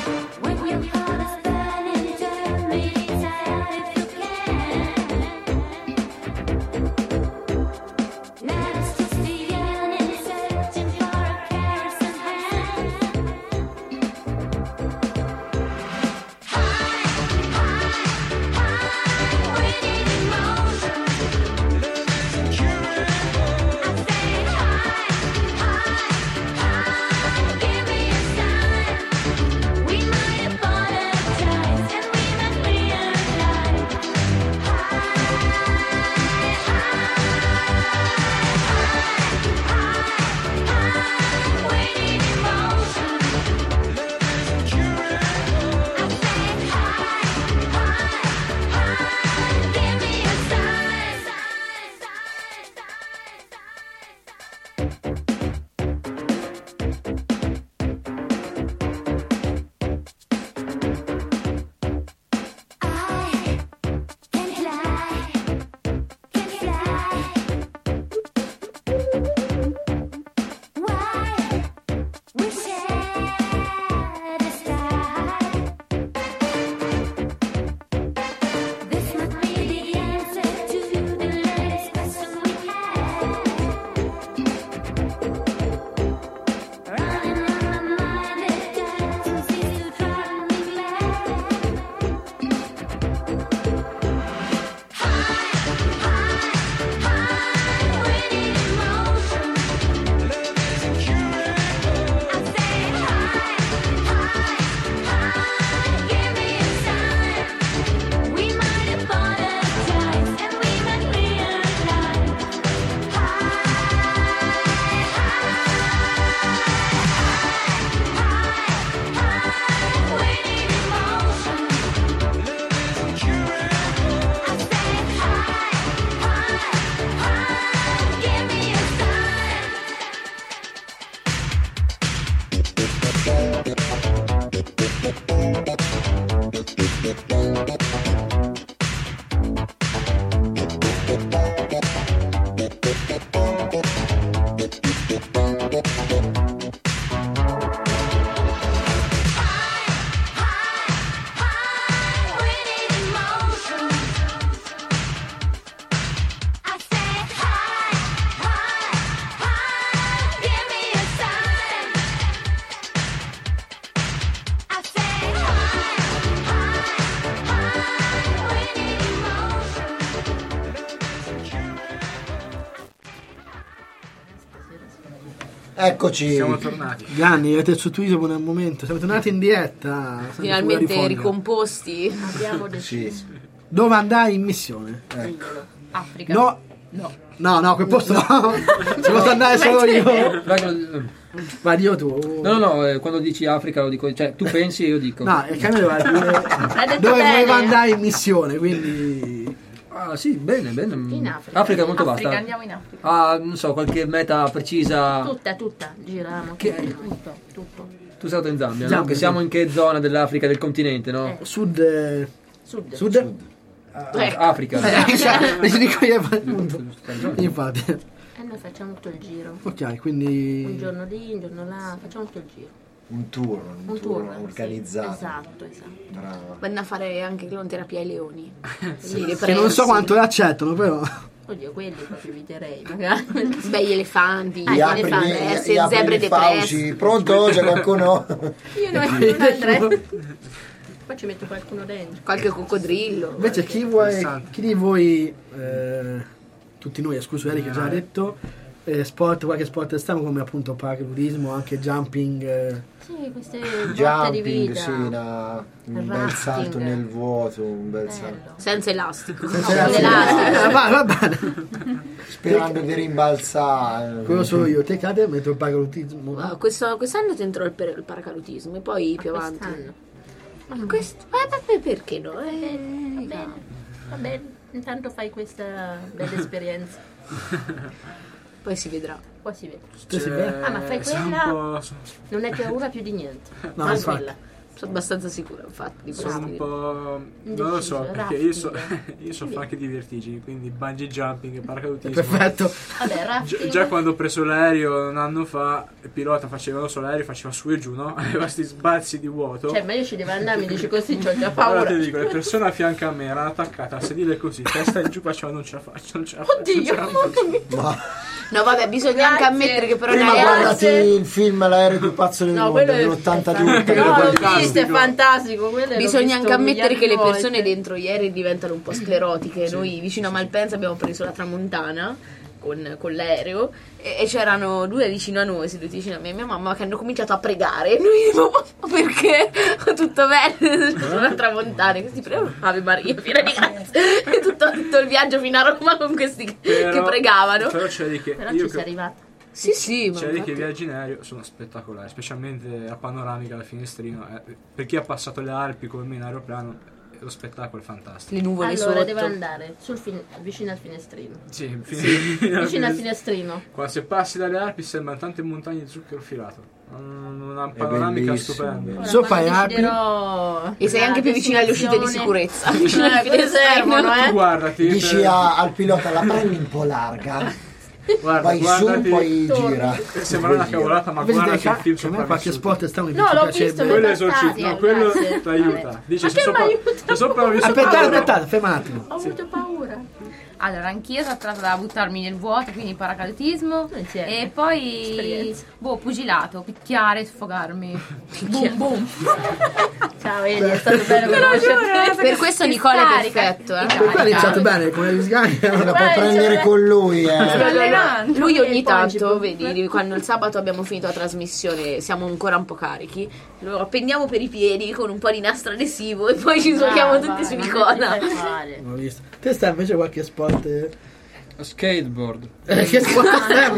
Eccoci. Siamo tornati. Gianni, avete sostituito per un momento. Siamo tornati in diretta. sempre Finalmente fuori fondo. ricomposti. Abbiamo deciso. Sì. Dove andai in missione? Ecco. Africa. No. No. No, no, quel posto no. Ci posso andare solo io. Vai, dio tu. No, no, no, eh, quando dici Africa lo dico, cioè tu pensi e io dico. No, il cane doveva dire L'hai detto dove bene. voleva andare in missione, quindi... Ah, sì, bene, bene. In Africa. Africa è molto Africa, vasta. andiamo in Africa. Ah, non so, qualche meta precisa. Tutta, tutta. Giriamo. Che- Tutto, tutto. Tu sei stato in Zambia, no? Zambia, Che sì. siamo in che zona dell'Africa, del continente, no? Eh. Sud... eh, Sud. Sud? Ah, Africa. Eh, cioè, mi dico io appunto. Infatti. E noi facciamo tutto il giro. Ok, Un quindi... giorno lì, un giorno là, facciamo tutto il giro. Un tour, un, Un tour, tour sì. organizzato. Esatto, esatto. Brava. Vanno a fare anche clonterapia ai leoni. Sì, le Che non so pressi. quanto le accettano, però... Oddio, quelli proprio eviterei, magari. Beh, gli elefanti, Ah, gli gli apri, elefanti, gli- depressi, gli apri zebre il depressi. fauci. Pronto? C'è qualcuno? Io non, non andrei. Poi ci metto qualcuno dentro. Qualche coccodrillo. Invece chi vuoi... Chi di voi... eh, tutti noi, escluso Eric che già ha detto... eh, sport, qualche sport estremo come appunto paracadutismo, anche jumping... eh, Sì, queste botte di Jumping, vita. sì, una- un bel Rafting. salto nel vuoto, un bel salto. Bello. Senza elastico. senza No, elastico. l'elastico. Eh, va, va bene. Sperando di rimbalzare. Quello sono io, te cade metto il paracadutismo. Ah, questo- quest'anno tenterò il, per- il paracadutismo e poi più avanti. Quest'anno. Ma questo, ma per- perché no? Eh, Va bene, va bene. Intanto fai questa bella esperienza. Poi si vedrà. Poi si vede. Te si vede? Ah, ma fai Sono un quella? po', sono, Non hai paura più di niente. No, Fai infatti. quella. Sono abbastanza sicura, infatti, di sono un questo. po'. Non lo so, Indeciso, perché io, so, rafting. io soffro anche di vertigini, quindi bungee jumping e paracadutismo. Perfetto. Vabbè, Gi- rafting. Già quando ho preso l'aereo un anno fa, il pilota faceva, non so, l'aereo faceva su e giù, no? Aveva sti sbalzi di vuoto. Cioè, ma io ci devo andare, mi dici così, ho già Allora paura. ti dico, le persone a fianco a me erano attaccate a sedile così, testa in giù, facevano non ce la faccio, non ce la faccio. non ce la faccio. Oddio. Ma No, vabbè, bisogna anche Grazie. ammettere che però prima nei- guardati Grazie. il film L'aereo più pazzo del No, mondo quello è- dell'ottantadue. No, l'ho fantastico. visto, è fantastico. quello l'ho bisogna visto anche ammettere miliardi che le di volte. persone dentro gli aerei diventano un po' sclerotiche. Noi vicino a Malpensa abbiamo preso la tramontana con, con l'aereo e, e c'erano due vicino a noi, seduti vicino a me e mia mamma, che hanno cominciato a pregare. E noi diciamo, ma perché? Tutto bene, sulla tramontana. E questi pregano, Ave Maria, piena di grazia. E tutto, tutto il viaggio fino a Roma con questi che, Però- che pregavano. Però c'è di che Però io ci che- sei arrivato. Sì, sì, ma c'è di che i infatti- viaggi in aereo sono spettacolari, specialmente a panoramica da finestrino. eh, per chi ha passato le Alpi come me in aeroplano, lo spettacolo è fantastico. le nuvole Allora sotto. devo andare sul fin- vicino al finestrino. Sì, Vicino al finestrino. Quando se passi dalle Alpi sembrano tante montagne di zucchero filato. Mm, Una panoramica bellissimo. stupenda. Ora, Sopra quando i Alpi. deciderò E sei la anche più vicino alle uscite di destinazione- sicurezza. Vicino al Eh, quelle servono, finestrino. Tu eh. guardati, Dici per- a- al pilota la prendi un po' larga, guarda, vai su, guardati, poi torni. gira. sembra una cavolata, ma Invece guarda dei che il ca- film che a me sopravvissuto. qualche sport estremo mi No, l'ho piace. visto, Quello è Bastati, esorcista, no, eh, quello grazie. ti aiuta. Vabbè. Dice, Ma se che sopra, m'aiuta? se sopravvissuto Aspettate, quello- aspettate, ferma un attimo. Ho avuto paura. Allora, anch'io sono tratta da buttarmi nel vuoto, quindi paracadutismo. Insieme. E poi, Esperienza. boh, pugilato, picchiare, sfogarmi. Boom, boom. Ciao, Eli, è stato bello conoscerti. Per questo Nicola è perfetto, eh. Per quello ha iniziato bene, come gli sgani. La puoi Vai, prendere cioè- con lui, eh. allenando. Lui E ogni poi ci tanto, può- vedi, quando il sabato abbiamo finito la trasmissione, siamo ancora un po' carichi, lo appendiamo per i piedi con un po' di nastro adesivo e poi ci soffiamo Brava, tutti su non Nicola. ti fai fare. Ho visto. Te stai invece qualche sport... eh, Skateboard. che sport estremo?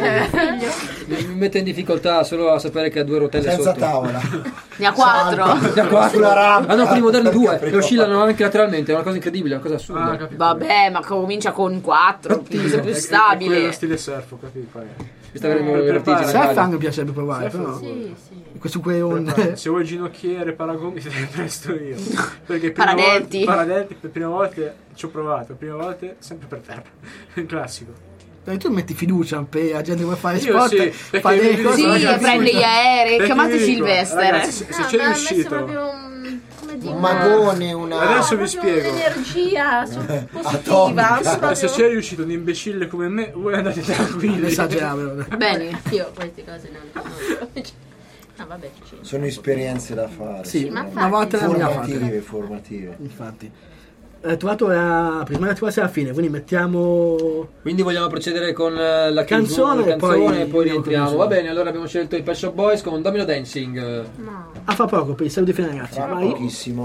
Mi mette in difficoltà solo a sapere che ha due rotelle Senza sotto. tavola. Ne ha quattro. Da quattro. Sulla rampa. Ah no, quelli moderni due, Prima. che oscillano anche lateralmente, è una cosa incredibile, una cosa assurda. Ah, capito. Vabbè, ma comincia con quattro, più, più È- è- È stabile. quello stile surf, ho capito. qual è. Mi sta venendo Eh, le vertigini. prepara. Surf raga. anche mi piacerebbe provare, però... Sì, sì. Questo qui è un... Prepara. Se vuoi ginocchiere, paragomiti, te ne presto io. Perché prime Paradenti. volte, paradenti, per prime volte ci ho provato, prime volte sempre per terra. Un classico. Dai, tu metti fiducia per la gente che vuole fare Io sport, sì, perché fa vi delle dico, cose... Sì, ragazzi, prende gli aerei, perché chiamate vi dico, Silvestre. ragazzi, se, se No, c'è mi ha messo riuscito, proprio un... come dire, Un magone, una... Adesso vi proprio spiego. un'energia su- positiva. Atomica. proprio- se c'è riuscito un imbecille come me, voi andate tranquilli. Esagerare. Bene. Io queste cose non... non... Ah, vabbè, ci Sono esperienze da fare. Sì, ma una infatti, volta ne abbiamo fatte. Formative, formative. Infatti. hai trovato la prima quasi alla fine, quindi mettiamo Quindi vogliamo procedere con eh, la Canzone chiusura, e canzone poi e poi vediamo rientriamo. cosa Va succede. bene, allora abbiamo scelto i Pet Shop Boys con Domino Dancing. a fa poco per i saluti fine ragazzi. Tra Vai. pochissimo.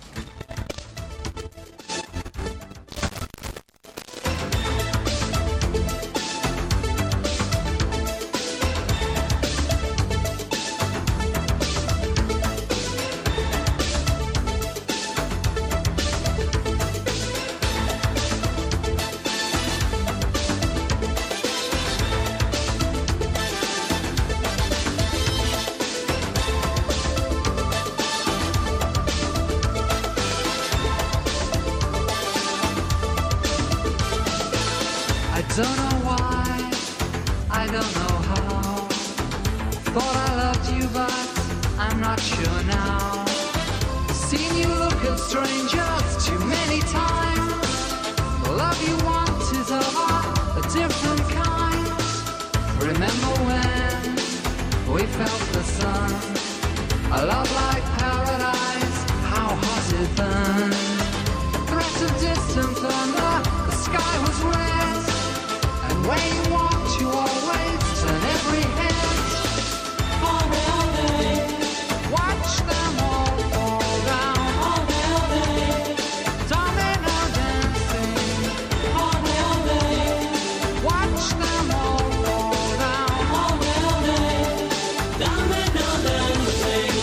I don't know why, I don't know how. Thought I loved you, but I'm not sure now. Seen you look at strangers too many times. The love you want is of a different kind. Remember when we felt the sun? A love like paradise, how hot it burned. Threat of distant thunder, the sky was red. And when you walked, you always turn every head. All day, all day. Watch them all fall down. All day, all day. Domino dancing. All day, all day. Watch them all fall down. All day, all day. Domino dancing.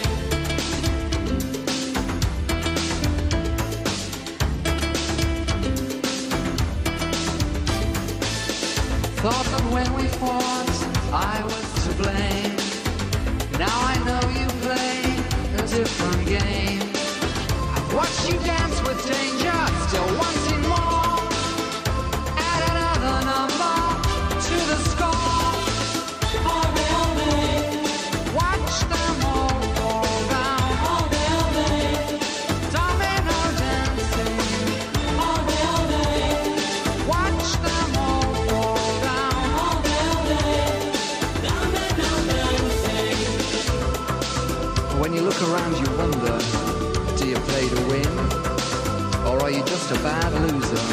Thought that when we fought, I was to blame. Now I know you play a different game. I've watched you dance with danger, still wanting more. Add another number to the score. All day, all day. Watch them all fall down. All day, all day. Domino dancing. All day, all day. Watch them all fall down. All day, all day. Domino dancing. When you look around, you wonder, do you play to win? Or are you just a bad loser?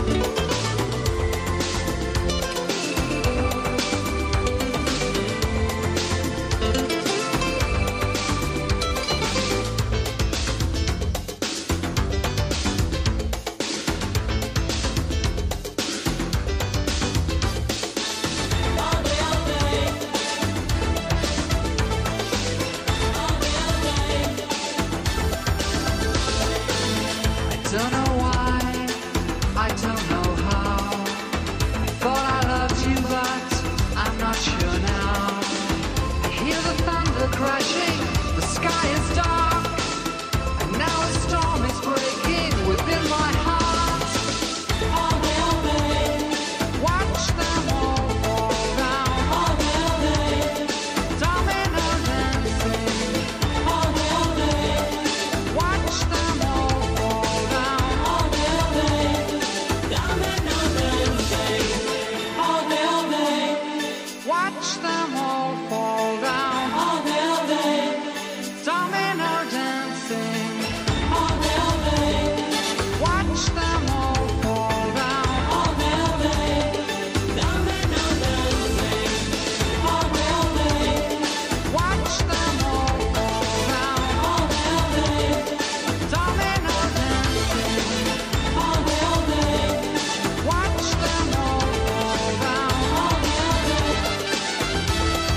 I don't know why, I don't know how. I thought I loved you, but I'm not sure now. I hear the thunder crashing, the sky is dark, and now a storm is breaking within my heart. All day, all day, watch them all fall down. All day, all day, domino dancing. All day, all day, watch them all fall down. All day, all day, domino dancing. All day, all day, watch them all fall down. All day, all day, domino dancing. All day, all day, watch them all fall down. All day, all day, domino dancing. All day, all day, watch them all fall down. All day, all day, domino dancing. All day, all day, watch them all fall down. All day, all day.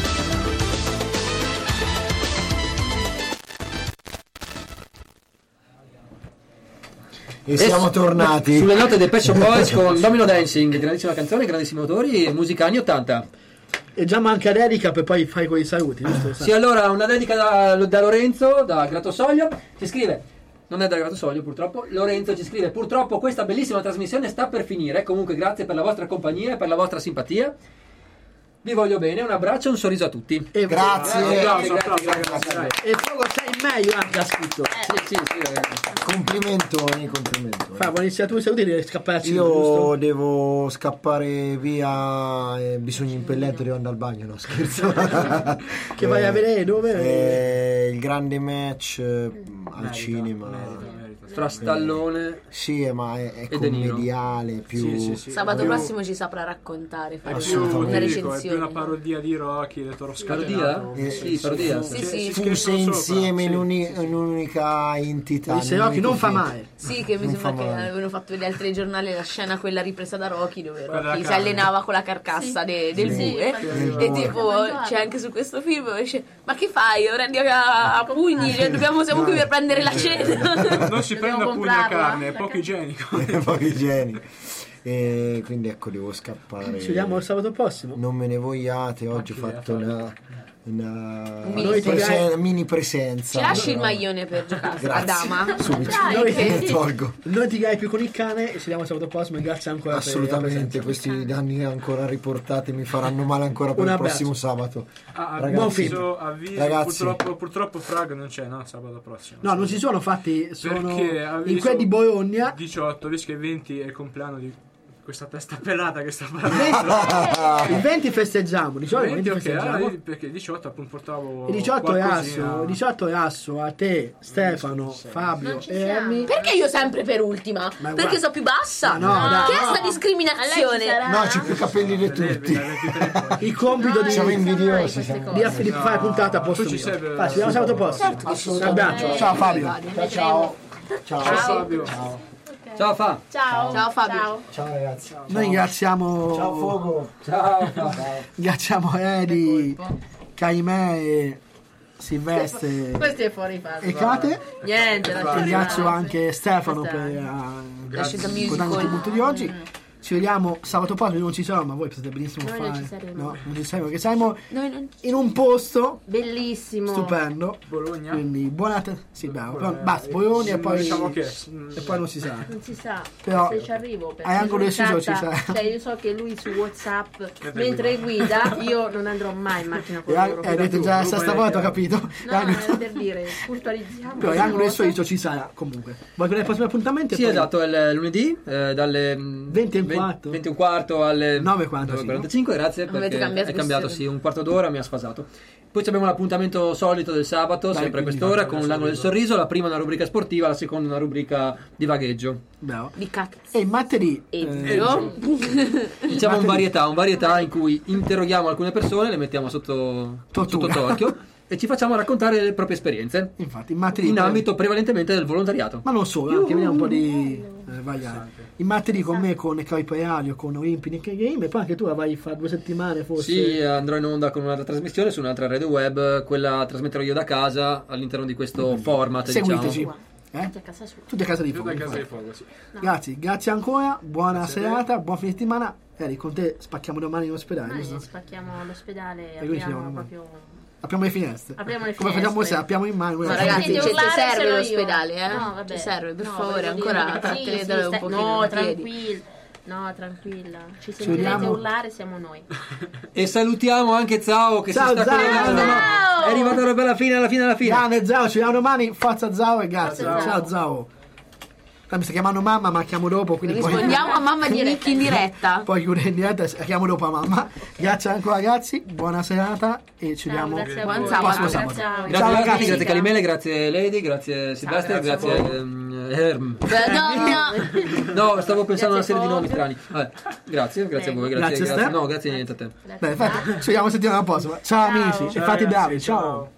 E siamo tornati. Sulle note dei Pet Shop Boys con Domino Dancing, grandissima canzone, grandissimi autori, musica anni ottanta. E già manca dedica per poi fai quei saluti, giusto? Sì, allora una dedica da, da Lorenzo, da Gratosoglio, ci scrive, non è da Gratosoglio purtroppo, Lorenzo ci scrive: purtroppo questa bellissima trasmissione sta per finire, comunque grazie per la vostra compagnia e per la vostra simpatia. Vi voglio bene, un abbraccio e un sorriso a tutti. E Grazie. Grazie, grazie, grazie, grazie. E Fogo sei meglio anche ha scritto. Sì, sì, sì, ragazzi. Complimentoni, complimentoni. Fa, vuoi iniziare tu i saluti, devi scapparci. Io giusto? devo scappare via, eh, bisogna impellente, devo andare al bagno, no scherzo. Che vai a vedere dove? Eh, il grande match eh, al Merita, cinema. merita, merita. Fra Stallone. Sì, ma è, è E De Niro. commediale, più... Sì, sì, sì. Sabato più- prossimo ci saprà raccontare, fare È più, una ti dico, è più recensione. una parodia di Rocky, le toro Parodia? Eh, Sì, parodia. fu- Sì, sì. Fuse scherzano insieme sopra, in, sì. uni- in un'unica entità. Disse in un Rocky unico non fa film. male. Sì, che mi Non sembra fa che male. avevano fatto vedere al telegiornale la scena quella ripresa da Rocky dove Quella Rocky si carne. allenava con la carcassa de- del Sì, bue infatti. Del e bue. tipo c'è anche su questo film dove dice ma che fai? Ora andiamo a, a pugni, cioè, dobbiamo, siamo qui per prendere la cena. Non si prende a pugni la comprarla, carne, è la poco carne. igienico. Pochi igieni. E quindi ecco, devo scappare. Ci vediamo il sabato prossimo. Non me ne vogliate, oggi ho Anche fatto lei ha una, una mini presen- mini presenza. Ci lasci il Però- maglione per giocare a Grazie. dama? Subito. Dai, Noi- Me ne tolgo. Non ti gai più con il cane e ci vediamo il sabato prossimo e grazie ancora per la Assolutamente, presenza. questi danni ancora riportati mi faranno male ancora per Un il abbraccio. prossimo sabato. Ah, Ragazzi, buon film. avviso, avviso, Ragazzi. purtroppo, purtroppo Frag non c'è, no? Sabato prossimo. No, non ci sono fatti, sono Perché avviso in quelli di Bologna. diciotto, visto che venti è il compleanno di questa testa pelata che sta parlando. Il venti festeggiamo, diciamo il venti, venti ok, festeggiamo. ah, perché il diciotto appunto portavo Il diciotto è qualcosina. asso, il diciotto è asso a te, Stefano, Fabio Non ci e siamo. Ermi. Perché io sempre per ultima? Ma Perché guarda- sono più bassa? Ma no, dai. Che è sta A lei ci discriminazione? sarà- No, c'è più capelli di Dai, tutti. dai, ventitré poi. Il compito No, di, Siamo non si sa mai invidiosi, queste siamo- cose. di affili- fare puntata a posto Tu ci mio. sei per- Dai, ci vediamo sabato prossimo. Certo che ci sono. Un abbraccio, ciao Fabio. Vedremo. Ciao. Ciao. Ciao Fabio. Ciao Fa. Ciao. Ciao, Fabio. Ciao. Ciao ragazzi. Noi ringraziamo Ciao Fogo. Ciao Fa. ringraziamo Edi, Caimè e Silvestre Questo è fuori fase. e Kate. Niente, lascia Ringrazio stare. anche Stefano per Stefano. eh, scelta il musical. contributo di oggi. Ci vediamo sabato prossimo, io non ci sarò, ma voi potete benissimo Noi fare. non ci saremo. No, non ci saremo, perché saremo Noi non in un posto Bellissimo. stupendo. Bologna. Quindi buonanotte. Sì, bravo. Però basta, Bologna e poi Diciamo che e poi non si sa. Non si sa Però se ci arrivo perché hai angolo lui deciso, ci tratta- sarà. cioè io so che lui su WhatsApp mentre guida io non andrò mai in macchina con loro. Eh, avete già la stessa volta, ho capito? No, è per dire, puntualizziamo. Però l'angolo del sorriso ci sarà comunque. Vuoi vedere i prossimi appuntamenti? Sì, esatto, è il lunedì eh, dalle venti e un quarto. venti e un quarto alle nove e quarantacinque. nove e quarantacinque, grazie Avete perché cambiato è cambiato, questione. sì, un quarto d'ora mi ha sfasato. Poi abbiamo l'appuntamento solito del sabato, Dai, sempre a quindi quest'ora, l'angolo con del l'angolo del sorriso. La prima è una rubrica sportiva, la seconda è una rubrica di vagheggio. Bravo. di cacchio. E martedì E eh, io? Diciamo un varietà, un varietà in cui interroghiamo alcune persone, le mettiamo sotto, sotto Tortura. torchio e ci facciamo raccontare le proprie esperienze infatti, il martedì in ambito prevalentemente del volontariato. ma non solo, anche vediamo un po' di eh, variare. Il martedì con me, con Kai Prealio, con Olympic Game, e poi anche tu la vai fra due settimane forse. Sì, andrò in onda con un'altra trasmissione su un'altra rete web, quella trasmetterò io da casa all'interno di questo format, Seguiteci. diciamo. Eh? Tutti a casa sua. Tutti a casa di Io fuoco. da casa di fuoco, sì. Grazie, grazie ancora, buona Grazie a serata, buon fine settimana. Eri, con te spacchiamo domani in ospedale, Noi giusto? spacchiamo l'ospedale, E lui ci apriamo chiama proprio. Apriamo le finestre. Apriamo le Come finestre. facciamo se apriamo in mano. Ma guarda, ragazzi, Sentite ci urlare serve ce l'ho io. l'ospedale, eh? No, vabbè. Ci serve, per No, favore, voglio ancora dire, sì, trattenetelo sì, un stai- pochino No, in piedi. tranquilla. No, tranquilla. Ci sentirete vediamo. urlare, siamo noi. E salutiamo anche Zao che Ciao, si sta Zao! collegando. ma Ciao! È arrivato proprio alla fine, alla fine, alla fine. Grande Zao, ci vediamo domani. Forza Zao e grazie. Forza Ciao Zao. Zao. Ah, mi sta chiamando mamma, ma chiamo dopo. Quindi poi, Rispondiamo a mamma di Nicky in diretta. poi chiude in diretta e chiamo dopo a mamma. Grazie ancora ragazzi, buona serata e ci Ciao, vediamo grazie a Buon voi. sabato. prossimo Grazie sabato. a voi. Grazie Ciao, ragazzi, ragazzi. grazie Calimele, grazie Lady, grazie Silvestre, grazie grazie, a voi. ehm, Erm. No, no. No, stavo pensando a una Grazie serie di a nomi voi. strani. Vabbè, grazie, grazie a voi, grazie, Grazie, grazie. Ste. No, grazie niente a te. Bene, infatti, ci vediamo settimana prossima. Ciao, Ciao. amici, e Ciao, fate ragazzi, bravi, ciao.